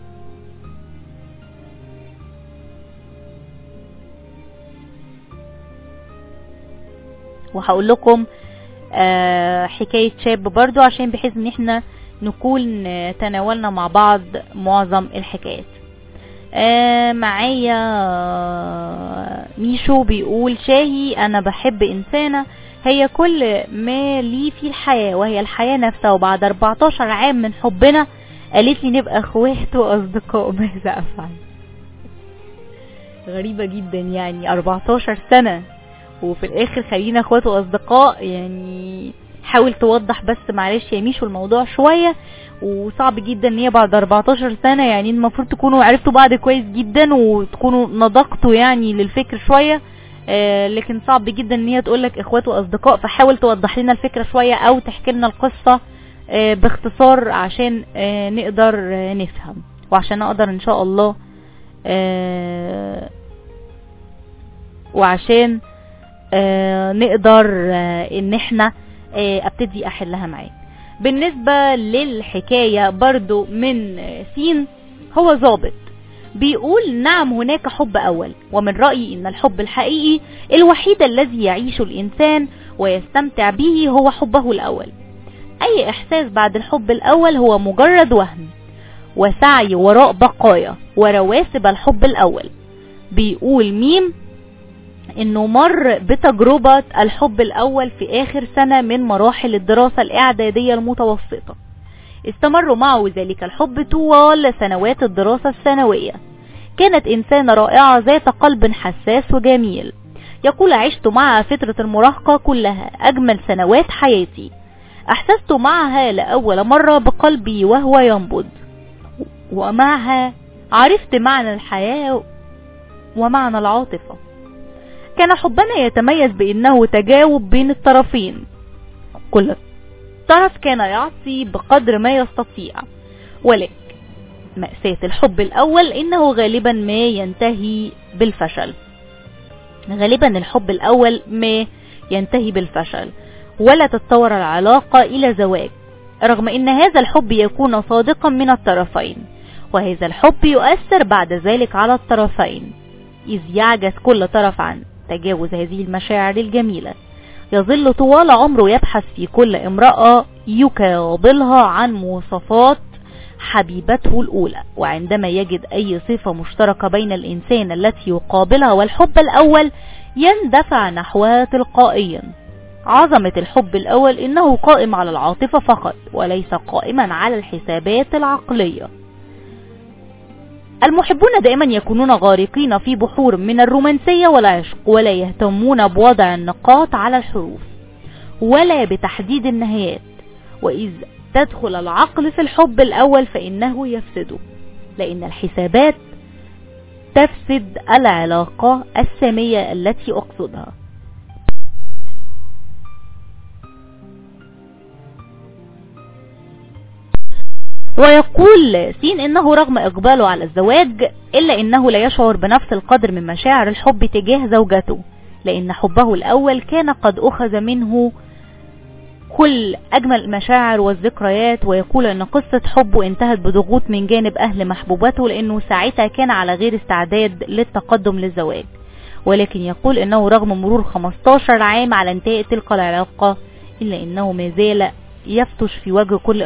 وهقول لكم حكاية شاب برضو، عشان بحيث ان احنا نكون تناولنا مع بعض معظم الحكايات. معايا ميشو بيقول شاهي، انا بحب انسانة هي كل ما لي في الحياة، وهي الحياة نفسها، وبعد 14 عام من حبنا قالت لي نبقى اخوات واصدقاء، ماذا افعل؟ غريبة جدا يعني 14 سنة وفي الاخر خلينا اخوات واصدقاء. يعني حاول توضح بس معلش يا ميشو الموضوع شوية، وصعب جدا ان هي بعد 14 سنة، يعني المفروض تكونوا عرفتوا بعض كويس جدا وتكونوا نضقتوا يعني للفكر شوية، لكن صعب جدا ان هي تقولك اخوات واصدقاء. فحاول توضح لنا الفكرة شوية او تحكي لنا القصة باختصار عشان نقدر نفهم، وعشان اقدر ان شاء الله وعشان نقدر ان احنا ابتدي احلها معاك. بالنسبة للحكاية برضو من سين، هو ضابط بيقول نعم هناك حب اول، ومن رأيي ان الحب الحقيقي الوحيد الذي يعيش الانسان ويستمتع به هو حبه الاول. اي احساس بعد الحب الاول هو مجرد وهم، وسعي وراء بقايا ورواسب الحب الأول. بيقول ميم انه مر بتجربة الحب الأول في آخر سنة من مراحل الدراسة الإعدادية المتوسطة. استمر معه ذلك الحب طوال سنوات الدراسة الثانوية. كانت إنسانة رائعة ذات قلب حساس وجميل. يقول عشت معها فترة المراهقة كلها أجمل سنوات حياتي. أحسست معها لأول مرة بقلبي وهو ينبض، ومعها عرفت معنى الحياة ومعنى العاطفة. كان حبنا يتميز بأنه تجاوب بين الطرفين، كل طرف كان يعطي بقدر ما يستطيع. ولكن مأساة الحب الأول إنه غالبا ما ينتهي بالفشل. غالبا الحب الأول ما ينتهي بالفشل ولا تتطور العلاقة إلى زواج، رغم إن هذا الحب يكون صادقا من الطرفين، وهذا الحب يؤثر بعد ذلك على الطرفين، إذ يعجز كل طرف عن تجاوز هذه المشاعر الجميلة. يظل طوال عمره يبحث في كل امرأة يقابلها عن مواصفات حبيبته الأولى، وعندما يجد أي صفة مشتركة بين الإنسان التي يقابلها والحب الأول يندفع نحوها تلقائيا. عظمة الحب الأول إنه قائم على العاطفة فقط وليس قائما على الحسابات العقلية. المحبون دائما يكونون غارقين في بحور من الرومانسية والعشق، ولا يهتمون بوضع النقاط على الحروف ولا بتحديد النهايات. وإذ تدخل العقل في الحب الأول فإنه يفسده، لأن الحسابات تفسد العلاقة السامية التي أقصدها. ويقول سين إنه رغم إقباله على الزواج إلا إنه لا يشعر بنفس القدر من مشاعر الحب تجاه زوجته، لأن حبه الأول كان قد أخذ منه كل أجمل المشاعر والذكريات. ويقول أن قصة حبه انتهت بضغوط من جانب أهل محبوبته، لأنه ساعتها كان على غير استعداد للتقدم للزواج. ولكن يقول أنه رغم مرور 15 عام على انتهاء تلك العلاقة إلا أنه ما زال يفتش في وجه كل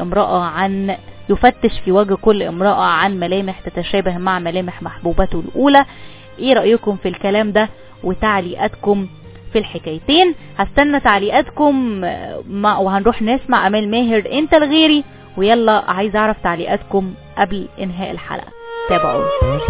امرأة عن ملامح تتشابه مع ملامح محبوبته الأولى. ايه رأيكم في الكلام ده وتعليقاتكم في الحكايتين؟ هستنى تعليقاتكم وهنروح نسمع أمال ماهر انت الغيري. ويلا عايز اعرف تعليقاتكم قبل انهاء الحلقة. تابعوا.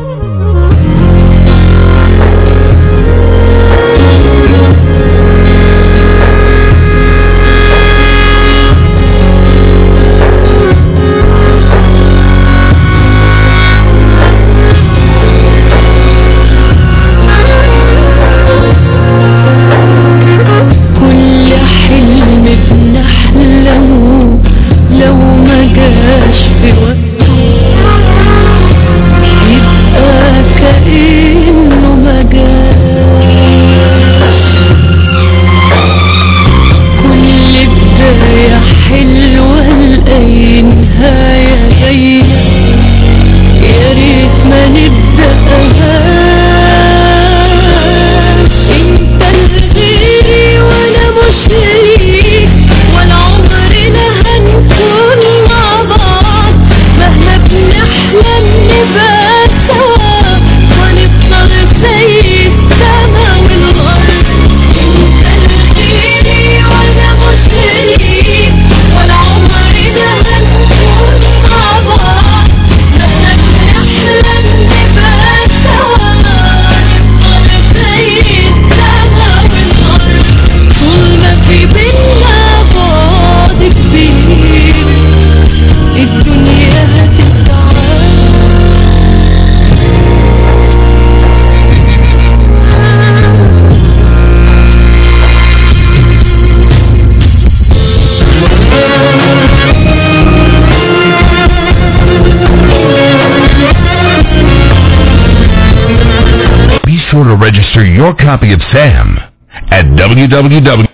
To register your copy of Sam at www.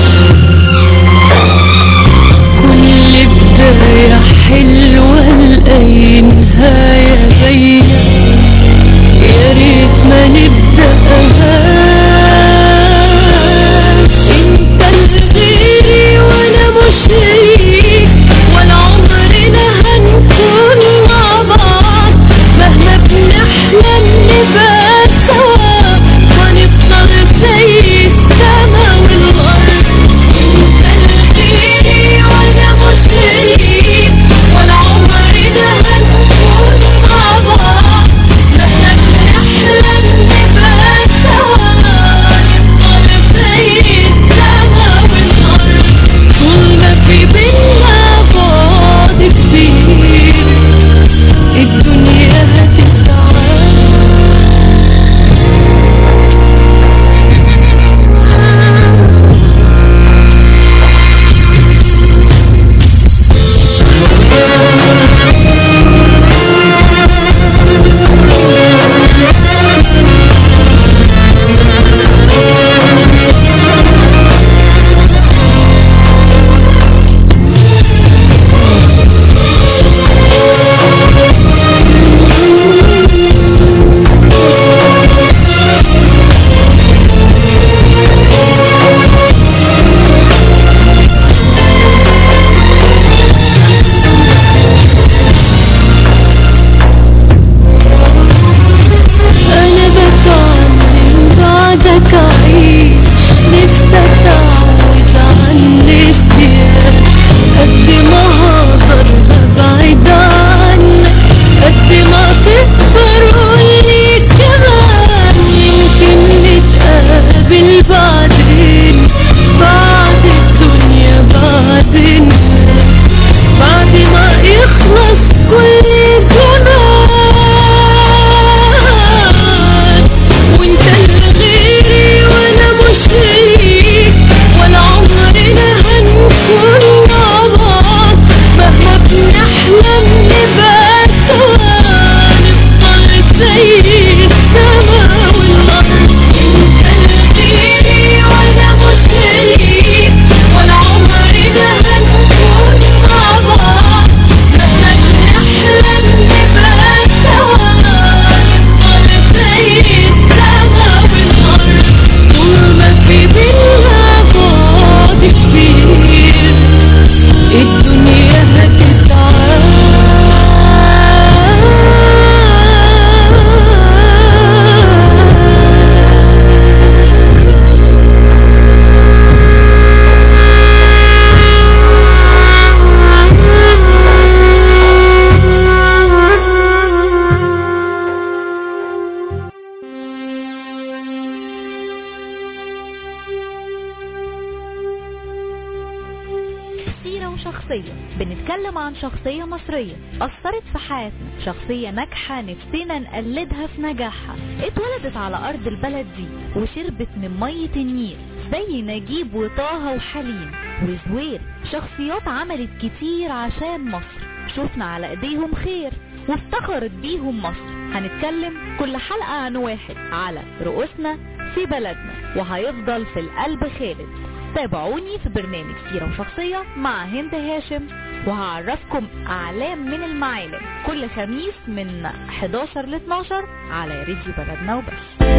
كل بداية حلوة زي نهاية باينة، يا ريت ما نبدأهاش. انت الغيري وانا مش ليك، ولا عمرنا هنكون مع بعض، مهما بنحلم نبقى سوا، هنفضل زي السما والارض. انت الغيري وانا مش ليك، ولا عمرنا هنكون مع بعض، مهما بنحلم نبقى سوا، هنفضل زي السما والارض. طول ما في بينا بعد كتير، الدنيا شخصية. بنتكلم عن شخصية مصرية أثرت في حياتنا، شخصية ناجحة نفسنا نقلدها في نجاحها. اتولدت على أرض البلد دي وشربت من مية النيل زي نجيب وطه وحليم وزوير، شخصيات عملت كتير عشان مصر، شفنا على ايديهم خير وافتخرت بيهم مصر. هنتكلم كل حلقة عن واحد على رؤوسنا في بلدنا وهيفضل في القلب خالد. تابعوني في برنامج سيرة وشخصية مع هند هاشم، وهعرفكم أعلام من المعالم كل خميس من 11 ل 12 على راديو بلدنا وبس.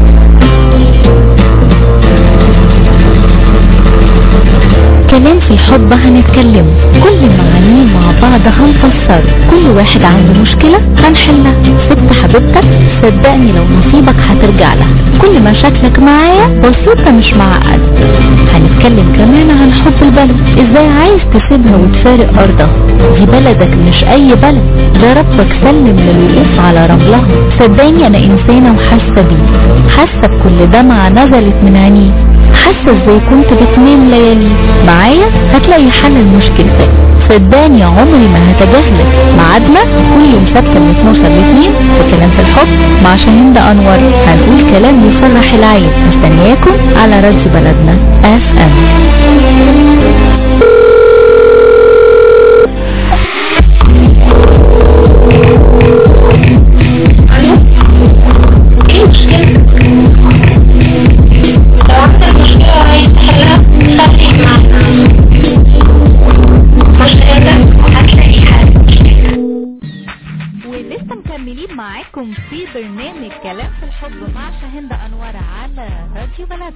كلام في الحب هنتكلم، كل معانيه مع بعض هنفسر، كل واحد عنده مشكلة هنحلها. سبت حبيبتك صدقني لو نصيبك هترجع لها، كل مشاكلك معايا بسيطة مش معقد. هنتكلم كمان عن حب البلد، ازاي عايز تسيبها وتفارق ارضها، دي بلدك مش اي بلد، ده ربك سلم للوقوف على رملها. صدقني انا انسانة وحاسة بيه، حاسة بكل دمعة نزلت من عينيه، حاسة ازاي كنت بتنام ليالي معايا هتلاقي حل لمشكلتك. صدقني عمري ما هتجاهلك. ميعادنا كل يوم سبت من 12 ل 2 في كلام في الحب مع شاهين انور، هنقول كلام يفرح العين. مستنياكم على راديو بلدنا FM. بيكم في برنامج كلام في الحب مع شاهندة أنور على راديو بلد.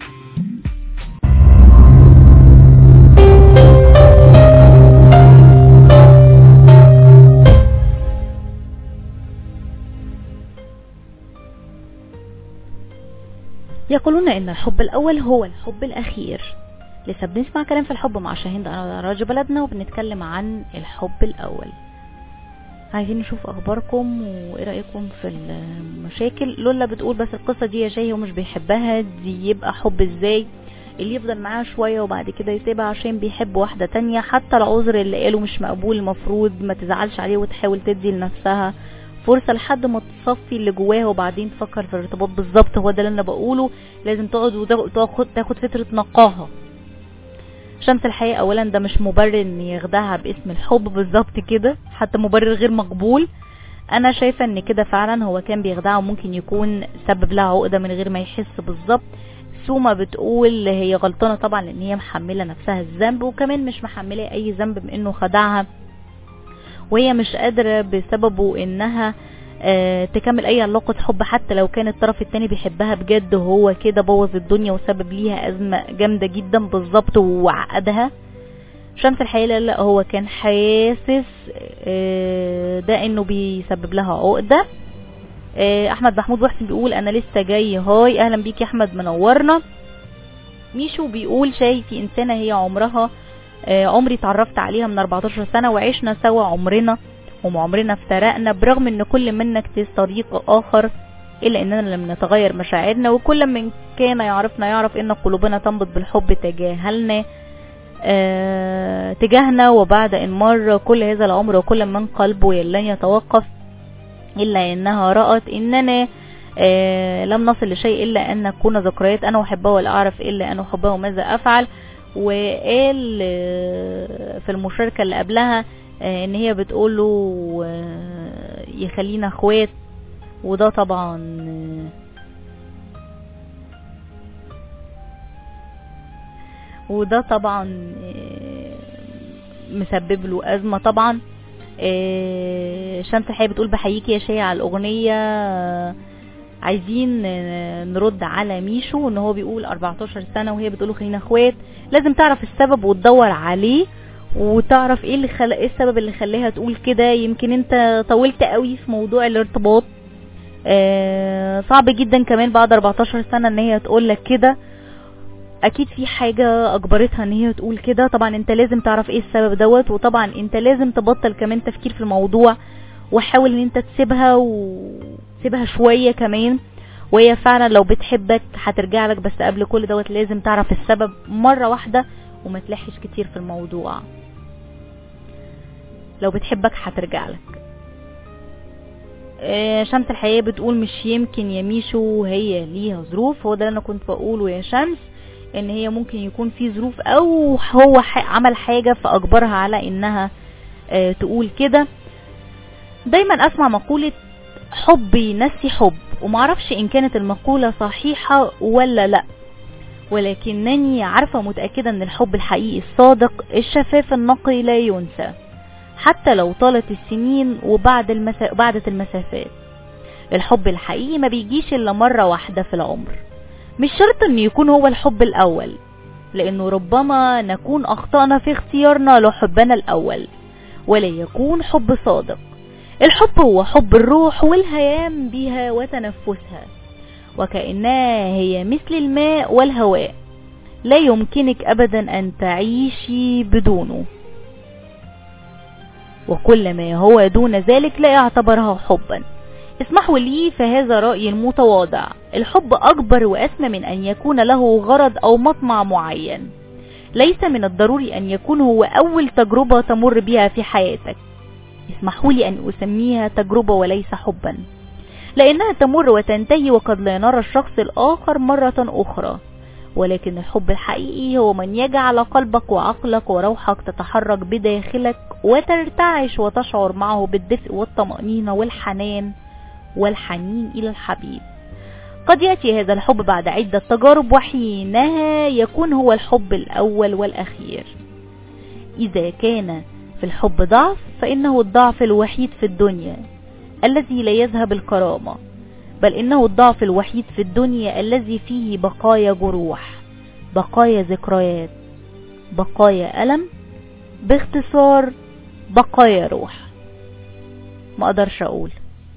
يقولون ان الحب الاول هو الحب الاخير. لسه بنسمع كلام في الحب مع شاهندة أنور على راديو بلدنا، وبنتكلم عن الحب الاول. عايزين نشوف اخباركم وايه رايكم في المشاكل. لولا بتقول بس القصه دي يا شاهي ومش بيحبها، دي يبقى حب ازاي؟ اللي يفضل معاها شويه وبعد كده يسيبها عشان بيحب واحده تانية، حتى العذر اللي قاله مش مقبول، المفروض ما تزعلش عليه وتحاول تدي لنفسها فرصه لحد ما تصفي اللي جواها وبعدين تفكر في الارتباط. بالظبط هو ده اللي انا بقوله، لازم تقعد وتاخد فتره نقاهه. شمس الحياة اولا ده مش مبرر ان يخدعها باسم الحب، بالظبط كده، حتى مبرر غير مقبول. انا شايفة ان كده فعلا هو كان بيخدعها وممكن يكون سبب لها عقدة من غير ما يحس. بالظبط سوما بتقول هي غلطانة طبعا لان هي محملة نفسها الذنب، وكمان مش محملة اي ذنب بانه خدعها، وهي مش قادرة بسببه انها تكمل اي علاقة حب حتى لو كان الطرف التاني بيحبها بجد. هو كده بوظ الدنيا وسبب ليها ازمة جامدة جدا بالظبط وعقدها. شمس الحياة لا هو كان حاسس ده انه بيسبب لها عقدة. احمد محمود وحسن بيقول انا لسه جاي. هاي اهلا بيك يا احمد، منورنا. ميشو بيقول شايفي انسانة هي عمري اتعرفت عليها من 14 سنة وعشنا سوا عمرنا وعمرنا افترقنا، برغم ان كل منا اكتسب طريق اخر الا اننا لم نتغير مشاعرنا، وكل من كان يعرفنا يعرف ان قلوبنا تنبض بالحب تجاهنا. وبعد ان مر كل هذا العمر وكل من قلبه لن يتوقف الا انها رأت اننا لم نصل لشيء الا ان نكون ذكريات. انا احبها ولا اعرف الا ان احبها وماذا افعل. وقال في المشاركة اللي قبلها ان هي بتقوله يخلينا اخوات، وده طبعا مسبب له ازمة طبعا. شمس الحياة بتقول بحييكي يا شيء على الاغنية. عايزين نرد على ميشو ان هو بيقول 14 سنة وهي بتقوله خلينا اخوات. لازم تعرف السبب وتدور عليه وتعرف ايه السبب اللي خلاها تقول كده. يمكن انت طولت قوي في موضوع الارتباط، صعب جدا كمان بعد 14 سنة ان هي تقول لك كده. اكيد في حاجة اجبرتها ان هي تقول كده. طبعا انت لازم تعرف ايه السبب دوت، وطبعا انت لازم تبطل كمان تفكير في الموضوع وحاول ان انت تسيبها شوية كمان. وهي فعلا لو بتحبك هترجع لك، بس قبل كل دوت لازم تعرف السبب مرة واحدة وما تلحش كتير في الموضوع. لو بتحبك هترجع لك. شمس الحياة بتقول مش يمكن يا ميشو هي ليها ظروف. هو ده اللي انا كنت بقوله يا شمس، ان هي ممكن يكون في ظروف او هو عمل حاجة فاجبرها على انها تقول كده. دايما اسمع مقولة حب ينسي حب، ومعرفش ان كانت المقولة صحيحة ولا لا، ولكنني عارفة متأكدة ان الحب الحقيقي الصادق الشفاف النقي لا ينسى حتى لو طالت السنين وبعدت المسافات. الحب الحقيقي ما بيجيش الا مرة واحدة في العمر. مش شرط ان يكون هو الحب الاول، لانه ربما نكون اخطأنا في اختيارنا لحبنا الاول ولا يكون حب صادق. الحب هو حب الروح والهيام بها وتنفسها، وكأنها هي مثل الماء والهواء، لا يمكنك ابدا ان تعيشي بدونه، وكل ما هو دون ذلك لا يعتبرها حبا. اسمحوا لي فهذا رأيي المتواضع. الحب اكبر واسمى من ان يكون له غرض او مطمع معين. ليس من الضروري ان يكون هو اول تجربة تمر بها في حياتك. اسمحوا لي ان اسميها تجربة وليس حبا، لانها تمر وتنتهي وقد لا نرى الشخص الاخر مرة اخرى. ولكن الحب الحقيقي هو من يجعل قلبك وعقلك وروحك تتحرك بداخلك وترتعش وتشعر معه بالدفء والطمأنينة والحنين إلى الحبيب. قد يأتي هذا الحب بعد عدة تجارب، وحينها يكون هو الحب الأول والأخير. إذا كان في الحب ضعف فإنه الضعف الوحيد في الدنيا. الذي لا يذهب الكرامة، بل إنه الضعف الوحيد في الدنيا الذي فيه بقايا جروح، بقايا ذكريات، بقايا ألم، باختصار بقايا روح. ما أقدرش أقول.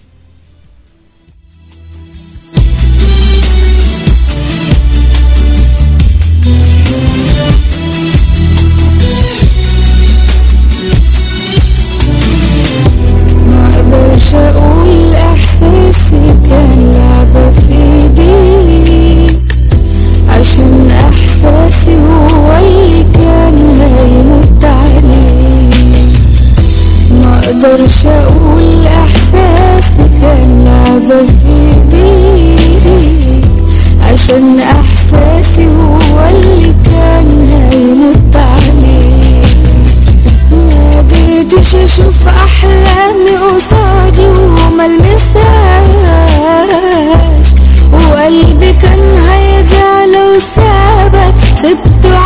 أقول إحساسي كان لعبة في ايدي، عشان إحساسي هو اللي كان هيموت عليه. ما أقدرش أقول إحساسي كان لعبة في ايدي، عشان إحساسي هو اللي كان هيموت عليه. ما قدرتش أشوف أحلامي قصادي وملمسهاش، وقلبي كان هيضيع لو سابك سبته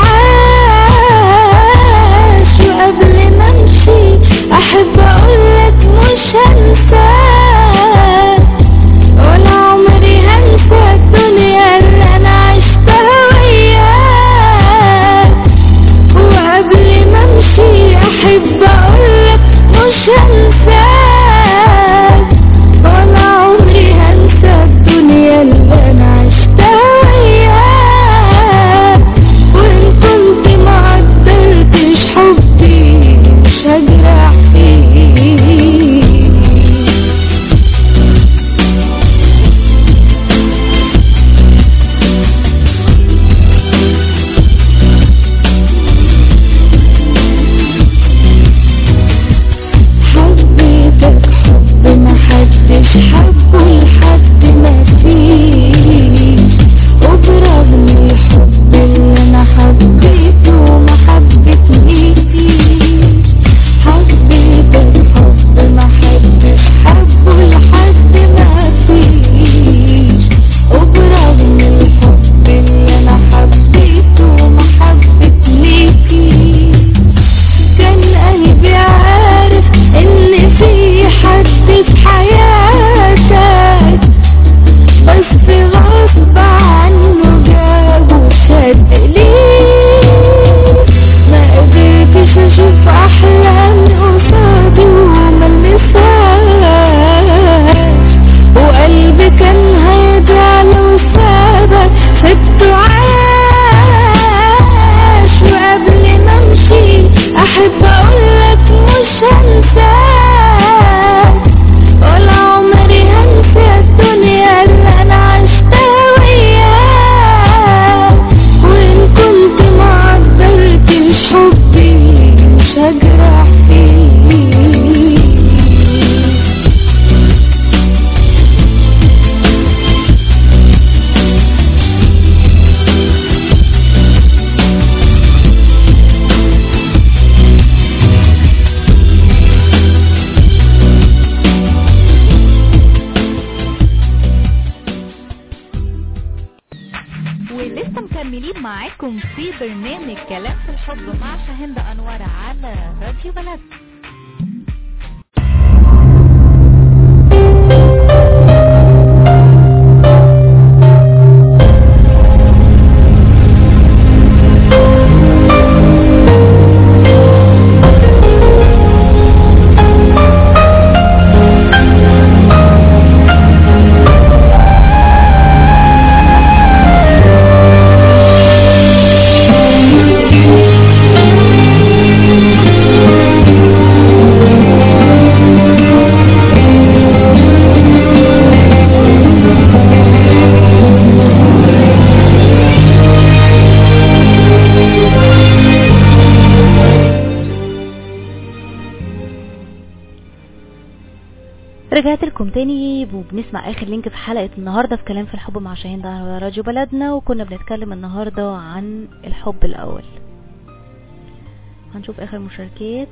عاش. وقبل ما امشي احب اقولك مش هنساك، ولا عمري هنسى الدنيا اللي انا عشتها وياك. وقبل ما امشي احب اقولك مش هنساك، ولا عمري هنسى الدنيا اللي انا عشتها وياك. وان كنت ما قدرتش حبي مش هجرح فيك. حبيتك حب ما حدش حبه لحد ما فيش، وبرغم الحب اللي انا حبيته ما حبتنيش. حبيتك حب ما حدش حبه لحد ما فيش، وبرغم الحب اللي انا حبيته ما حبتنيش. كان قلبي عارف ان في حد في حياتك، بس غصب عنه جاب وشد ليه. ما قدرتش اشوف احلامي قصادي وملمسهاش، وقلبي كان هيضيع لو سابك سبته عاش. وقبل ما امشي احب اقولك مش هنساك، ولا عمري هنسى الدنيا اللي انا عشتها وياك. وان كنت ما قدرتش حبي مش هجرح فيك. ولسه مكملين معاكم في برنامج كلام في الحب مع شاهندة أنور على راديو بلد. رجعت لكم تاني وبنسمع اخر لينك في حلقة النهاردة في كلام في الحب مع شاهندة على راديو بلدنا، وكنا بنتكلم النهاردة عن الحب الاول. هنشوف اخر مشاركات.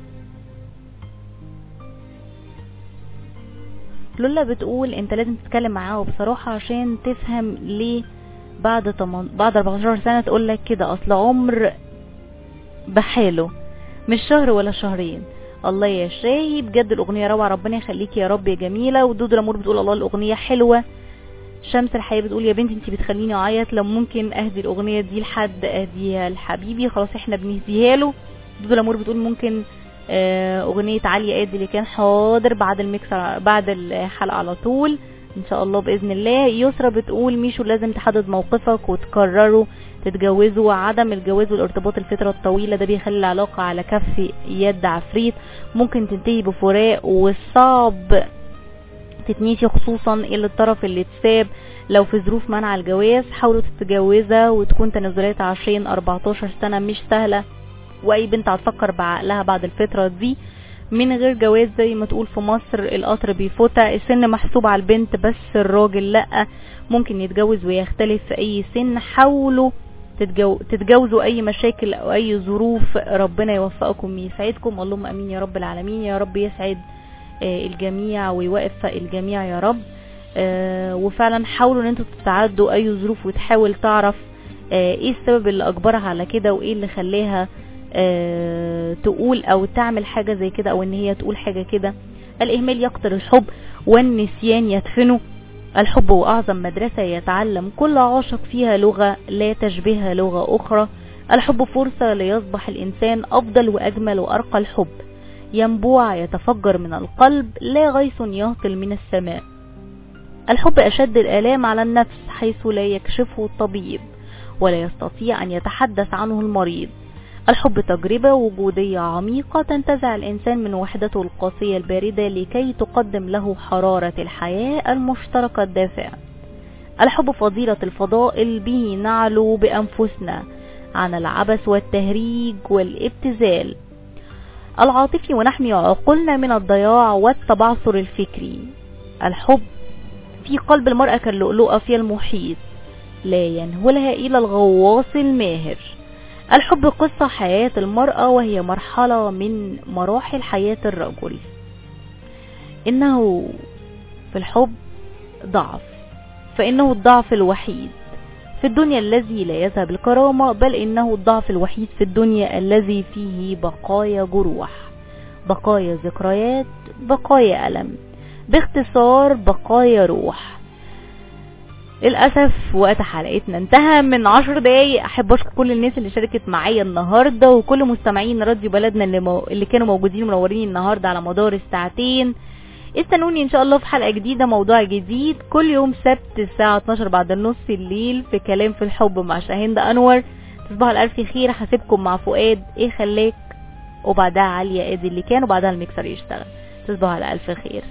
لولا بتقول انت لازم تتكلم معاه بصراحة عشان تفهم ليه بعد 14 سنة تقولك كده، اصل عمر بحاله مش شهر ولا شهرين، الله يا شاهي بجد الاغنيه روعه، ربنا يخليكي يا رب يا جميله. ودود الامور بتقول الله الاغنيه حلوه. شمس الحياه بتقول يا بنتي انت بتخليني اعيط، لو ممكن اهدي الاغنيه دي لحد اهديها لحبيبي. خلاص احنا بنهديها له. دود الامور بتقول ممكن اغنيه علي قادي اللي كان حاضر بعد الميكسر بعد الحلقه على طول ان شاء الله باذن الله. يسرا بتقول ميشو لازم تحدد موقفك وتقرروا تتجوزوا، عدم الجواز والارتباط الفتره الطويله ده بيخلي العلاقه على كف يد عفريت، ممكن تنتهي بفراق والصعب تتنيشي، خصوصا اللي الطرف اللي اتساب لو في ظروف منع الجواز. حاولوا تتجوزها وتكون تنازلات 20-14 سنه مش سهله، واي بنت هتفكر بعقلها بعد الفتره دي من غير جواز. زي ما تقول في مصر القطر بيفوتها، السن محسوب على البنت بس الراجل لا، ممكن يتجوز ويختلف في اي سن. حاولوا تتجوزوا اي مشاكل او اي ظروف، ربنا يوفقكم ويسعدكم، اللهم امين يا رب العالمين. يا رب يسعد الجميع ويوفق الجميع يا رب. وفعلا حاولوا ان انتوا تتعدوا اي ظروف وتحاول تعرف ايه السبب اللي اجبرها على كده وايه اللي خلاها تقول او تعمل حاجة زي كده او ان هي تقول حاجة كده. الاهمال يقتل الحب والنسيان يدفنه. الحب هو اعظم مدرسة يتعلم كل عاشق فيها لغة لا تشبهها لغة اخرى. الحب فرصة ليصبح الانسان افضل واجمل وارقى. الحب ينبوع يتفجر من القلب لا غيث يهطل من السماء. الحب اشد الالام على النفس حيث لا يكشفه الطبيب ولا يستطيع ان يتحدث عنه المريض. الحب تجربة وجودية عميقة تنتزع الإنسان من وحدته القاسية الباردة لكي تقدم له حرارة الحياة المشتركة الدافئة. الحب فضيلة الفضائل به نعلو بأنفسنا عن العبث والتهريج والابتذال العاطفي ونحمي عقولنا من الضياع والتبعثر الفكري. الحب في قلب المرأة كاللؤلؤة في المحيط لا ينهلها إلى الغواص الماهر. الحب قصة حياة المرأة وهي مرحلة من مراحل حياة الرجل. إنه في الحب ضعف، فإنه الضعف الوحيد في الدنيا الذي لا يذهب الكرامة، بل إنه الضعف الوحيد في الدنيا الذي فيه بقايا جروح، بقايا ذكريات، بقايا ألم، باختصار بقايا روح. للأسف وقت حلقتنا انتهى من 10 دقايق. أحب أشكر كل الناس اللي شاركت معايا النهاردة وكل مستمعين راديو بلدنا اللي كانوا موجودين منورين النهاردة على مدار الساعتين. استنوني إن شاء الله في حلقة جديدة موضوع جديد كل يوم سبت الساعة 12 بعد النص الليل في كلام في الحب مع شاهين أنور. تصبحوا على ألف خير. هسيبكم مع فؤاد إيه خلاك، وبعدها عليا قادي اللي كان، وبعدها الميكسر يشتغل. تصبحوا على ألف خير.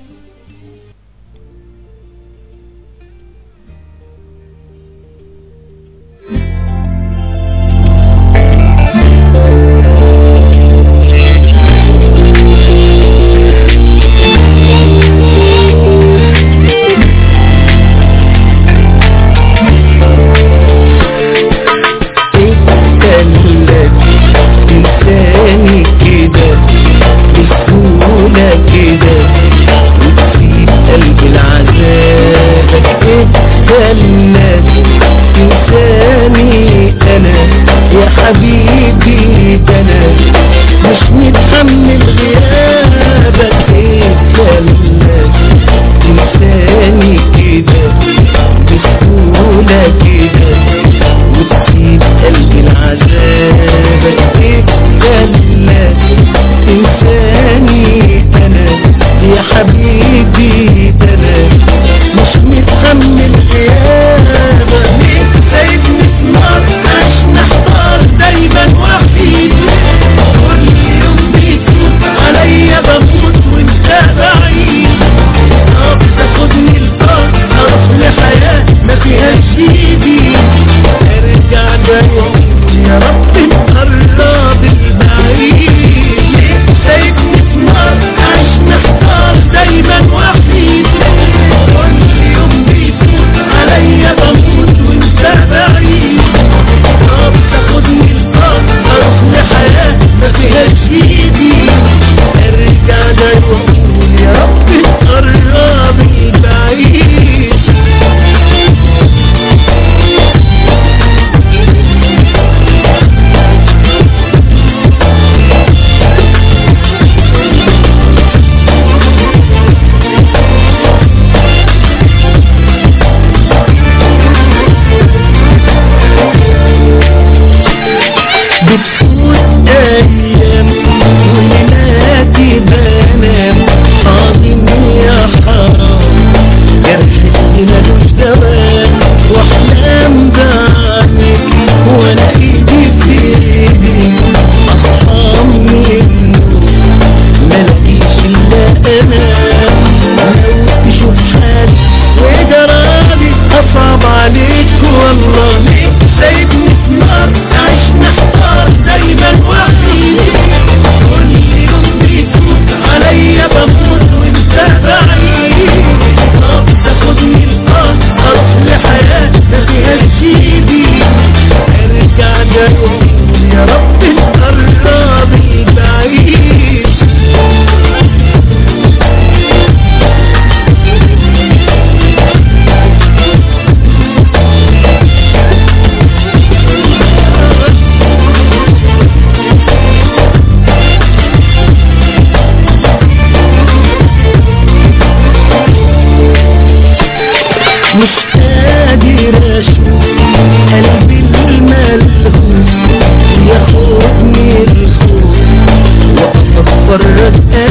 حبيبي ده انا مش متحمل غيابك، ايه كلامك تنساني كده بسهولة كده وتسيب قلبي العذابك، ايه كلامك تنساني انا يا حبيبي ده انا مش متحمل غيابك، ليه سايبني في نار عشنا حطار دايما وحيد، كل يوم بيتوب عليا بموت وانت بعيد، طب تاخدني البار اروح لحياة ما فيهاش ايدي، ارجع دايما يا رب نقرب البعيد، ليه سايبني في نار عشنا حطار دايما وحيد، كل يوم بيتوب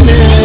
انا